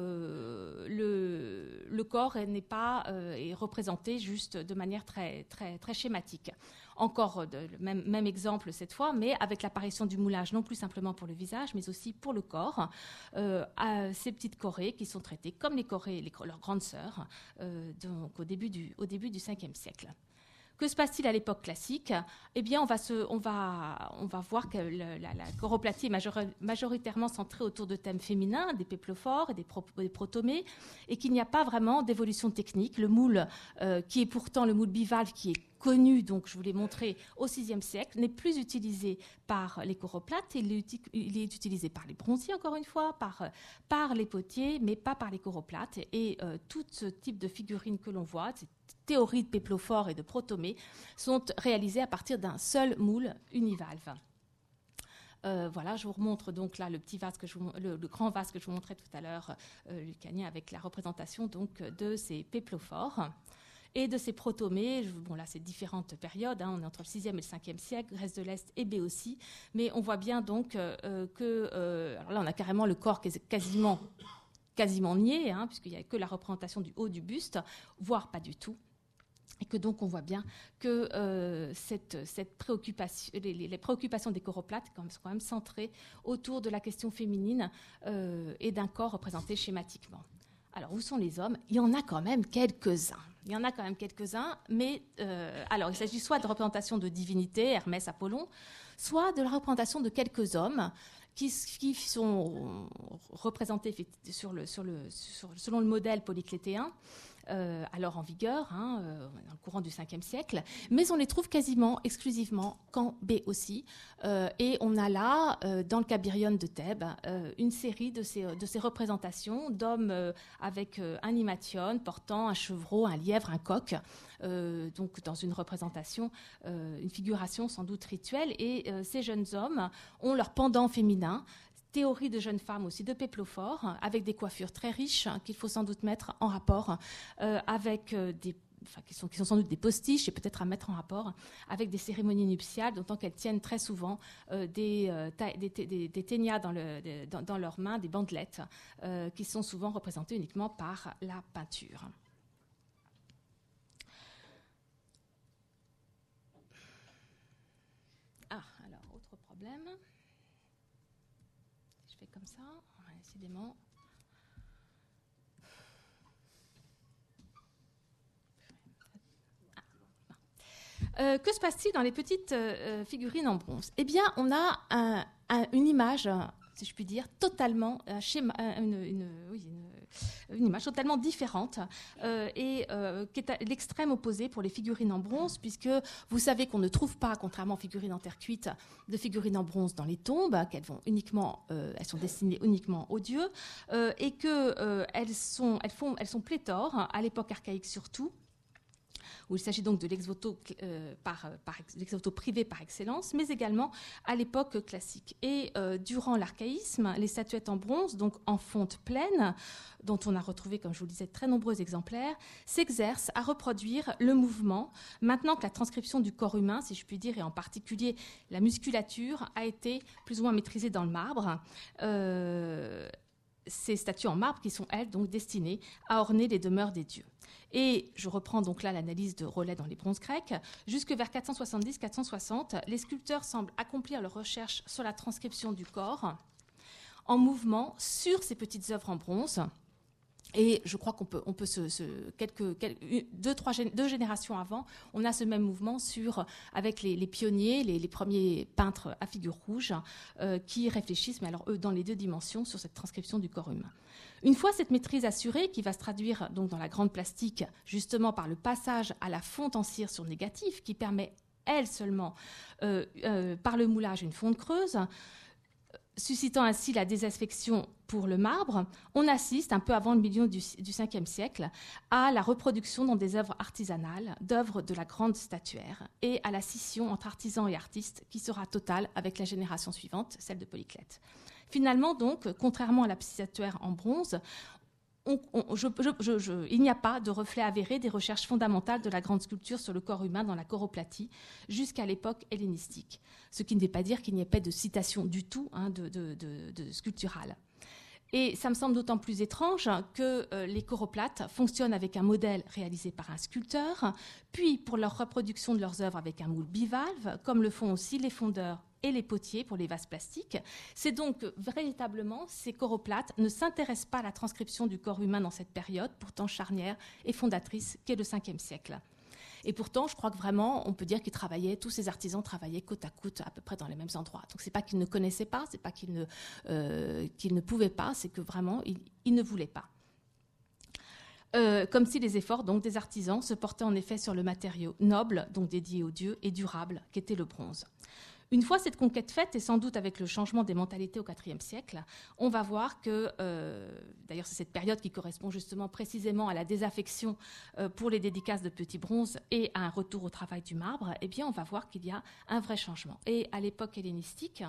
Speaker 7: euh, le le corps n'est pas euh, est représenté juste de manière très très très schématique. Encore de, le même, même exemple cette fois, mais avec l'apparition du moulage, non plus simplement pour le visage, mais aussi pour le corps, euh, à ces petites chorées qui sont traitées comme les chorées, les, leurs grandes sœurs, euh, donc au début du, au début du cinquième siècle. Que se passe-t-il à l'époque classique ? Eh bien, on va, se, on va, on va voir que le, la, la choroplatie est major, majoritairement centrée autour de thèmes féminins, des péplophores et des, pro, des protomées, et qu'il n'y a pas vraiment d'évolution technique. Le moule, euh, qui est pourtant le moule bivalve, qui est connu, donc je vous l'ai montré, au sixième siècle, n'est plus utilisé par les choroplates, il est, il est utilisé par les bronziers, encore une fois, par, par les potiers, mais pas par les choroplates. Et euh, tout ce type de figurines que l'on voit, ces théories de péplophores et de protomées, sont réalisées à partir d'un seul moule univalve. Euh, voilà, je vous remontre donc là le petit vase que je vous, le, le grand vase que je vous montrais tout à l'heure, euh, lucanien, avec la représentation donc de ces péplophores. Et de ces protomées, bon là c'est différentes périodes, hein, on est entre le sixième et le cinquième siècle, Grèce de l'Est et Béotie, mais on voit bien donc euh, que, euh, alors là on a carrément le corps qui est quasiment, quasiment nié, hein, puisqu'il n'y a que la représentation du haut du buste, voire pas du tout. Et que donc on voit bien que euh, cette, cette préoccupation, les, les préoccupations des choroplates sont quand même centrées autour de la question féminine euh, et d'un corps représenté schématiquement. Alors, où sont les hommes ? Il y en a quand même quelques-uns. Il y en a quand même quelques-uns, mais euh, alors il s'agit soit de représentations de divinités, Hermès, Apollon, soit de la représentation de quelques hommes qui, qui sont représentés sur le, sur le, sur, selon le modèle polyclétéen, euh, alors en vigueur, hein, euh, dans le courant du cinquième siècle, mais on les trouve quasiment exclusivement qu'en Béotie. Euh, et on a là, euh, dans le Cabirion de Thèbes, euh, une série de ces, de ces représentations d'hommes euh, avec euh, un himation portant un chevreau, un lièvre, un coq, euh, donc dans une représentation, euh, une figuration sans doute rituelle. Et euh, ces jeunes hommes ont leur pendant féminin, théorie de jeunes femmes aussi de Péplophore, avec des coiffures très riches hein, qu'il faut sans doute mettre en rapport euh, avec euh, des Enfin, qui, sont, qui sont sans doute des postiches et peut-être à mettre en rapport avec des cérémonies nuptiales, d'autant qu'elles tiennent très souvent euh, des, euh, des, des, des ténias dans, le, dans, dans leurs mains, des bandelettes, euh, qui sont souvent représentées uniquement par la peinture. Ah, alors, autre problème. Je fais comme ça, décidément. Euh, que se passe-t-il dans les petites euh, figurines en bronze? Eh bien, on a un, un, une image, si je puis dire, totalement un schéma, une, une, oui, une, une image totalement différente euh, et euh, qui est à l'extrême opposé pour les figurines en bronze, puisque vous savez qu'on ne trouve pas, contrairement aux figurines en terre cuite, de figurines en bronze dans les tombes, qu'elles vont uniquement, euh, elles sont destinées uniquement aux dieux, euh, et que euh, elles sont, elles font, elles sont pléthores à l'époque archaïque surtout, où il s'agit donc de l'ex-voto euh, par, par, l'ex-voto privé par excellence, mais également à l'époque classique. Et euh, durant l'archaïsme, les statuettes en bronze, donc en fonte pleine, dont on a retrouvé, comme je vous le disais, de très nombreux exemplaires, s'exercent à reproduire le mouvement, maintenant que la transcription du corps humain, si je puis dire, et en particulier la musculature, a été plus ou moins maîtrisée dans le marbre. Euh, ces statues en marbre qui sont, elles, donc destinées à orner les demeures des dieux. Et je reprends donc là l'analyse de Rollet dans les bronzes grecs. Jusque vers quatre cent soixante-dix quatre cent soixante, les sculpteurs semblent accomplir leurs recherches sur la transcription du corps en mouvement sur ces petites œuvres en bronze. Et je crois qu'on peut, on peut se, se, quelques, quelques, deux, trois, deux générations avant, on a ce même mouvement sur, avec les, les pionniers, les, les premiers peintres à figure rouge, euh, qui réfléchissent, mais alors eux, dans les deux dimensions, sur cette transcription du corps humain. Une fois cette maîtrise assurée, qui va se traduire donc dans la grande plastique, justement par le passage à la fonte en cire sur négatif, qui permet, elle seulement, euh, euh, par le moulage, une fonte creuse, suscitant ainsi la désaffection pour le marbre, on assiste, un peu avant le milieu du, du cinquième siècle, à la reproduction dans des œuvres artisanales d'œuvres de la grande statuaire et à la scission entre artisans et artistes qui sera totale avec la génération suivante, celle de Polyclète. Finalement, donc, contrairement à la statuaire en bronze, On, on, je, je, je, il n'y a pas de reflet avéré des recherches fondamentales de la grande sculpture sur le corps humain dans la choroplatie jusqu'à l'époque hellénistique. Ce qui ne veut pas dire qu'il n'y ait pas de citation du tout hein, de, de, de, de sculpturale. Et ça me semble d'autant plus étrange que euh, les choroplates fonctionnent avec un modèle réalisé par un sculpteur, puis pour leur reproduction de leurs œuvres avec un moule bivalve, comme le font aussi les fondeurs et les potiers pour les vases plastiques. C'est donc véritablement, ces choroplates ne s'intéressent pas à la transcription du corps humain dans cette période, pourtant charnière et fondatrice, qu'est le cinquième siècle. Et pourtant, je crois que vraiment, on peut dire qu'ils travaillaient, tous ces artisans travaillaient côte à côte, à peu près dans les mêmes endroits. Donc, c'est pas qu'ils ne connaissaient pas, c'est pas qu'ils ne, euh, qu'ils ne pouvaient pas, c'est que vraiment, ils, ils ne voulaient pas. Euh, comme si les efforts donc, des artisans se portaient en effet sur le matériau noble, donc dédié aux dieux, et durable, qu'était le bronze. Une fois cette conquête faite, et sans doute avec le changement des mentalités au quatrième siècle, on va voir que, euh, d'ailleurs c'est cette période qui correspond justement précisément à la désaffection euh, pour les dédicaces de petits bronzes et à un retour au travail du marbre, eh bien on va voir qu'il y a un vrai changement. Et à l'époque hellénistique,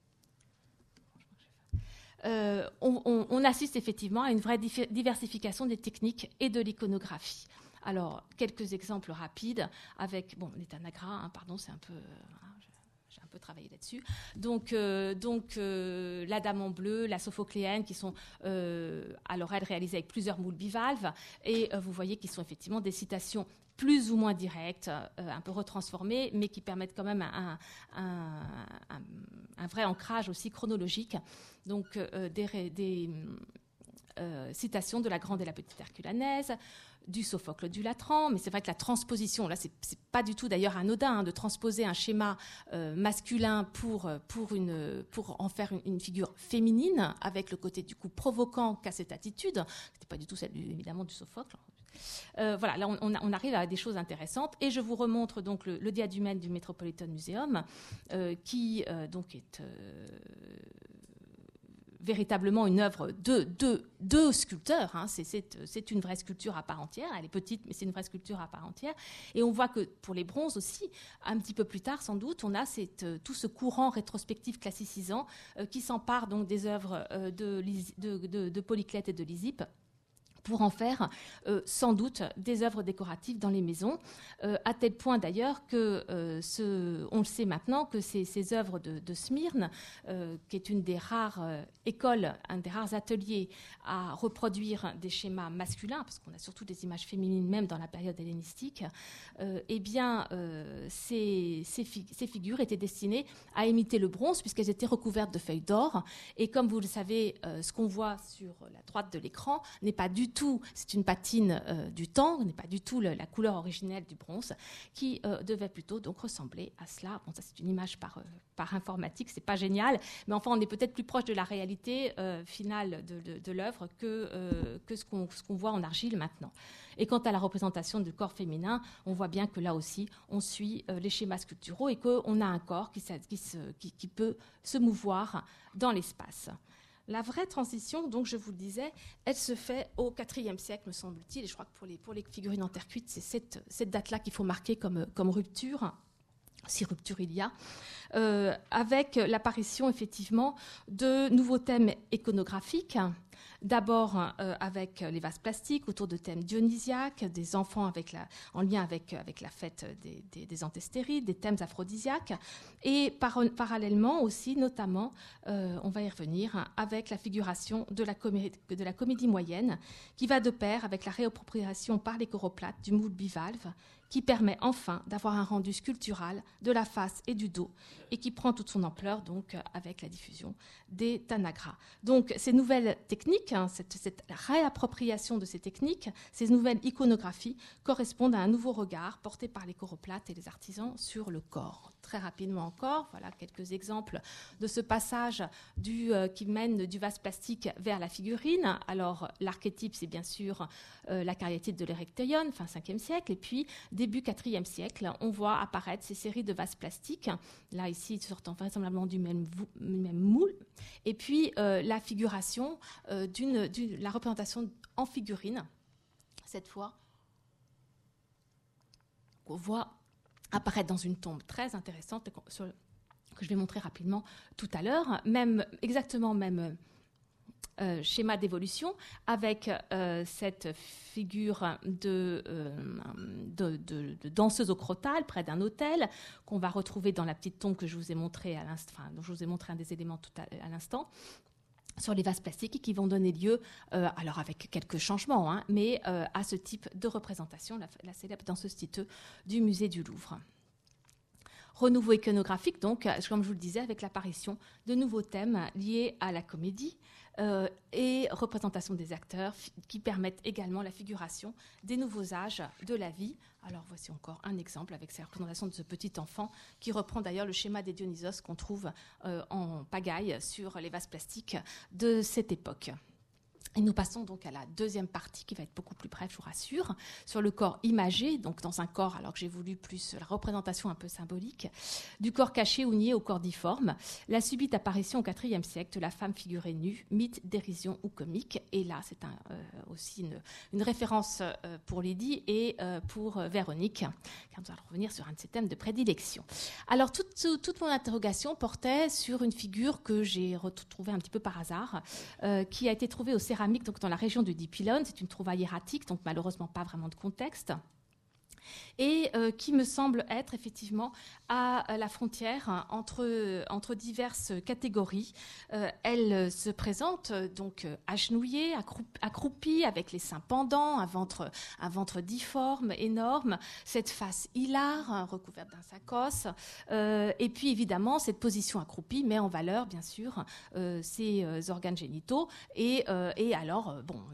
Speaker 7: euh, on, on, on assiste effectivement à une vraie diversification des techniques et de l'iconographie. Alors, quelques exemples rapides avec, bon, les Tanagra, hein, pardon, c'est un peu... Hein, j'ai un peu travaillé là-dessus. Donc, euh, donc euh, la Dame en bleu, la Sophocléenne, qui sont euh, alors elles réalisées avec plusieurs moules bivalves, et euh, vous voyez qu'ils sont effectivement des citations plus ou moins directes, euh, un peu retransformées, mais qui permettent quand même un, un, un, un vrai ancrage aussi chronologique. Donc, euh, des, des euh, citations de la grande et la petite herculanaise, du Sophocle du Latran, mais c'est vrai que la transposition, là c'est, c'est pas du tout d'ailleurs anodin hein, de transposer un schéma euh, masculin pour, pour, une, pour en faire une, une figure féminine, avec le côté du coup provoquant qu'a cette attitude, c'était pas du tout celle du, évidemment du Sophocle. Euh, voilà, là on, on arrive à des choses intéressantes, et je vous remontre donc le, le diadumène du Metropolitan Museum, euh, qui euh, donc est euh, véritablement une œuvre de deux de sculpteurs. Hein. C'est, c'est, c'est une vraie sculpture à part entière. Elle est petite, mais c'est une vraie sculpture à part entière. Et on voit que pour les bronzes aussi, un petit peu plus tard, sans doute, on a cette, tout ce courant rétrospectif classicisant euh, qui s'empare donc des œuvres euh, de, de, de, de Polyclète et de Lysippe, pour en faire euh, sans doute des œuvres décoratives dans les maisons, euh, à tel point d'ailleurs que, euh, ce, on le sait maintenant, que ces, ces œuvres de, de Smyrne, euh, qui est une des rares euh, écoles, un des rares ateliers à reproduire des schémas masculins, parce qu'on a surtout des images féminines même dans la période hellénistique, euh, eh bien, euh, ces, ces, fi- ces figures étaient destinées à imiter le bronze, puisqu'elles étaient recouvertes de feuilles d'or. Et comme vous le savez, euh, ce qu'on voit sur la droite de l'écran n'est pas du tout, c'est une patine euh, du temps, n'est pas du tout le, la couleur originelle du bronze, qui euh, devait plutôt donc ressembler à cela. Bon, ça c'est une image par, euh, par informatique, c'est pas génial, mais enfin on est peut-être plus proche de la réalité euh, finale de, de, de l'œuvre que, euh, que ce qu'on, ce qu'on voit en argile maintenant. Et quant à la représentation du corps féminin, on voit bien que là aussi, on suit euh, les schémas sculpturaux et qu'on a un corps qui, qui, se, qui, qui peut se mouvoir dans l'espace. La vraie transition, donc je vous le disais, elle se fait au quatrième siècle, me semble-t-il, et je crois que pour les, pour les figurines en terre cuite, c'est cette, cette date-là qu'il faut marquer comme, comme rupture, si rupture il y a, euh, avec l'apparition effectivement de nouveaux thèmes iconographiques. D'abord euh, avec les vases plastiques autour de thèmes dionysiaques, des enfants avec la, en lien avec, avec la fête des, des, des antestérides, des thèmes aphrodisiaques, et par, parallèlement aussi, notamment, euh, on va y revenir, avec la figuration de la, comédie, de la comédie moyenne, qui va de pair avec la réappropriation par les choroplates du moule bivalve, qui permet enfin d'avoir un rendu sculptural de la face et du dos, et qui prend toute son ampleur donc avec la diffusion des tanagras. Donc ces nouvelles techniques, hein, cette, cette réappropriation de ces techniques, ces nouvelles iconographies correspondent à un nouveau regard porté par les choroplates et les artisans sur le corps. Très rapidement encore, voilà quelques exemples de ce passage du, euh, qui mène du vase plastique vers la figurine. Alors l'archétype, c'est bien sûr euh, la cariatide de l'Érectérion, fin cinquième siècle, et puis début quatrième siècle, on voit apparaître ces séries de vases plastiques, là ici sortant vraisemblablement du même, même moule, et puis euh, la figuration euh, d'une, d'une, la représentation en figurine, cette fois, qu'on voit apparaître dans une tombe très intéressante sur le, que je vais montrer rapidement tout à l'heure, même exactement même euh, schéma d'évolution avec euh, cette figure de, euh, de, de, de danseuse au crotale près d'un autel qu'on va retrouver dans la petite tombe que je vous ai montré à l'instant, enfin, dont je vous ai montré un des éléments tout à, à l'instant, sur les vases plastiques qui vont donner lieu, euh, alors avec quelques changements, hein, mais euh, à ce type de représentation, la, la célèbre danseuse Titeux du musée du Louvre. Renouveau iconographique, donc, comme je vous le disais, avec l'apparition de nouveaux thèmes liés à la comédie euh, et représentation des acteurs qui permettent également la figuration des nouveaux âges de la vie. Alors voici encore un exemple avec cette représentation de ce petit enfant qui reprend d'ailleurs le schéma des Dionysos qu'on trouve euh, en pagaille sur les vases plastiques de cette époque. Et nous passons donc à la deuxième partie qui va être beaucoup plus brève, je vous rassure, sur le corps imagé, donc dans un corps, alors que j'ai voulu plus la représentation un peu symbolique, du corps caché ou nié au corps difforme, la subite apparition au quatrième siècle de la femme figurée nue, mythe, dérision ou comique. Et là, c'est un, euh, aussi une, une référence euh, pour Lydie et euh, pour euh, Véronique, car nous allons revenir sur un de ses thèmes de prédilection. Alors, toute, toute mon interrogation portait sur une figure que j'ai retrouvée un petit peu par hasard, euh, qui a été trouvée au céramique, donc dans la région de Dipylone. C'est une trouvaille erratique, donc malheureusement pas vraiment de contexte, et euh, qui me semble être effectivement à la frontière entre, entre diverses catégories. Euh, elle se présente donc agenouillée, accroupie, avec les seins pendants, un ventre, un ventre difforme, énorme, cette face hilare, recouverte d'un sakos, euh, et puis évidemment cette position accroupie met en valeur bien sûr euh, ses organes génitaux, et, euh, et alors, bon, on a,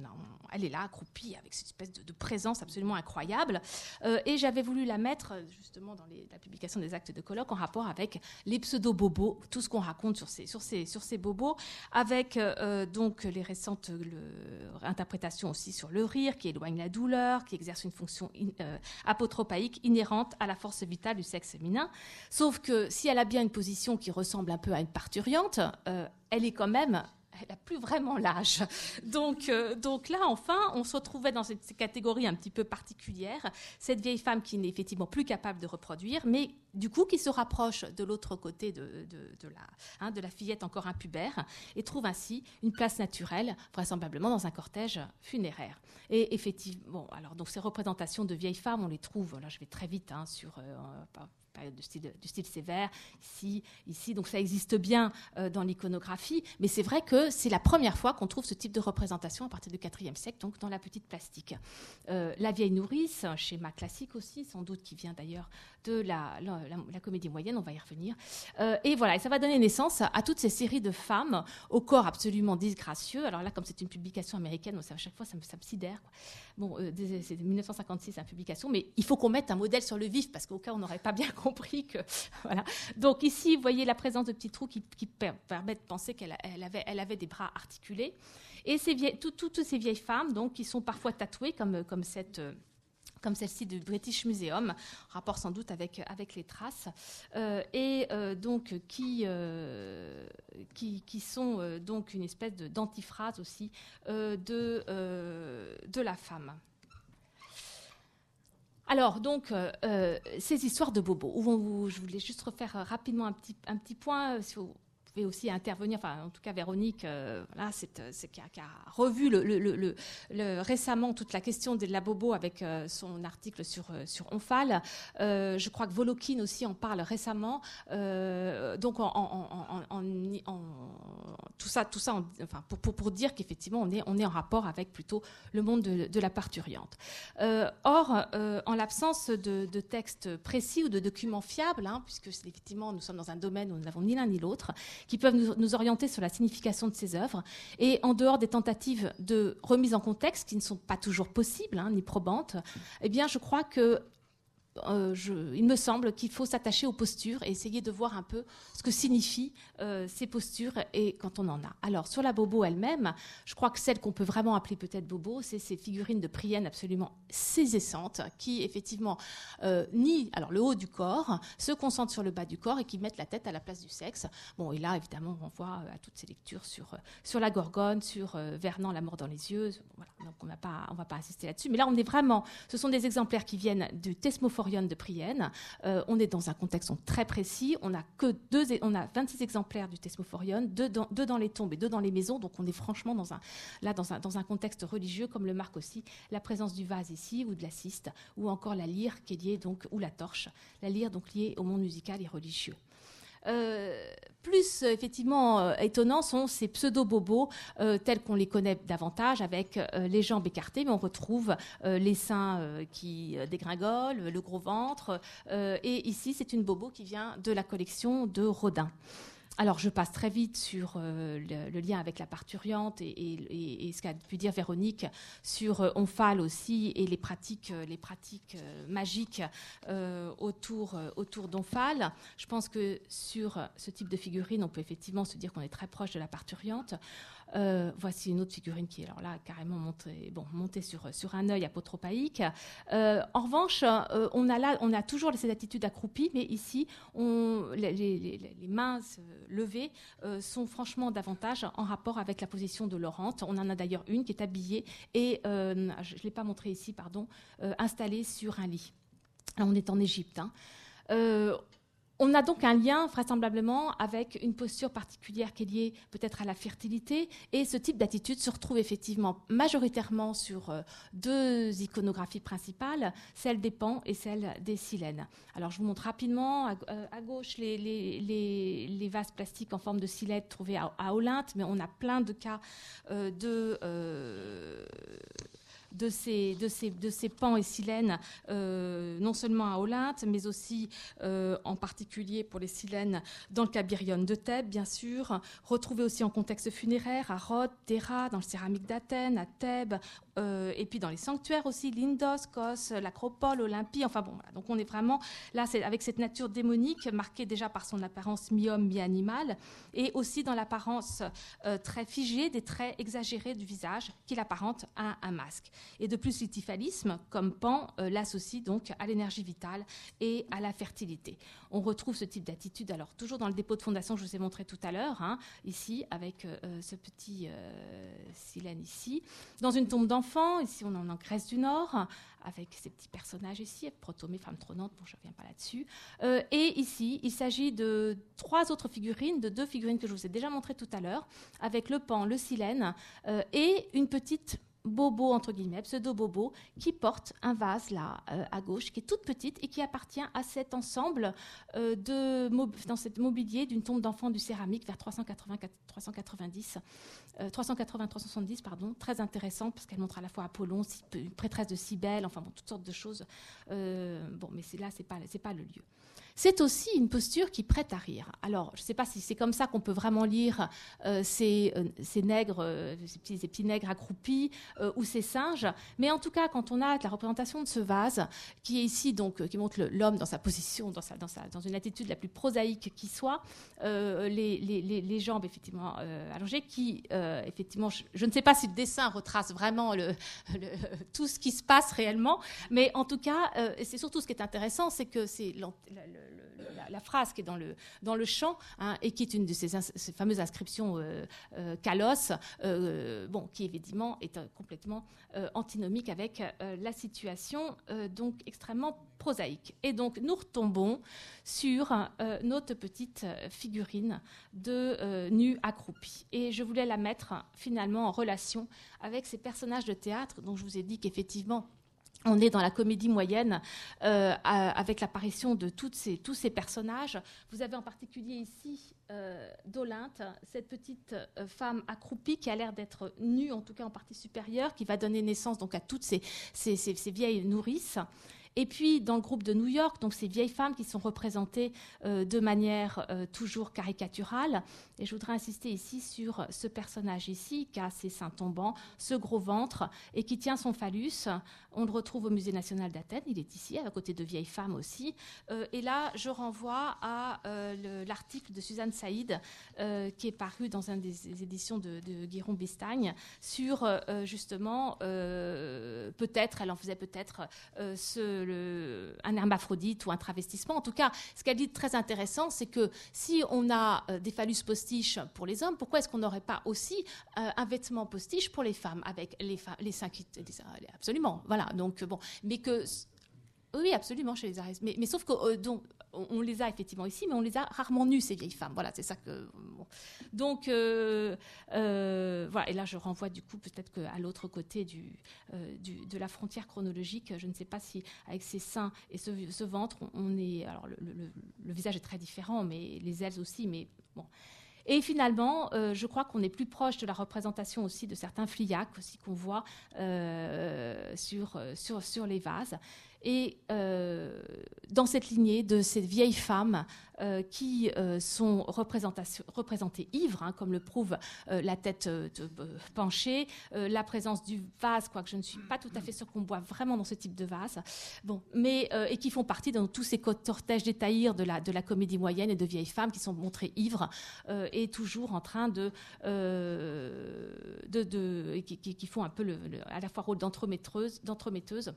Speaker 7: elle est là, accroupie, avec cette espèce de, de présence absolument incroyable. Euh, et j'avais voulu la mettre, justement, dans les, la publication des actes de colloque, en rapport avec les pseudo-bobos, tout ce qu'on raconte sur ces, sur ces, sur ces bobos, avec euh, donc les récentes le, interprétations aussi sur le rire, qui éloigne la douleur, qui exerce une fonction in, euh, apotropaïque inhérente à la force vitale du sexe féminin. Sauf que si elle a bien une position qui ressemble un peu à une parturiante, euh, elle est quand même... elle n'a plus vraiment l'âge. Donc, euh, donc là, enfin, on se retrouvait dans cette catégorie un petit peu particulière, cette vieille femme qui n'est effectivement plus capable de reproduire, mais du coup qui se rapproche de l'autre côté de, de, de, la, hein, de la fillette encore impubère et trouve ainsi une place naturelle, vraisemblablement dans un cortège funéraire. Et effectivement, bon, alors, donc ces représentations de vieilles femmes, on les trouve, là je vais très vite, hein, sur... Euh, période du style, du style sévère, ici, ici, donc ça existe bien euh, dans l'iconographie, mais c'est vrai que c'est la première fois qu'on trouve ce type de représentation à partir du quatrième siècle, donc dans la petite plastique. Euh, la vieille nourrice, un schéma classique aussi, sans doute qui vient d'ailleurs de la, la, la, la comédie moyenne, on va y revenir. Euh, et voilà, et ça va donner naissance à, à toutes ces séries de femmes au corps absolument disgracieux. Alors là, comme c'est une publication américaine, moi, ça, à chaque fois, ça me, ça me sidère, quoi. Bon, euh, c'est mille neuf cent cinquante-six, la publication, mais il faut qu'on mette un modèle sur le vif, parce qu'au cas où on n'aurait pas bien compris que... Voilà. Donc ici, vous voyez la présence de petits trous qui, qui per, permettent de penser qu'elle elle avait, elle avait des bras articulés. Et ces vieilles, tout, tout, toutes ces vieilles femmes, donc, qui sont parfois tatouées, comme, comme cette... Euh, comme celle-ci du British Museum, rapport sans doute avec, avec les traces, euh, et euh, donc qui, euh, qui, qui sont euh, donc une espèce de, d'antiphrase aussi euh, de, euh, de la femme. Alors, donc, euh, ces histoires de bobos, où on, je voulais juste refaire rapidement un petit, un petit point sur... Vous pouvez aussi intervenir, enfin en tout cas Véronique, euh, voilà, c'est, c'est, qui, a, qui a revu le, le, le, le, le, récemment toute la question de la bobo avec euh, son article sur, sur Omphale. Euh, je crois que Volokhin aussi en parle récemment. Euh, donc en, en, en, en, en, tout ça, tout ça en, enfin, pour, pour, pour dire qu'effectivement on est, on est en rapport avec plutôt le monde de, de la parturiante. Euh, or, euh, en l'absence de, de textes précis ou de documents fiables, hein, puisque effectivement nous sommes dans un domaine où nous n'avons ni l'un ni l'autre, qui peuvent nous, nous orienter sur la signification de ces œuvres. Et en dehors des tentatives de remise en contexte, qui ne sont pas toujours possibles, hein, ni probantes, eh bien, je crois que Euh, je, il me semble qu'il faut s'attacher aux postures et essayer de voir un peu ce que signifient euh, ces postures et quand on en a. Alors, sur la bobo elle-même, je crois que celle qu'on peut vraiment appeler peut-être bobo, c'est ces figurines de Prienne absolument saisissantes qui, effectivement, euh, nient alors, le haut du corps, se concentrent sur le bas du corps et qui mettent la tête à la place du sexe. Bon, et là, évidemment, on voit à toutes ces lectures sur, sur la Gorgone, sur euh, Vernon, La mort dans les yeux. Voilà, donc on ne va pas insister là-dessus. Mais là, on est vraiment... Ce sont des exemplaires qui viennent du Thesmophorion de Prienne. Euh, on est dans un contexte très précis. On a que deux, on a vingt-six exemplaires du Thesmophorion, deux dans, deux dans les tombes et deux dans les maisons. Donc on est franchement dans un, là dans un, dans un contexte religieux, comme le marque aussi la présence du vase ici ou de la ciste, ou encore la lyre qui est liée donc, ou la torche, la lyre donc liée au monde musical et religieux. Euh, plus effectivement euh, étonnants sont ces pseudo-bobos euh, tels qu'on les connaît davantage, avec euh, les jambes écartées, mais on retrouve euh, les seins euh, qui dégringolent, le gros ventre, euh, et ici c'est une bobo qui vient de la collection de Rodin. Alors, je passe très vite sur euh, le, le lien avec la parturiante et, et, et ce qu'a pu dire Véronique sur euh, Omphale aussi et les pratiques, euh, les pratiques euh, magiques euh, autour, euh, autour d'Omphale. Je pense que sur ce type de figurine, on peut effectivement se dire qu'on est très proche de la parturiante. Euh, voici une autre figurine qui est alors là carrément montée, bon, montée sur, sur un œil apotropaïque. Euh, en revanche, euh, on, a là, on a toujours ces attitudes accroupies, mais ici, on, les, les, les mains levées euh, sont franchement davantage en rapport avec la position de Laurente. On en a d'ailleurs une qui est habillée et, euh, je ne l'ai pas montrée ici, pardon, euh, installée sur un lit. Alors, on est en Égypte. Hein. Euh, On a donc un lien vraisemblablement avec une posture particulière qui est liée peut-être à la fertilité, et ce type d'attitude se retrouve effectivement majoritairement sur deux iconographies principales, celle des Pans et celle des Silènes. Alors je vous montre rapidement à, à gauche les, les, les, les vases plastiques en forme de Silène trouvés à, à Olympe, mais on a plein de cas euh, de... Euh, de ces, de ces, de ces pans et silènes, euh, non seulement à Olynte, mais aussi euh, en particulier pour les silènes dans le Cabirion de Thèbes, bien sûr, retrouvés aussi en contexte funéraire à Rhodes, Théra, dans le céramique d'Athènes, à Thèbes, euh, et puis dans les sanctuaires aussi, Lindos, Kos, l'Acropole, Olympie, enfin bon, voilà. Donc on est vraiment là, c'est avec cette nature démonique marquée déjà par son apparence mi-homme, mi-animal, et aussi dans l'apparence euh, très figée des traits exagérés du visage qui l'apparente à un masque. Et de plus, l'ithifalisme, comme pan, euh, l'associe donc à l'énergie vitale et à la fertilité. On retrouve ce type d'attitude, alors toujours dans le dépôt de fondation que je vous ai montré tout à l'heure, hein, ici, avec euh, ce petit euh, silène ici. Dans une tombe d'enfant, ici on est en Grèce du Nord, avec ces petits personnages ici, Protomée, femme trônante, bon, je ne reviens pas là-dessus. Euh, et ici, il s'agit de trois autres figurines, de deux figurines que je vous ai déjà montrées tout à l'heure, avec le pan, le silène, euh, et une petite bobo, entre guillemets, pseudo-bobo, qui porte un vase, là, euh, à gauche, qui est toute petite et qui appartient à cet ensemble euh, de mob- dans cet mobilier d'une tombe d'enfant du céramique vers trois cent quatre-vingts trois cent quatre-vingt-dix, euh, trois cent quatre-vingts trois cent soixante-dix, pardon, très intéressant parce qu'elle montre à la fois Apollon, une prêtresse de Cybèle, enfin bon, toutes sortes de choses. Euh, bon, mais c'est là, c'est pas, c'est pas le lieu. C'est aussi une posture qui prête à rire. Alors, je ne sais pas si c'est comme ça qu'on peut vraiment lire euh, ces, euh, ces nègres, euh, ces, petits, ces petits nègres accroupis euh, ou ces singes, mais en tout cas, quand on a la représentation de ce vase, qui est ici, donc, qui montre le, l'homme dans sa position, dans, sa, dans, sa, dans une attitude la plus prosaïque qui soit, euh, les, les, les, les jambes effectivement euh, allongées, qui, euh, effectivement, je, je ne sais pas si le dessin retrace vraiment le, le, tout ce qui se passe réellement, mais en tout cas, euh, et c'est surtout ce qui est intéressant, c'est que c'est le, Le, la, la phrase qui est dans le, dans le chant, hein, et qui est une de ces, ins- ces fameuses inscriptions euh, euh, Kalos, euh, bon, qui évidemment est euh, complètement euh, antinomique avec euh, la situation euh, donc extrêmement prosaïque. Et donc nous retombons sur euh, notre petite figurine de euh, nu accroupi. Et je voulais la mettre finalement en relation avec ces personnages de théâtre dont je vous ai dit qu'effectivement on est dans la comédie moyenne euh, avec l'apparition de toutes ces, tous ces personnages. Vous avez en particulier ici euh, d'Olynte, cette petite euh, femme accroupie qui a l'air d'être nue, en tout cas en partie supérieure, qui va donner naissance donc à toutes ces, ces, ces, ces vieilles nourrices. Et puis, dans le groupe de New York, donc ces vieilles femmes qui sont représentées euh, de manière euh, toujours caricaturale. Et je voudrais insister ici sur ce personnage ici, qui a ses seins tombants, ce gros ventre, et qui tient son phallus. On le retrouve au Musée national d'Athènes. Il est ici, à côté de vieilles femmes aussi. Euh, et là, je renvoie à euh, le, l'article de Suzanne Saïd, euh, qui est paru dans une des, des éditions de, de Guéron Bistagne, sur euh, justement, euh, peut-être, elle en faisait peut-être euh, ce Le, un hermaphrodite ou un travestissement. En tout cas, ce qu'elle dit de très intéressant, c'est que si on a euh, des phallus postiches pour les hommes, pourquoi est-ce qu'on n'aurait pas aussi euh, un vêtement postiche pour les femmes, avec les, fa- les seins qui... Absolument, voilà. Donc, bon, mais que... Oui, absolument, chez les Arès. Mais, mais sauf que euh, donc, on, on les a effectivement ici, mais on les a rarement nues, ces vieilles femmes. Voilà, c'est ça que... Bon. Donc, euh, euh, voilà. Et là, je renvoie du coup peut-être qu'à l'autre côté du, euh, du, de la frontière chronologique, je ne sais pas si avec ces seins et ce, ce ventre, on est... Alors, le, le, le visage est très différent, mais les ailes aussi, mais bon... Et finalement, euh, je crois qu'on est plus proche de la représentation aussi de certains fliacs aussi qu'on voit euh, sur, sur, sur les vases. Et euh, dans cette lignée de ces vieilles femmes euh, qui euh, sont représentées ivres, hein, comme le prouve euh, la tête euh, de, euh, penchée, euh, la présence du vase, quoique je ne suis pas tout à fait sûre qu'on boit vraiment dans ce type de vase, bon, mais, euh, et qui font partie de tous ces cortèges d'étaïrs de la, de la comédie moyenne et de vieilles femmes qui sont montrées ivres euh, et toujours en train de... Euh, de, de qui, qui font un peu le, le, à la fois rôle d'entremetteuse, d'entremetteuse.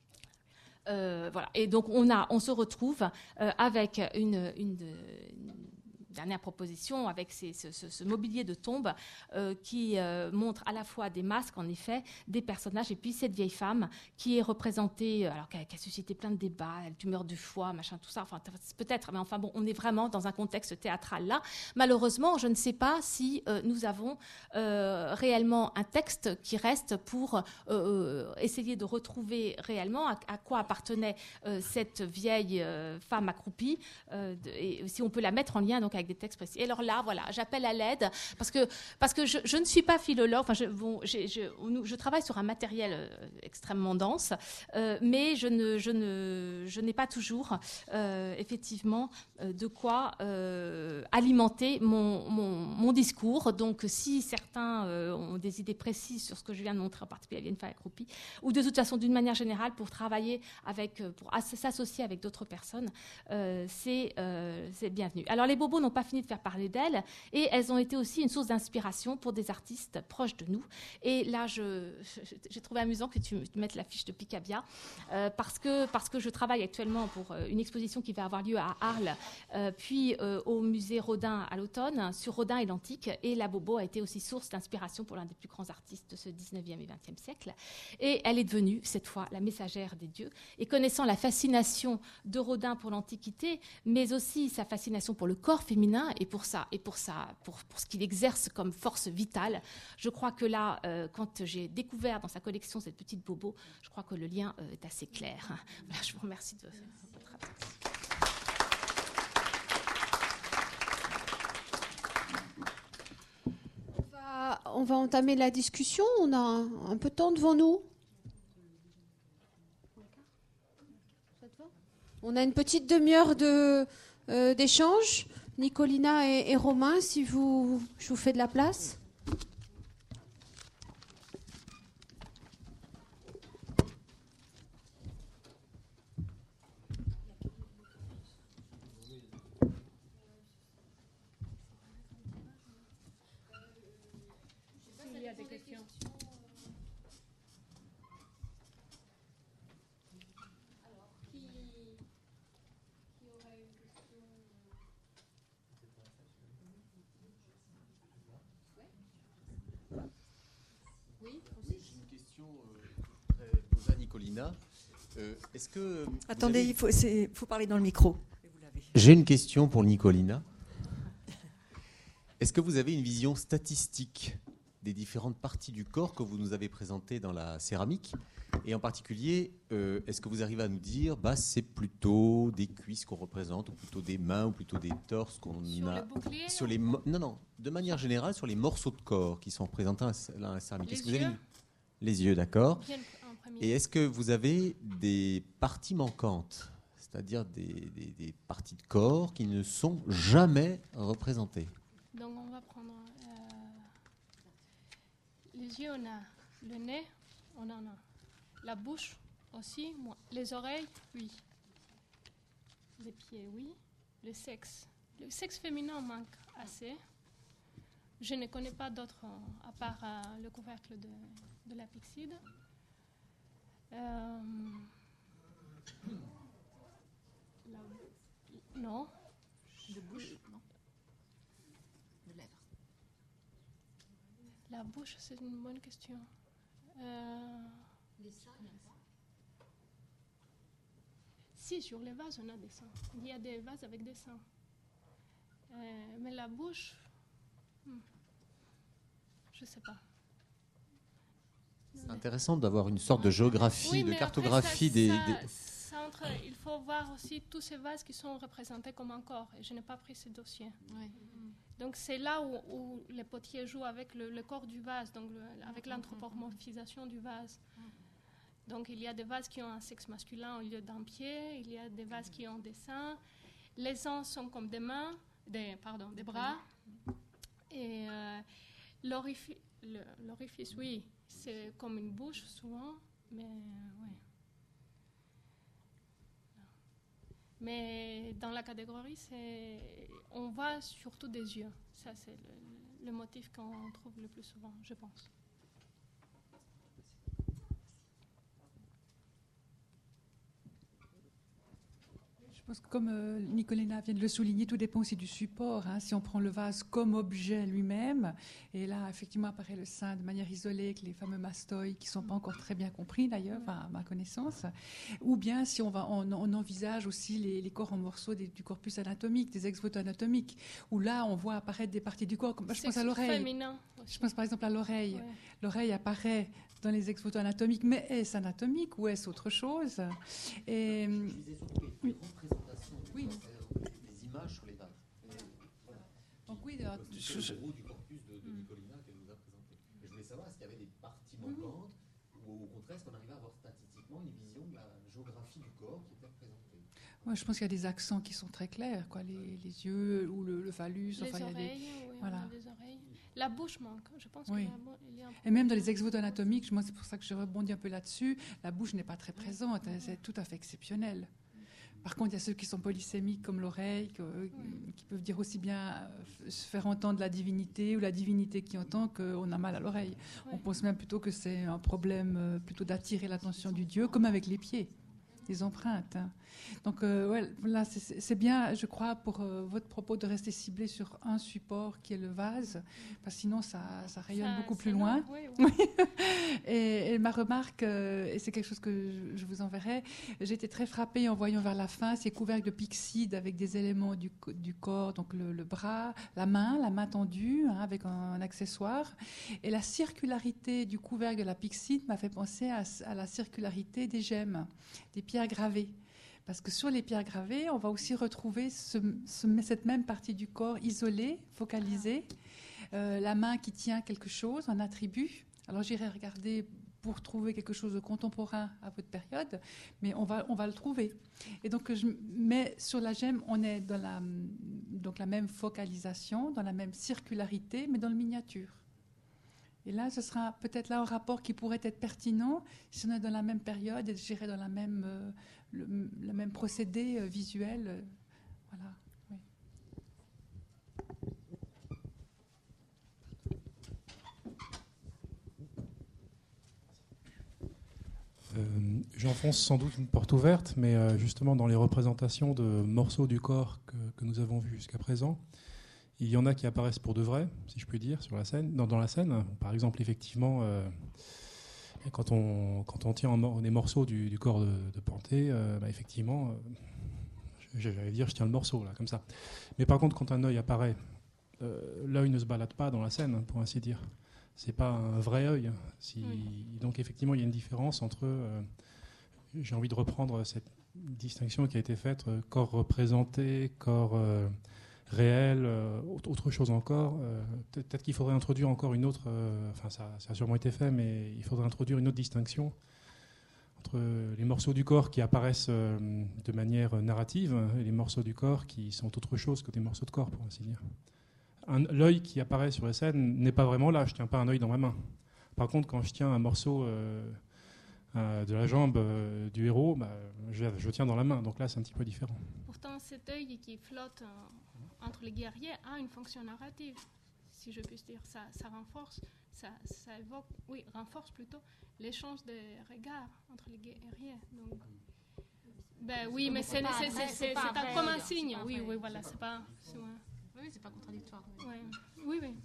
Speaker 7: Euh, voilà. Et donc on, a, on se retrouve euh, avec une, une, une dernière proposition, avec ces, ce, ce, ce mobilier de tombe euh, qui euh, montre à la fois des masques, en effet, des personnages, et puis cette vieille femme qui est représentée, alors qu'elle, qu'elle a suscité plein de débats, elle tumeur du foie, machin, tout ça, enfin peut-être, mais enfin bon, on est vraiment dans un contexte théâtral là. Malheureusement, je ne sais pas si euh, nous avons euh, réellement un texte qui reste pour euh, essayer de retrouver réellement à, à quoi appartenait euh, cette vieille euh, femme accroupie, euh, de, et si on peut la mettre en lien donc avec avec des textes précis. Et alors là, voilà, j'appelle à l'aide parce que, parce que je, je ne suis pas philologue. Enfin, je, bon, j'ai, je, je travaille sur un matériel euh, extrêmement dense, euh, mais je, ne, je, ne, je n'ai pas toujours, euh, effectivement, euh, de quoi euh, alimenter mon, mon, mon discours. Donc, si certains euh, ont des idées précises sur ce que je viens de montrer, en particulier à l'INFA accroupie, ou de toute façon, d'une manière générale, pour travailler avec, pour s'associer avec d'autres personnes, euh, c'est, euh, c'est bienvenu. Alors, les bobos n'ont pas fini de faire parler d'elles, et elles ont été aussi une source d'inspiration pour des artistes proches de nous. Et là, je, je, j'ai trouvé amusant que tu mettes l'affiche de Picabia, euh, parce que, parce que je travaille actuellement pour une exposition qui va avoir lieu à Arles, euh, puis euh, au musée Rodin à l'automne, sur Rodin et l'antique, et la bobo a été aussi source d'inspiration pour l'un des plus grands artistes de ce dix-neuvième et vingtième siècle. Et elle est devenue, cette fois, la messagère des dieux. Et connaissant la fascination de Rodin pour l'Antiquité, mais aussi sa fascination pour le corps féminin et pour, ça, et pour, ça, pour, pour ce qu'il exerce comme force vitale, je crois que là, euh, quand j'ai découvert dans sa collection cette petite bobo, je crois que le lien euh, est assez clair. Voilà, je vous remercie de votre attention.
Speaker 6: On va entamer la discussion. On a un, un peu de temps devant nous. On a une petite demi-heure de, euh, d'échange. Nicolina et, et Romain, si vous, je vous fais de la place.
Speaker 3: Euh, est-ce que
Speaker 1: Attendez,
Speaker 3: avez...
Speaker 1: il faut, c'est, faut parler dans le micro.
Speaker 3: J'ai une question pour Nicolina. Est-ce que vous avez une vision statistique des différentes parties du corps que vous nous avez présentées dans la céramique ? Et en particulier, euh, est-ce que vous arrivez à nous dire, bah, c'est plutôt des cuisses qu'on représente, ou plutôt des mains, ou plutôt des torses qu'on
Speaker 5: sur
Speaker 3: a...
Speaker 5: Le bouclier,
Speaker 3: sur les mo- Non, non, de manière générale, sur les morceaux de corps qui sont représentés dans la céramique.
Speaker 5: Les
Speaker 3: Est-ce que vous avez
Speaker 5: yeux.
Speaker 3: une... Les yeux, d'accord.
Speaker 5: Bien en premier.
Speaker 3: Et est-ce que vous avez des parties manquantes, c'est-à-dire des, des, des parties de corps qui ne sont jamais représentées ?
Speaker 5: Donc on va prendre euh, les yeux, on a le nez, on en a la bouche aussi, moi. Les oreilles, oui. Les pieds, oui. Le sexe. Le sexe féminin manque assez. Je ne connais pas d'autres euh, à part euh, le couvercle de, de la Pixide. Euh, la, non.
Speaker 7: De bouche, non. De lèvres.
Speaker 5: La bouche, c'est une bonne question. Euh,
Speaker 7: Les seins, il y a pas.
Speaker 5: Si, sur les vases, on a des seins. Il y a des vases avec des seins. Euh, mais la bouche, hmm, je ne sais pas.
Speaker 3: C'est intéressant d'avoir une sorte de géographie,
Speaker 5: Oui,
Speaker 3: de
Speaker 5: mais
Speaker 3: cartographie
Speaker 5: après, ça,
Speaker 3: des...
Speaker 5: ça,
Speaker 3: des...
Speaker 5: ça entre, il faut voir aussi tous ces vases qui sont représentés comme un corps. Et je n'ai pas pris ce dossier.
Speaker 7: Oui.
Speaker 5: Donc c'est là où, où les potiers jouent avec le, le corps du vase, donc le, avec l'anthropomorphisation du vase. Donc il y a des vases qui ont un sexe masculin au lieu d'un pied, il y a des vases qui ont des seins. Les seins sont comme des mains, des, pardon, des bras. Et euh, l'orifice, le, l'orifice, oui, c'est comme une bouche souvent, mais euh, ouais. Mais dans la catégorie, c'est, on voit surtout des yeux. Ça, c'est le, le motif qu'on trouve le plus souvent, je pense.
Speaker 8: Je pense que comme euh, Nicolina vient de le souligner, tout dépend aussi du support. Hein. Si on prend le vase comme objet lui-même, et là, effectivement, apparaît le sein de manière isolée, avec les fameux mastoïdes qui ne sont pas encore très bien compris, d'ailleurs, enfin, à ma connaissance. Ou bien si on, va, on, on envisage aussi les, les corps en morceaux des, du corpus anatomique, des ex-voto anatomiques, où là, on voit apparaître des parties du corps. Comme, je pense à l'oreille.
Speaker 5: Féminin aussi.
Speaker 8: Je pense par exemple à l'oreille.
Speaker 5: Ouais.
Speaker 8: L'oreille apparaît dans les ex-voto anatomiques, mais est-ce anatomique ou est-ce autre chose ? Et,
Speaker 3: Je disais surtout qu'il y a une représentation, oui. Des images sur les vases. Voilà.
Speaker 8: Oui, alors,
Speaker 3: je,
Speaker 8: je, je...
Speaker 3: le gros du corpus de, de Nicolina qu'elle nous a présenté. Et je voulais savoir est-ce qu'il y avait des parties manquantes ou au contraire est-ce qu'on arrivait à avoir statistiquement une vision de la géographie du corps qui était représentée.
Speaker 8: Ouais, je pense qu'il y a des accents qui sont très clairs, quoi, les, les yeux ou le, le phallus.
Speaker 5: Les
Speaker 8: enfin,
Speaker 5: oreilles,
Speaker 8: il y a des...
Speaker 5: oui,
Speaker 8: voilà.
Speaker 5: on a des oreilles. La bouche manque, je pense
Speaker 8: oui.
Speaker 5: qu'il y a un...
Speaker 8: Et même dans les exos anatomiques, moi c'est pour ça que je rebondis un peu là-dessus, la bouche n'est pas très présente, mmh. c'est tout à fait exceptionnel. Par contre, il y a ceux qui sont polysémiques comme l'oreille, que, mmh. qui peuvent dire aussi bien se faire entendre la divinité ou la divinité qui entend qu'on a mal à l'oreille. Ouais. On pense même plutôt que c'est un problème plutôt d'attirer l'attention du Dieu, comme avec les pieds. Les empreintes. Hein. Donc euh, ouais, là, c'est, c'est bien, je crois, pour euh, votre propos de rester ciblé sur un support qui est le vase, parce que sinon ça, ça rayonne ça, beaucoup plus loin. Long, oui, oui. et, et ma remarque, euh, et c'est quelque chose que je, je vous enverrai, j'ai été très frappée en voyant vers la fin ces couvercles de pyxide avec des éléments du, du corps, donc le, le bras, la main, la main tendue, hein, avec un, un accessoire. Et la circularité du couvercle de la pyxide m'a fait penser à, à la circularité des gemmes, des pierres gravées. Parce que sur les pierres gravées, on va aussi retrouver ce, ce, cette même partie du corps isolée, focalisée, euh, la main qui tient quelque chose, un attribut. Alors j'irai regarder pour trouver quelque chose de contemporain à votre période, mais on va, on va le trouver. Et donc, je mets sur la gemme, on est dans la, donc la même focalisation, dans la même circularité, mais dans le miniature. Et là, ce sera peut-être là un rapport qui pourrait être pertinent si on est dans la même période et je dirais dans la même, euh, le, le même procédé euh, visuel. Euh, voilà. Oui.
Speaker 9: Euh, j'enfonce sans doute une porte ouverte, mais euh, justement dans les représentations de morceaux du corps que, que nous avons vus jusqu'à présent, il y en a qui apparaissent pour de vrai, si je puis dire, sur la scène, dans, dans la scène. Par exemple, effectivement, euh, quand, on, quand on tient en mor- des morceaux du, du corps de, de Panthée, euh, bah, effectivement, euh, j'allais dire, je tiens le morceau, là, comme ça. Mais par contre, quand un œil apparaît, euh, l'œil ne se balade pas dans la scène, pour ainsi dire. C'est pas un vrai œil. Si, oui. Donc, effectivement, il y a une différence entre... Euh, j'ai envie de reprendre cette distinction qui a été faite, euh, corps représenté, corps... Euh, réel, euh, autre chose encore. Euh, peut-être qu'il faudrait introduire encore une autre, euh, enfin ça, ça a sûrement été fait, mais il faudrait introduire une autre distinction entre les morceaux du corps qui apparaissent euh, de manière narrative et les morceaux du corps qui sont autre chose que des morceaux de corps, pour ainsi dire. Un, l'œil qui apparaît sur la scène n'est pas vraiment là, je ne tiens pas un œil dans ma main. Par contre, quand je tiens un morceau euh, euh, de la jambe euh, du héros, bah, je, je tiens dans la main, donc là c'est un petit peu différent.
Speaker 5: Pourtant, cet œil qui flotte euh... entre les guerriers a une fonction narrative, si je puis dire. Ça, ça renforce, ça, ça évoque, oui, renforce plutôt l'échange de regards entre les guerriers. Donc, ben oui, mais c'est, c'est, c'est, c'est, c'est un, comme un signe. Oui, oui, voilà, c'est pas. C'est, ouais.
Speaker 7: Oui, c'est pas contradictoire. Oui,
Speaker 5: ouais. oui. oui.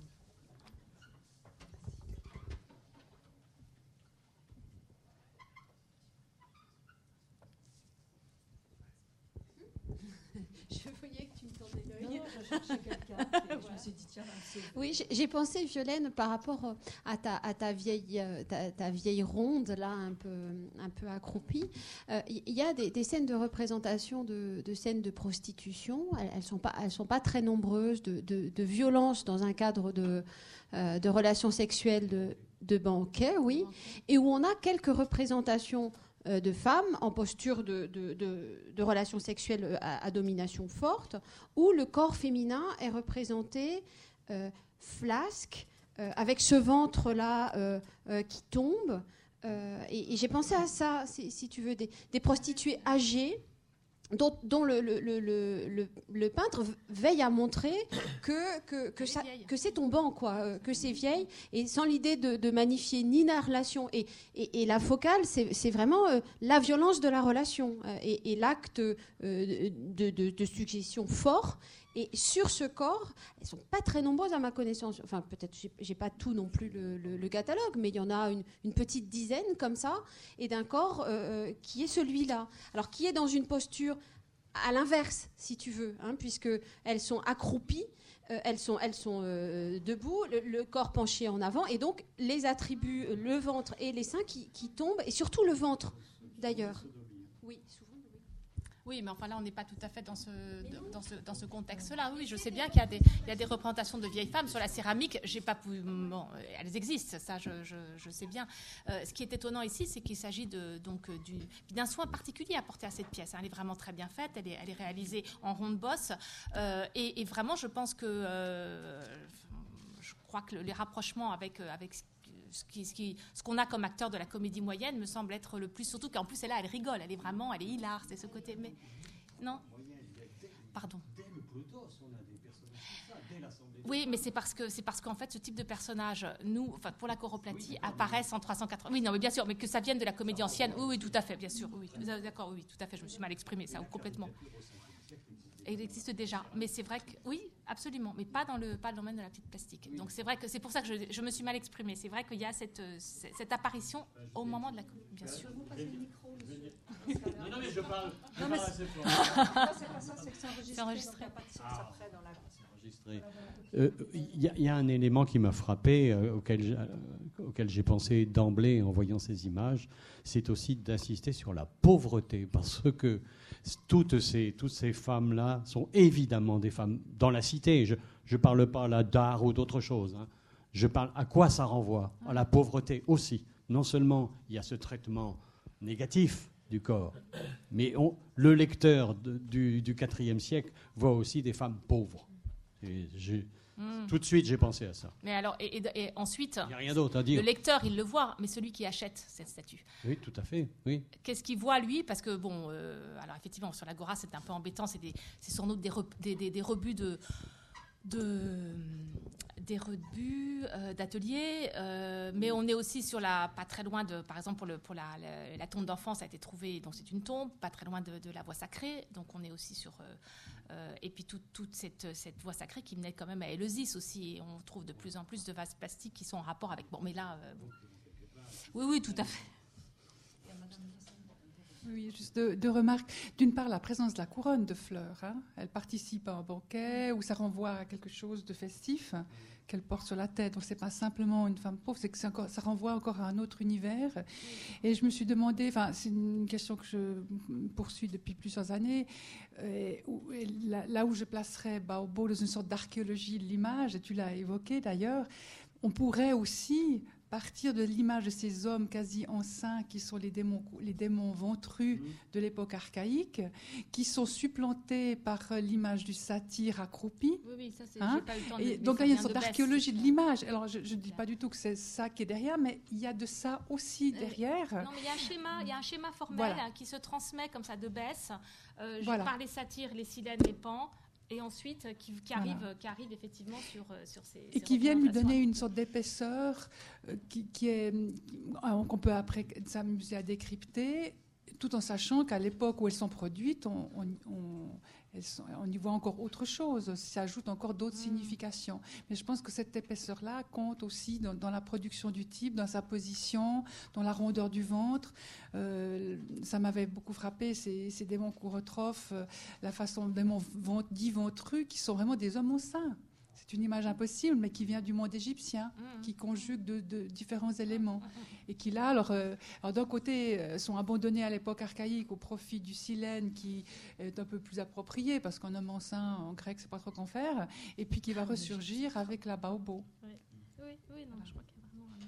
Speaker 6: Je voyais que tu me tendais l'œil.
Speaker 1: Non, je cherchais quelqu'un. Je me suis dit, tiens, c'est...
Speaker 6: Oui, j'ai, j'ai pensé, Violaine, par rapport à ta, à ta, vieille, ta, ta vieille ronde, là, un peu, un peu accroupie. Il euh, y a des, des scènes de représentation de, de scènes de prostitution. Elles ne sont pas, elles sont pas très nombreuses, de, de, de violence dans un cadre de, euh, de relations sexuelles de, de banquet, oui, et où on a quelques représentations de femmes en posture de, de, de, de relations sexuelles à, à domination forte, où le corps féminin est représenté euh, flasque, euh, avec ce ventre-là euh, euh, qui tombe. Euh, et, et j'ai pensé à ça, si, si tu veux, des, des prostituées âgées, dont, dont le, le, le, le, le peintre veille à montrer que, que, que, ça, que c'est tombant, quoi, que c'est vieille, et sans l'idée de, de magnifier ni la relation. Et, et, et la focale, c'est, c'est vraiment euh, la violence de la relation, euh, et, et l'acte euh, de, de, de suggestion fort. Et sur ce corps, elles ne sont pas très nombreuses à ma connaissance. Enfin, peut-être, je n'ai pas tout non plus le, le, le catalogue, mais il y en a une, une petite dizaine comme ça, et d'un corps euh, qui est celui-là. Alors, qui est dans une posture à l'inverse, si tu veux, hein, puisqu'elles sont accroupies, euh, elles sont, elles sont euh, debout, le, le corps penché en avant, et donc les attributs, le ventre et les seins qui, qui tombent, et surtout le ventre, d'ailleurs. Oui, souvent.
Speaker 7: Oui, mais enfin là, on n'est pas tout à fait dans ce, dans ce, dans ce contexte-là. Oui, je sais bien qu'il y a des, il y a des représentations de vieilles femmes sur la céramique. J'ai pas pu, bon, elles existent, ça, je, je, je sais bien. Euh, ce qui est étonnant ici, c'est qu'il s'agit de, donc, du, d'un soin particulier apporté à cette pièce. Elle est vraiment très bien faite. Elle est, elle est réalisée en ronde bosse. Euh, et, et vraiment, je pense que, euh, je crois que les rapprochements avec, avec ce, qui, ce, qui, ce qu'on a comme acteur de la comédie moyenne me semble être le plus, surtout qu'en plus elle, là, elle rigole, elle est vraiment, elle est hilar, c'est ce côté. Mais non, pardon. Oui, mais c'est parce que c'est parce qu'en fait ce type de personnage, nous, enfin pour la choroplatie, apparaissent en trois cent quatre-vingts. Oui, non, mais bien sûr, mais que ça vienne de la comédie ancienne. Oui, oui, tout à fait, bien sûr. Oui, d'accord, oui, tout à fait. Je me suis mal exprimée, ça complètement. Il existe déjà, mais c'est vrai que oui, absolument, mais pas dans le pas dans le domaine de la petite plastique. Donc c'est vrai que c'est pour ça que je, je me suis mal exprimée. C'est vrai qu'il y a cette cette apparition au moment de la bien sûr.
Speaker 10: Vous passez le micro, monsieur. Non, non, mais je parle.
Speaker 1: Non, mais c'est pas ça, c'est que c'est enregistré. C'est enregistré.
Speaker 10: Ah. Il euh, y, y a un élément qui m'a frappé, euh, auquel, euh, auquel j'ai pensé d'emblée en voyant ces images, c'est aussi d'insister sur la pauvreté, parce que toutes ces, toutes ces femmes-là sont évidemment des femmes dans la cité. Je ne parle pas là d'art ou d'autre chose. Hein. Je parle à quoi ça renvoie? À la pauvreté aussi. Non seulement il y a ce traitement négatif du corps, mais on, le lecteur de, du, du quatrième siècle voit aussi des femmes pauvres. Et j'ai, mmh. Tout de suite, j'ai pensé à ça.
Speaker 7: Mais alors, et, et, et ensuite,
Speaker 10: il n'y a rien d'autre à dire.
Speaker 7: Le lecteur, il le voit, mais celui qui achète cette statue.
Speaker 10: Oui, tout à fait. Oui.
Speaker 7: Qu'est-ce qu'il voit, lui? Parce que, bon, euh, alors effectivement, sur l'Agora, c'est un peu embêtant. C'est, des, c'est sans doute des, re, des, des, des rebuts de... de des rebuts euh, d'ateliers, euh, mais on est aussi sur la, pas très loin de, par exemple pour, le, pour la, la, la tombe d'enfant, ça a été trouvé, donc c'est une tombe, pas très loin de, de la voie sacrée, donc on est aussi sur, euh, euh, et puis tout, toute cette, cette voie sacrée qui menait quand même à Éleusis aussi, et on trouve de plus en plus de vases plastiques qui sont en rapport avec, bon mais là, euh, bon. oui oui tout à fait.
Speaker 8: Oui, juste deux, deux remarques. D'une part, la présence de la couronne de fleurs. Hein. Elle participe à un banquet où ça renvoie à quelque chose de festif hein, qu'elle porte sur la tête. Donc, ce n'est pas simplement une femme pauvre, c'est que c'est encore, ça renvoie encore à un autre univers. Et je me suis demandé, enfin, c'est une question que je poursuis depuis plusieurs années, et où, et là, là où je placerais Baobo dans une sorte d'archéologie de l'image, et tu l'as évoqué d'ailleurs, on pourrait aussi partir de l'image de ces hommes quasi enceints qui sont les démons, les démons ventrus de l'époque archaïque, qui sont supplantés par l'image du satyre accroupi.
Speaker 7: Oui, oui, ça c'est.
Speaker 8: Hein,
Speaker 7: j'ai pas eu le temps de,
Speaker 8: et
Speaker 7: mais
Speaker 8: donc
Speaker 7: ça
Speaker 8: il y a une
Speaker 7: vient
Speaker 8: sorte
Speaker 7: de
Speaker 8: d'archéologie
Speaker 7: Besse.
Speaker 8: de l'image. Alors je ne dis pas du tout que c'est ça qui est derrière, mais il y a de ça aussi derrière.
Speaker 7: Non, mais il y a un schéma, il y a un schéma formel
Speaker 8: Voilà.
Speaker 7: hein, qui se transmet comme ça de Besse, euh,
Speaker 8: Voilà.
Speaker 7: par les satyres, les silènes, les pans. Et ensuite, qui, qui, arrive,
Speaker 8: Voilà.
Speaker 7: qui arrive effectivement sur, sur ces.
Speaker 8: Et
Speaker 7: ces
Speaker 8: qui viennent lui
Speaker 7: représentations.
Speaker 8: donner une sorte d'épaisseur euh, qui, qui est, euh, qu'on peut après s'amuser à décrypter, tout en sachant qu'à l'époque où elles sont produites, on, on, on, elles sont, on y voit encore autre chose, ça ajoute encore d'autres mmh. significations. Mais je pense que cette épaisseur-là compte aussi dans, dans la production du type, dans sa position, dans la rondeur du ventre. Euh, ça m'avait beaucoup frappé, ces, ces démons courotrophes, euh, la façon des démons dits ventrus, qui sont vraiment des hommes au sein. C'est une image impossible, mais qui vient du monde égyptien, mmh. qui conjugue de, de différents éléments. Mmh. Et qui, là, alors, euh, alors d'un côté, euh, sont abandonnés à l'époque archaïque au profit du silène, qui est un peu plus approprié, parce qu'un homme enceint, en grec, c'est pas trop qu'en faire, et puis qui va ressurgir avec la baobo.
Speaker 7: Oui, oui, oui non, je crois qu'il y a vraiment un lien.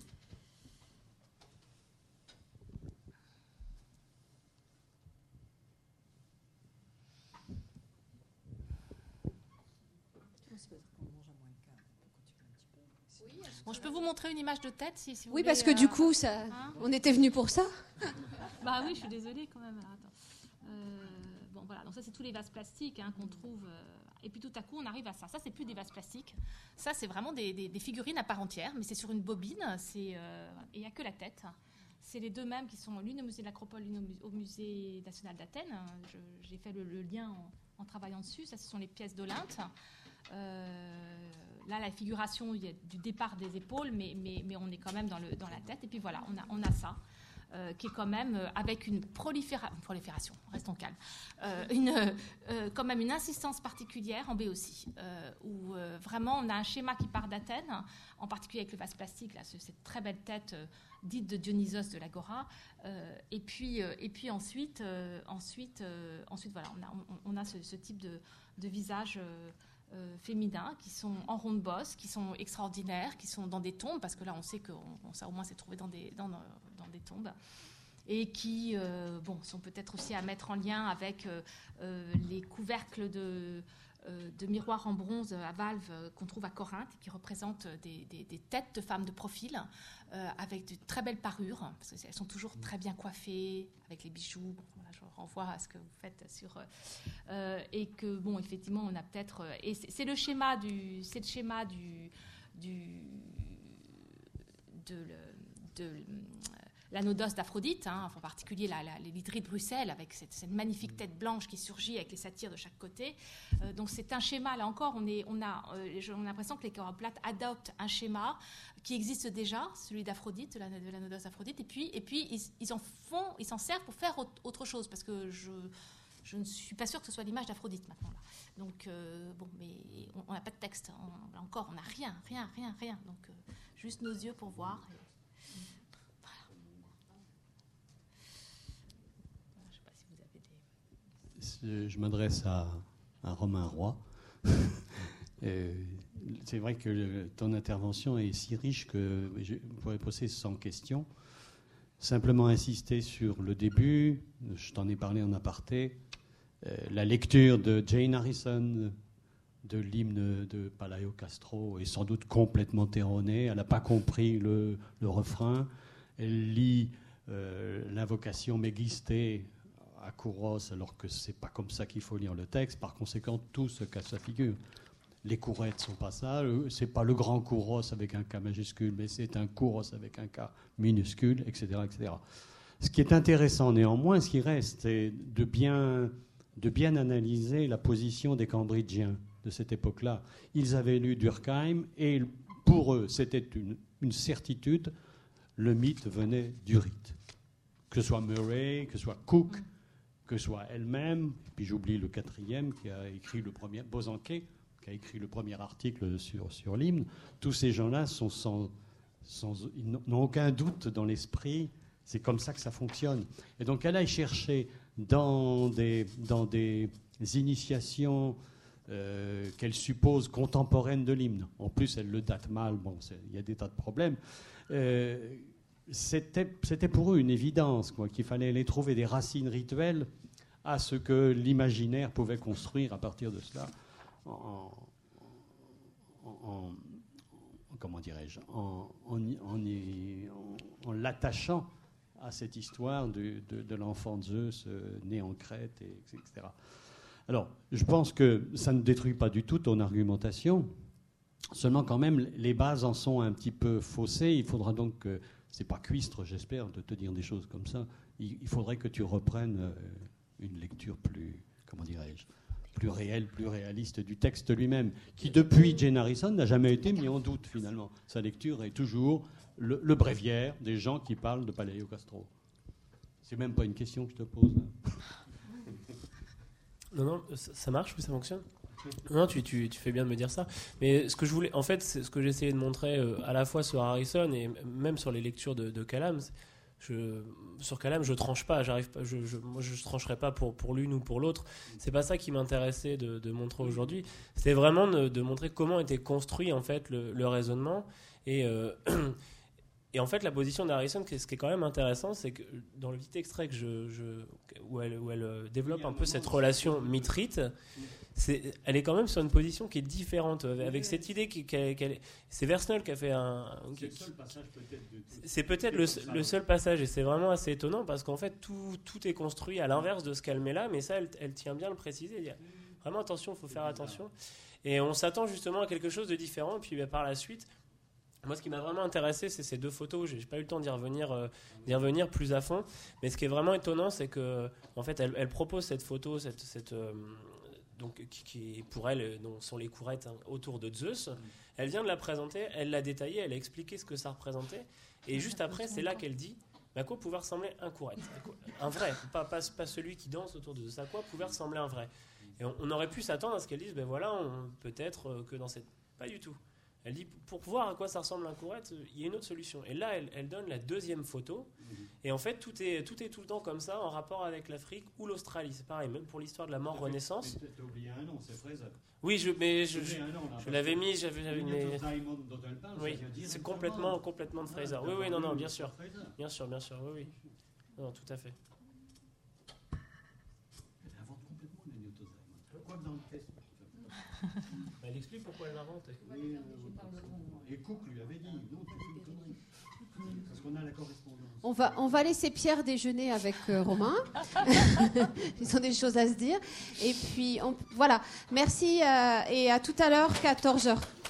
Speaker 7: Bon, je peux vous montrer une image de tête si, si vous
Speaker 6: Oui,
Speaker 7: voulez,
Speaker 6: parce que
Speaker 7: euh...
Speaker 6: du coup, ça... hein on était venu pour ça.
Speaker 7: Bah oui, je suis désolée quand même. Alors, attends. Euh, bon, voilà. Donc ça, c'est tous les vases plastiques hein, qu'on trouve. Euh... Et puis tout à coup, on arrive à ça. Ça, c'est plus des vases plastiques. Ça, c'est vraiment des, des, des figurines à part entière, mais c'est sur une bobine. C'est euh... et il n'y a que la tête. C'est les deux mêmes qui sont l'une au musée de l'Acropole, l'une au musée national d'Athènes. Je, j'ai fait le, le lien en, en travaillant dessus. Ça, ce sont les pièces d'Olympe. Euh, là, la figuration, il y a du départ des épaules, mais, mais, mais on est quand même dans, le, dans la tête. Et puis voilà, on a, on a ça. euh, qui est quand même euh, avec une proliféra- prolifération, restons calmes, euh, une, euh, quand même une insistance particulière en Béotie, euh, où euh, vraiment on a un schéma qui part d'Athènes, en particulier avec le vase plastique, là, ce, cette très belle tête euh, dite de Dionysos de l'Agora, euh, et puis euh, et puis ensuite euh, ensuite euh, ensuite voilà, on a on, on a ce, ce type de, de visage euh, euh, féminins qui sont en ronde bosse, qui sont extraordinaires, qui sont dans des tombes, parce que là on sait que on, on, ça au moins s'est trouvé dans des dans, dans des tombes, et qui euh, bon sont peut-être aussi à mettre en lien avec euh, euh, les couvercles de de miroirs en bronze à valve qu'on trouve à Corinthe, qui représentent des, des, des têtes de femmes de profil euh, avec de très belles parures, parce qu'elles sont toujours très bien coiffées, avec les bijoux. Bon, voilà, je renvoie à ce que vous faites sur... Euh, et que, bon, effectivement, on a peut-être... Et c'est, c'est le schéma du... C'est le schéma du... du de, de, de l'anodos d'Aphrodite, hein, en particulier la, la, les literies de Bruxelles, avec cette, cette magnifique tête blanche qui surgit avec les satyres de chaque côté. Euh, donc c'est un schéma, là encore, on, est, on, a, euh, on a l'impression que les chorégraphes adoptent un schéma qui existe déjà, celui d'Aphrodite, de l'anodos d'Aphrodite, et puis, et puis ils, ils, en font, ils s'en servent pour faire autre chose, parce que je, je ne suis pas sûre que ce soit l'image d'Aphrodite maintenant. Là. Donc, euh, bon, mais on n'a pas de texte, on, là encore, on n'a rien, rien, rien, rien. Donc, euh, juste nos yeux pour voir. Et,
Speaker 10: je m'adresse à, à Romain Roy. C'est vrai que le, ton intervention est si riche que je pourrais poser cent questions. Simplement insister sur le début, je t'en ai parlé en aparté, euh, la lecture de Jane Harrison de l'hymne de Palaio Castro est sans doute complètement erronée. Elle n'a pas compris le, le refrain. Elle lit euh, l'invocation Mégistée à Kouros, alors que c'est pas comme ça qu'il faut lire le texte. Par conséquent, tout se casse sa figure. Les courettes sont pas ça. C'est pas le grand Kouros avec un K majuscule, mais c'est un Kouros avec un K minuscule, et cetera, et cetera. Ce qui est intéressant néanmoins, ce qui reste, c'est de bien, de bien analyser la position des Cambridgiens de cette époque-là. Ils avaient lu Durkheim et pour eux, c'était une, une certitude. Le mythe venait du rite. Que ce soit Murray, que ce soit Cook, que ce soit elle-même, puis j'oublie le quatrième qui a écrit le premier, Bosanquet, qui a écrit le premier article sur, sur l'hymne. Tous ces gens-là sont sans, sans, ils n'ont aucun doute dans l'esprit, c'est comme ça que ça fonctionne. Et donc elle a cherché dans des, dans des initiations euh, qu'elle suppose contemporaines de l'hymne. En plus, elle le date mal, bon, il y a des tas de problèmes. Euh, C'était, c'était pour eux une évidence, quoi, qu'il fallait aller trouver des racines rituelles à ce que l'imaginaire pouvait construire à partir de cela, en, en, en, comment dirais-je, en, en, en, en, en l'attachant à cette histoire de, de, de l'enfant de Zeus euh, né en Crète, et, et cetera. Alors, je pense que ça ne détruit pas du tout ton argumentation, seulement quand même, les bases en sont un petit peu faussées. Il faudra donc que... C'est pas cuistre, j'espère, de te dire des choses comme ça. Il, il faudrait que tu reprennes euh, une lecture plus, comment dirais-je, plus réelle, plus réaliste du texte lui-même, qui depuis Jane Harrison n'a jamais été mis en doute finalement. Sa lecture est toujours le, le bréviaire des gens qui parlent de Palaio Castro. C'est même pas une question que je te pose.
Speaker 4: Non, non, ça marche, ça fonctionne. Non, tu, tu, tu fais bien de me dire ça. Mais ce que je voulais, en fait, c'est ce que j'essayais de montrer euh, à la fois sur Harrison et même sur les lectures de, de Kalam. Je, sur Kalam, je tranche pas. J'arrive pas. Je, je, moi, je trancherai pas pour pour l'une ou pour l'autre. C'est pas ça qui m'intéressait de, de montrer aujourd'hui. C'était vraiment de, de montrer comment était construit en fait le, le raisonnement et euh, et en fait la position d'Harrison. Ce qui est quand même intéressant, c'est que dans le petit extrait que je, je où elle où elle développe un peu cette relation mythrite. C'est, elle est quand même sur une position qui est différente, avec cette idée qu'elle, qu'elle, c'est Versnell qui a fait un...
Speaker 10: C'est le seul passage peut-être. De,
Speaker 4: c'est peut-être le, le seul passage, et c'est vraiment assez étonnant, parce qu'en fait, tout, tout est construit à l'inverse de ce qu'elle met là, mais ça, elle, elle tient bien à le préciser. Il y a vraiment attention, il faut faire attention. Et on s'attend justement à quelque chose de différent, et puis bah, par la suite... Moi, ce qui m'a vraiment intéressé, c'est ces deux photos. J'ai pas eu le temps d'y revenir, euh, d'y revenir plus à fond. Mais ce qui est vraiment étonnant, c'est que, en fait, elle, elle propose cette photo, cette, cette euh, donc qui, qui pour elle, dont sont les courettes hein, autour de Zeus. Elle vient de la présenter, elle l'a détaillée, elle a expliqué ce que ça représentait. Et juste après, c'est là qu'elle dit à quoi pouvait ressembler un courette. Un vrai, pas, pas, pas celui qui danse autour de ça. À quoi pouvait ressembler un vrai. Et on, on aurait pu s'attendre à ce qu'elle dise, ben voilà, on, peut-être que dans cette... Pas du tout. Elle dit, pour voir à quoi ça ressemble un courette, il y a une autre solution. Et là, elle, elle donne la deuxième photo. Et en fait, tout est, tout est tout le temps comme ça, en rapport avec l'Afrique ou l'Australie. C'est pareil, même pour l'histoire de la mort-renaissance.
Speaker 10: Mais tu as oublié un nom, c'est Fraser.
Speaker 4: Oui, je, mais je, je,
Speaker 10: un nom, là,
Speaker 4: je l'avais mis, j'avais... j'avais mais...
Speaker 10: dont elle parle,
Speaker 4: oui, c'est complètement, complètement de Fraser. Oui, oui, non, non, bien sûr. Bien sûr, bien sûr, oui, oui. Non, tout à fait.
Speaker 10: Elle invente complètement le Newtosaïmon. Quoi que dans le test.
Speaker 4: Elle explique pourquoi elle l'invente.
Speaker 10: Oui, et Cook lui avait dit, non, c'est une connerie. Parce qu'on a la correspondance.
Speaker 6: On va, on va laisser Pierre déjeuner avec euh, Romain. Ils ont des choses à se dire. Et puis, on, voilà. Merci euh, et à tout à l'heure, quatorze heures.